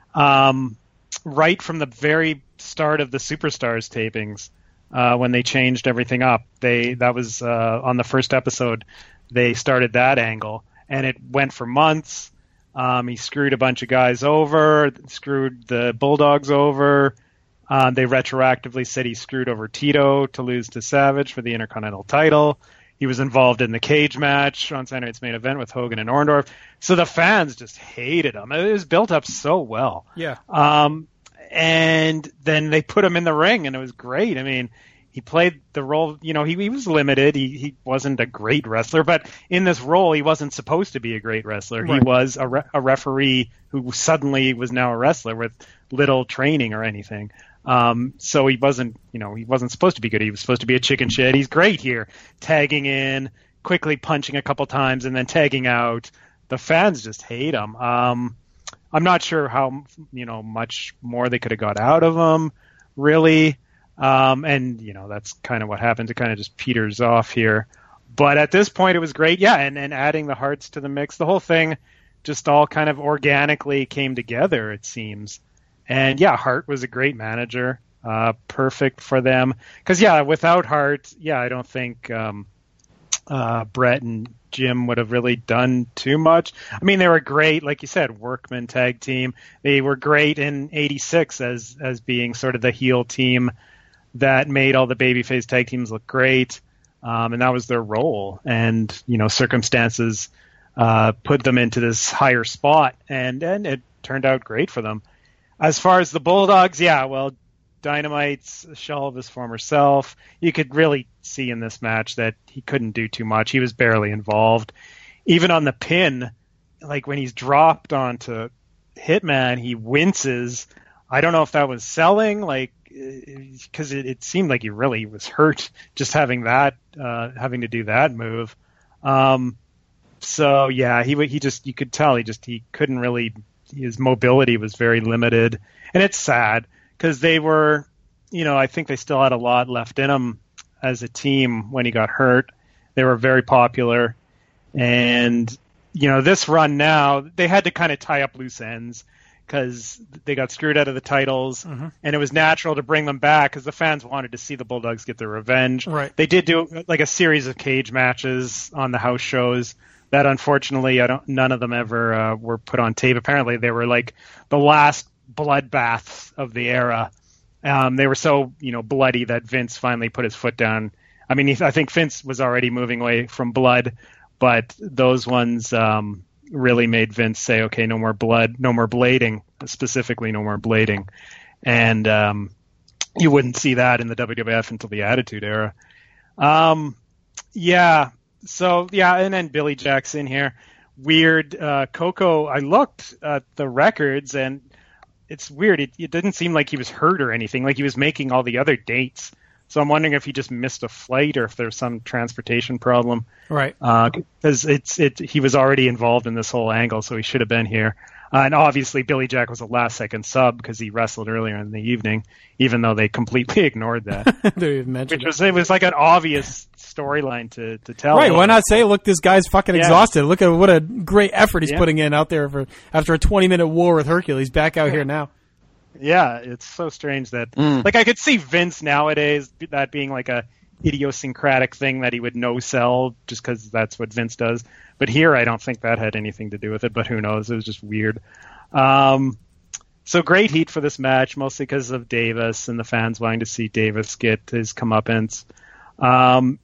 right from the very start of the Superstars tapings when they changed everything up. That was on the first episode. They started that angle, and it went for months. He screwed a bunch of guys over, screwed the Bulldogs over. They retroactively said he screwed over Tito to lose to Savage for the Intercontinental title. He was involved in the cage match on Saturday Night's Main Event with Hogan and Orndorff. So the fans just hated him. It was built up so well. Yeah. And then they put him in the ring, and it was great. He played the role, he was limited. He wasn't a great wrestler, but in this role, he wasn't supposed to be a great wrestler. Right. He was a referee who suddenly was now a wrestler with little training or anything. So he wasn't supposed to be good. He was supposed to be a chicken shit. He's great here, tagging in, quickly punching a couple times, and then tagging out. The fans just hate him. I'm not sure how, much more they could have got out of him, really. And that's kind of what happens. It kind of just peters off here. But at this point, it was great. Yeah, and adding the Harts to the mix, the whole thing just all kind of organically came together, it seems. And yeah, Hart was a great manager, perfect for them. Because yeah, without Hart, I don't think Brett and Jim would have really done too much. I mean, they were great, like you said, workman tag team. They were great in '86 as being sort of the heel team that made all the babyface tag teams look great. And that was their role. And, circumstances put them into this higher spot, and it turned out great for them. As far as the Bulldogs, Dynamite's a shell of his former self. You could really see in this match that he couldn't do too much. He was barely involved. Even on the pin, like when he's dropped onto Hitman, he winces. I don't know if that was selling, because it seemed like he really was hurt just having to do that move. So yeah, he just, you could tell he couldn't really, his mobility was very limited, and it's sad because they were, I think they still had a lot left in them as a team when he got hurt. They were very popular, and this run now, they had to kind of tie up loose ends because they got screwed out of the titles, and it was natural to bring them back because the fans wanted to see the Bulldogs get their revenge. Right. They did do like a series of cage matches on the house shows that unfortunately none of them ever were put on tape. Apparently they were like the last bloodbaths of the era. They were so, bloody that Vince finally put his foot down. I mean, I think Vince was already moving away from blood, but those ones really made Vince say, okay, no more blood, no more blading, specifically no more blading. And you wouldn't see that in the WWF until the Attitude Era. So, and then Billy Jack's in here. Weird. Coco, I looked at the records, and it's weird. It didn't seem like he was hurt or anything, like he was making all the other dates. So I'm wondering if he just missed a flight or if there's some transportation problem. Right. Because he was already involved in this whole angle, so he should have been here. And obviously Billy Jack was a last-second sub because he wrestled earlier in the evening, even though they completely ignored that. It was like an obvious storyline to tell. Right, why not say, look, this guy's fucking exhausted. Look at what a great effort he's putting in out there after a 20-minute war with Hercules, back out here now. Yeah, it's so strange that I could see Vince nowadays that being like a idiosyncratic thing that he would no sell just because that's what Vince does. But here, I don't think that had anything to do with it. But who knows? It was just weird. So great heat for this match, mostly because of Davis and the fans wanting to see Davis get his comeuppance. And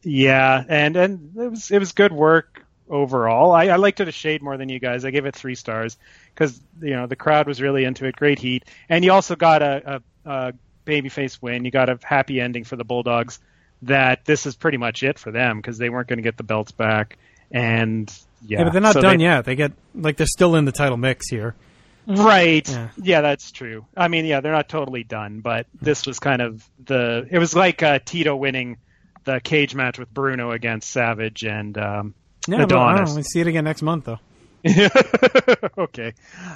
it was good work overall. I liked it a shade more than you guys. I gave it 3 stars because the crowd was really into it. Great heat, and you also got a babyface win. You got a happy ending for the Bulldogs. That this is pretty much it for them because they weren't going to get the belts back. And but they're not done yet. They get they're still in the title mix here. Right. Yeah, that's true. I mean, they're not totally done, but this was kind of it was like Tito winning the cage match with Bruno against Savage and Adonis. We see it again next month, though. Okay.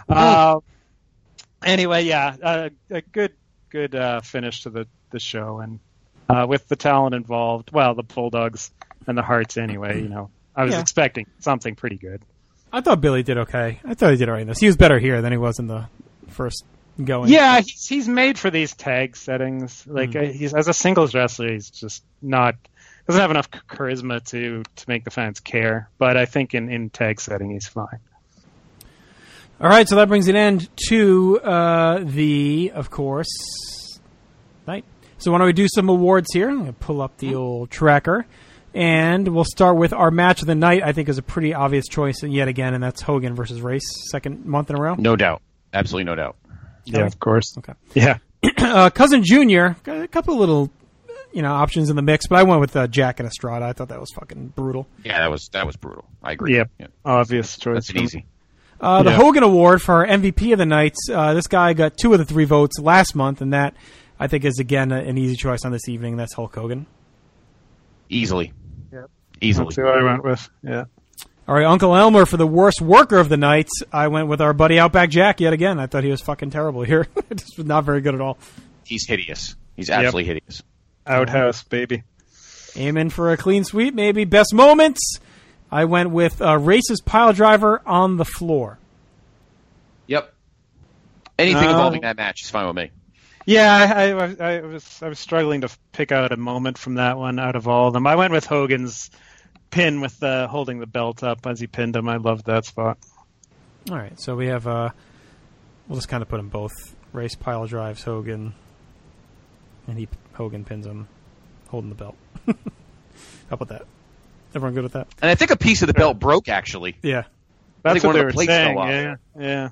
Anyway, a good finish to the show, and with the talent involved, the Bulldogs and the Hearts anyway, I was expecting something pretty good. I thought Billy did okay. I thought he did all right in this. He was better here than he was in the first going. Yeah, he's made for these tag settings. He's as a singles wrestler, he's just doesn't have enough charisma to make the fans care. But I think in tag setting, he's fine. All right, so that brings an end to of course, night. So why don't we do some awards here? I'm going to pull up the old tracker. And we'll start with our match of the night. I think is a pretty obvious choice yet again, and that's Hogan versus Race, second month in a row. No doubt. Absolutely no doubt. Yeah, of course. Okay. Yeah. Cousin Jr., got a couple of little options in the mix, but I went with Jack and Estrada. I thought that was fucking brutal. Yeah, that was brutal. I agree. Yep. Yeah. Obvious choice. That's easy. The Hogan Award for our MVP of the night, this guy got 2 of the 3 votes last month, and that, I think, is, again, an easy choice on this evening. That's Hulk Hogan. Easily. Yep. Easily. That's what I went with. Yeah. All right, Uncle Elmer for the worst worker of the night. I went with our buddy Outback Jack yet again. I thought he was fucking terrible here. Just not very good at all. He's hideous. He's absolutely hideous. Outhouse, baby. Aiming for a clean sweep, maybe. Best moments, I went with Race's pile driver on the floor. Yep. Anything involving that match is fine with me. Yeah, I was struggling to pick out a moment from that one out of all of them. I went with Hogan's pin with holding the belt up as he pinned him. I loved that spot. All right, so we have we'll just kind of put them both. Race pile drives Hogan, and Hogan pins him, holding the belt. How about that? Everyone good with that? And I think a piece of the belt broke, actually. Yeah. I think That's what one they of were the plates saying. fell off. Yeah.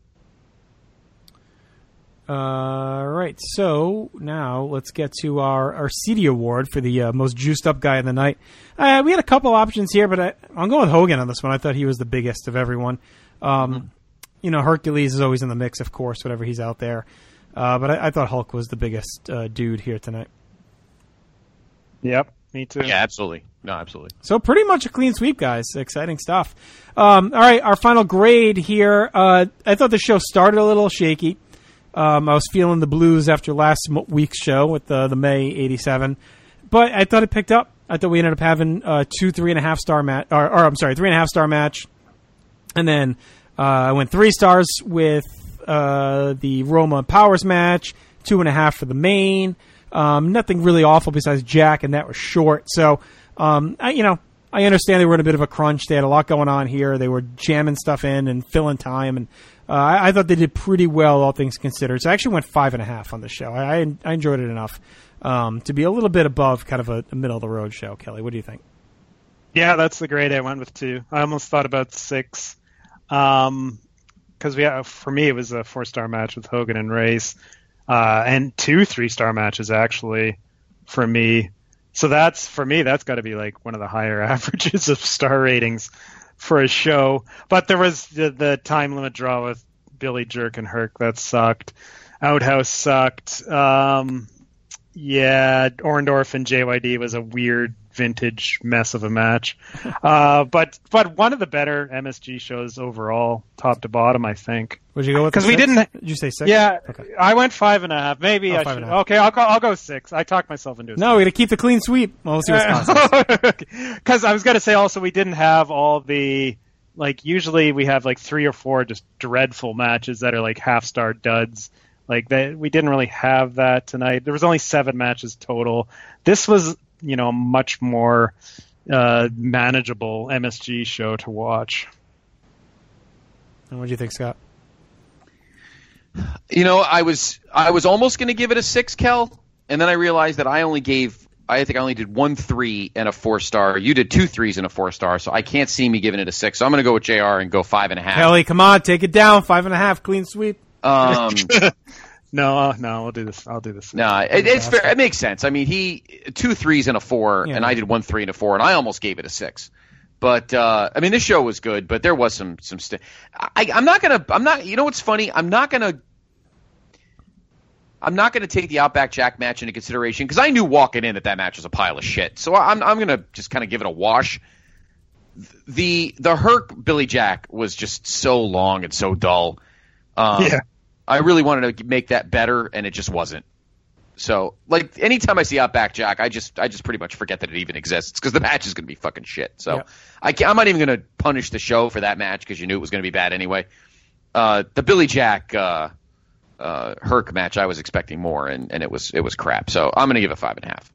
All right, so now let's get to our CD award for the most juiced up guy of the night. We had a couple options here, but I'm going with Hogan on this one. I thought he was the biggest of everyone. You know, Hercules is always in the mix, of course, whenever he's out there. But I thought Hulk was the biggest dude here tonight. Yep, me too. Yeah, absolutely. No, absolutely. So pretty much a clean sweep, guys. Exciting stuff. All right, our final grade here. I thought the show started a little shaky. I was feeling the blues after last week's show with the May 87, but I thought it picked up. I thought we ended up having 2 3.5 star match, or I'm sorry, 3.5 star match, and then I went 3 stars with the Roma Powers match, 2.5 for the main. Nothing really awful besides Jack, and that was short. So, I understand they were in a bit of a crunch. They had a lot going on here. They were jamming stuff in and filling time, and I thought they did pretty well, all things considered. So I actually went 5.5 on the show. I enjoyed it enough to be a little bit above kind of a middle-of-the-road show. Kelly, what do you think? Yeah, that's the grade I went with, too. I almost thought about 6. Because for me, it was a 4-star match with Hogan and Race, and 2 3-star matches, actually, for me. So that's got to be like one of the higher averages of star ratings for a show. But there was the time limit draw with Billy Jerk and Herc that sucked. Outhouse sucked. Orndorff and JYD was a weird vintage mess of a match. But one of the better MSG shows overall, top to bottom, I think. Would you go with? Because we didn't. Did you say 6? Yeah, okay. I went 5.5. Maybe I should. Okay, I'll go 6. I talked myself into it. No, we got to keep the clean sweep. Well, we'll see what's possible. Because I was going to say also we didn't have all the usually we have 3 or 4 just dreadful matches that are half-star duds. We didn't really have that tonight. There was only 7 matches total. This was a much more manageable MSG show to watch. And what do you think, Scott? I was almost going to give it a 6, Kel, and then I realized that I think I only did 1 3 and a 4-star. You did 2 3s and a 4-star, so I can't see me giving it a 6. So I'm going to go with JR and go 5.5. Kelly, come on, take it down. 5.5, clean sweep. No, we'll do this. I'll do this. No, it's fair. It makes sense. I mean, 2 3s and a 4, and I did 1 3 and a 4, and I almost gave it a 6. But this show was good, but there was some. I'm not. You know what's funny? I'm not gonna take the Outback Jack match into consideration because I knew walking in that match was a pile of shit. So I'm gonna just kind of give it a wash. The Herc Billy Jack was just so long and so dull. Yeah. I really wanted to make that better, and it just wasn't. So, anytime I see Outback Jack, I just pretty much forget that it even exists because the match is going to be fucking shit. So, yeah. I'm not even going to punish the show for that match because you knew it was going to be bad anyway. The Billy Jack Herc match, I was expecting more, and it was crap. So, I'm going to give it 5.5.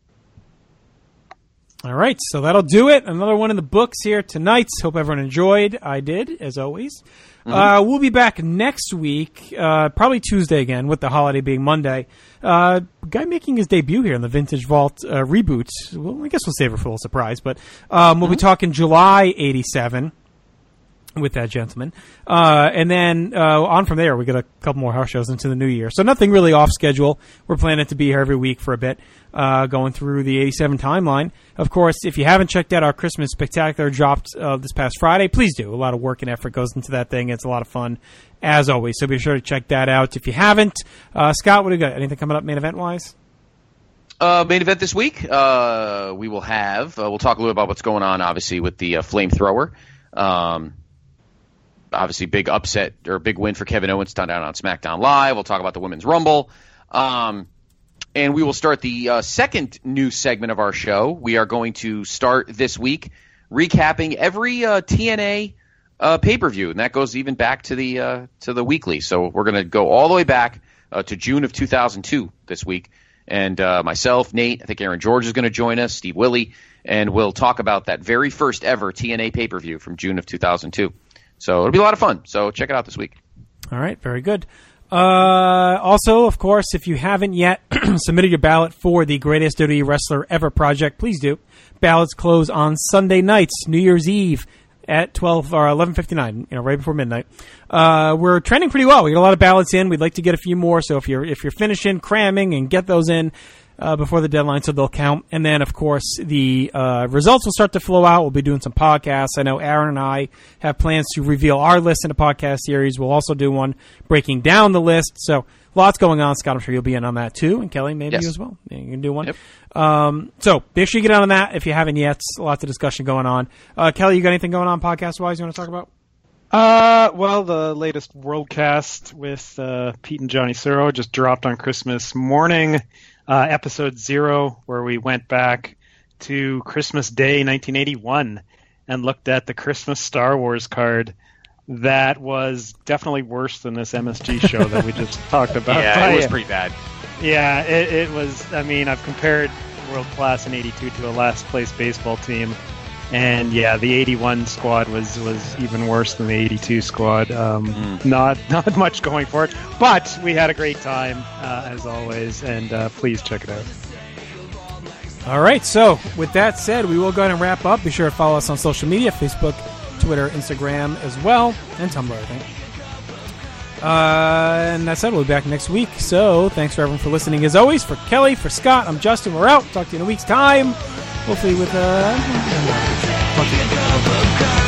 All right, so that'll do it. Another one in the books here tonight. Hope everyone enjoyed. I did, as always. Mm-hmm. We'll be back next week, probably Tuesday again, with the holiday being Monday. Guy making his debut here in the Vintage Vault reboot. Well, I guess we'll save it for a little surprise, but we'll be talking July 87 with that gentleman. And then on from there, we got a couple more house shows into the new year. So nothing really off schedule. We're planning to be here every week for a bit, going through the 87 timeline. Of course, if you haven't checked out our Christmas Spectacular dropped this past Friday, please do. A lot of work and effort goes into that thing. It's a lot of fun, as always. So be sure to check that out if you haven't. Scott, what do you got? Anything coming up main event-wise? Main event this week, we will have, we'll talk a little about what's going on, obviously, with the flamethrower. Obviously, big upset or big win for Kevin Owens down on SmackDown Live. We'll talk about the Women's Rumble. And we will start the second new segment of our show. We are going to start this week recapping every TNA pay-per-view, and that goes even back to the weekly. So we're going to go all the way back to June of 2002 this week. And myself, Nate, I think Aaron George is going to join us, Steve Willie, and we'll talk about that very first ever TNA pay-per-view from June of 2002. So it'll be a lot of fun. So check it out this week. All right, very good. Also, of course, if you haven't yet submitted your ballot for the Greatest WWE Wrestler Ever project, please do. Ballots close on Sunday nights, New Year's Eve at 12 or 11:59, right before midnight. We're trending pretty well. We got a lot of ballots in. We'd like to get a few more. So if you're finishing cramming and get those in before the deadline, so they'll count. And then, of course, the results will start to flow out. We'll be doing some podcasts. I know Aaron and I have plans to reveal our list in a podcast series. We'll also do one breaking down the list. So lots going on. Scott, I'm sure you'll be in on that too. And Kelly, maybe you as well. Yeah, you can do one. Yep. So make sure you get on that if you haven't yet. Lots of discussion going on. Kelly, you got anything going on podcast-wise you want to talk about? Well, the latest Worldcast with Pete and Johnny Suro just dropped on Christmas morning. Episode 0, where we went back to Christmas Day 1981 and looked at the Christmas Star Wars card. That was definitely worse than this MSG show that we just talked about. Yeah, it was pretty bad. Yeah, it was. I mean, I've compared World Class in 82 to a last place baseball team. And yeah, the 81 squad was even worse than the 82 squad. Not much going for it, but we had a great time as always, and please check it out. All right, so with that said, we will go ahead and wrap up. Be sure to follow us on social media, Facebook, Twitter, Instagram as well, and Tumblr, I think. And that said, we'll be back next week. So thanks for everyone for listening. As always, for Kelly, for Scott, I'm Justin. We're out. Talk to you in a week's time. Hopefully with talk to you.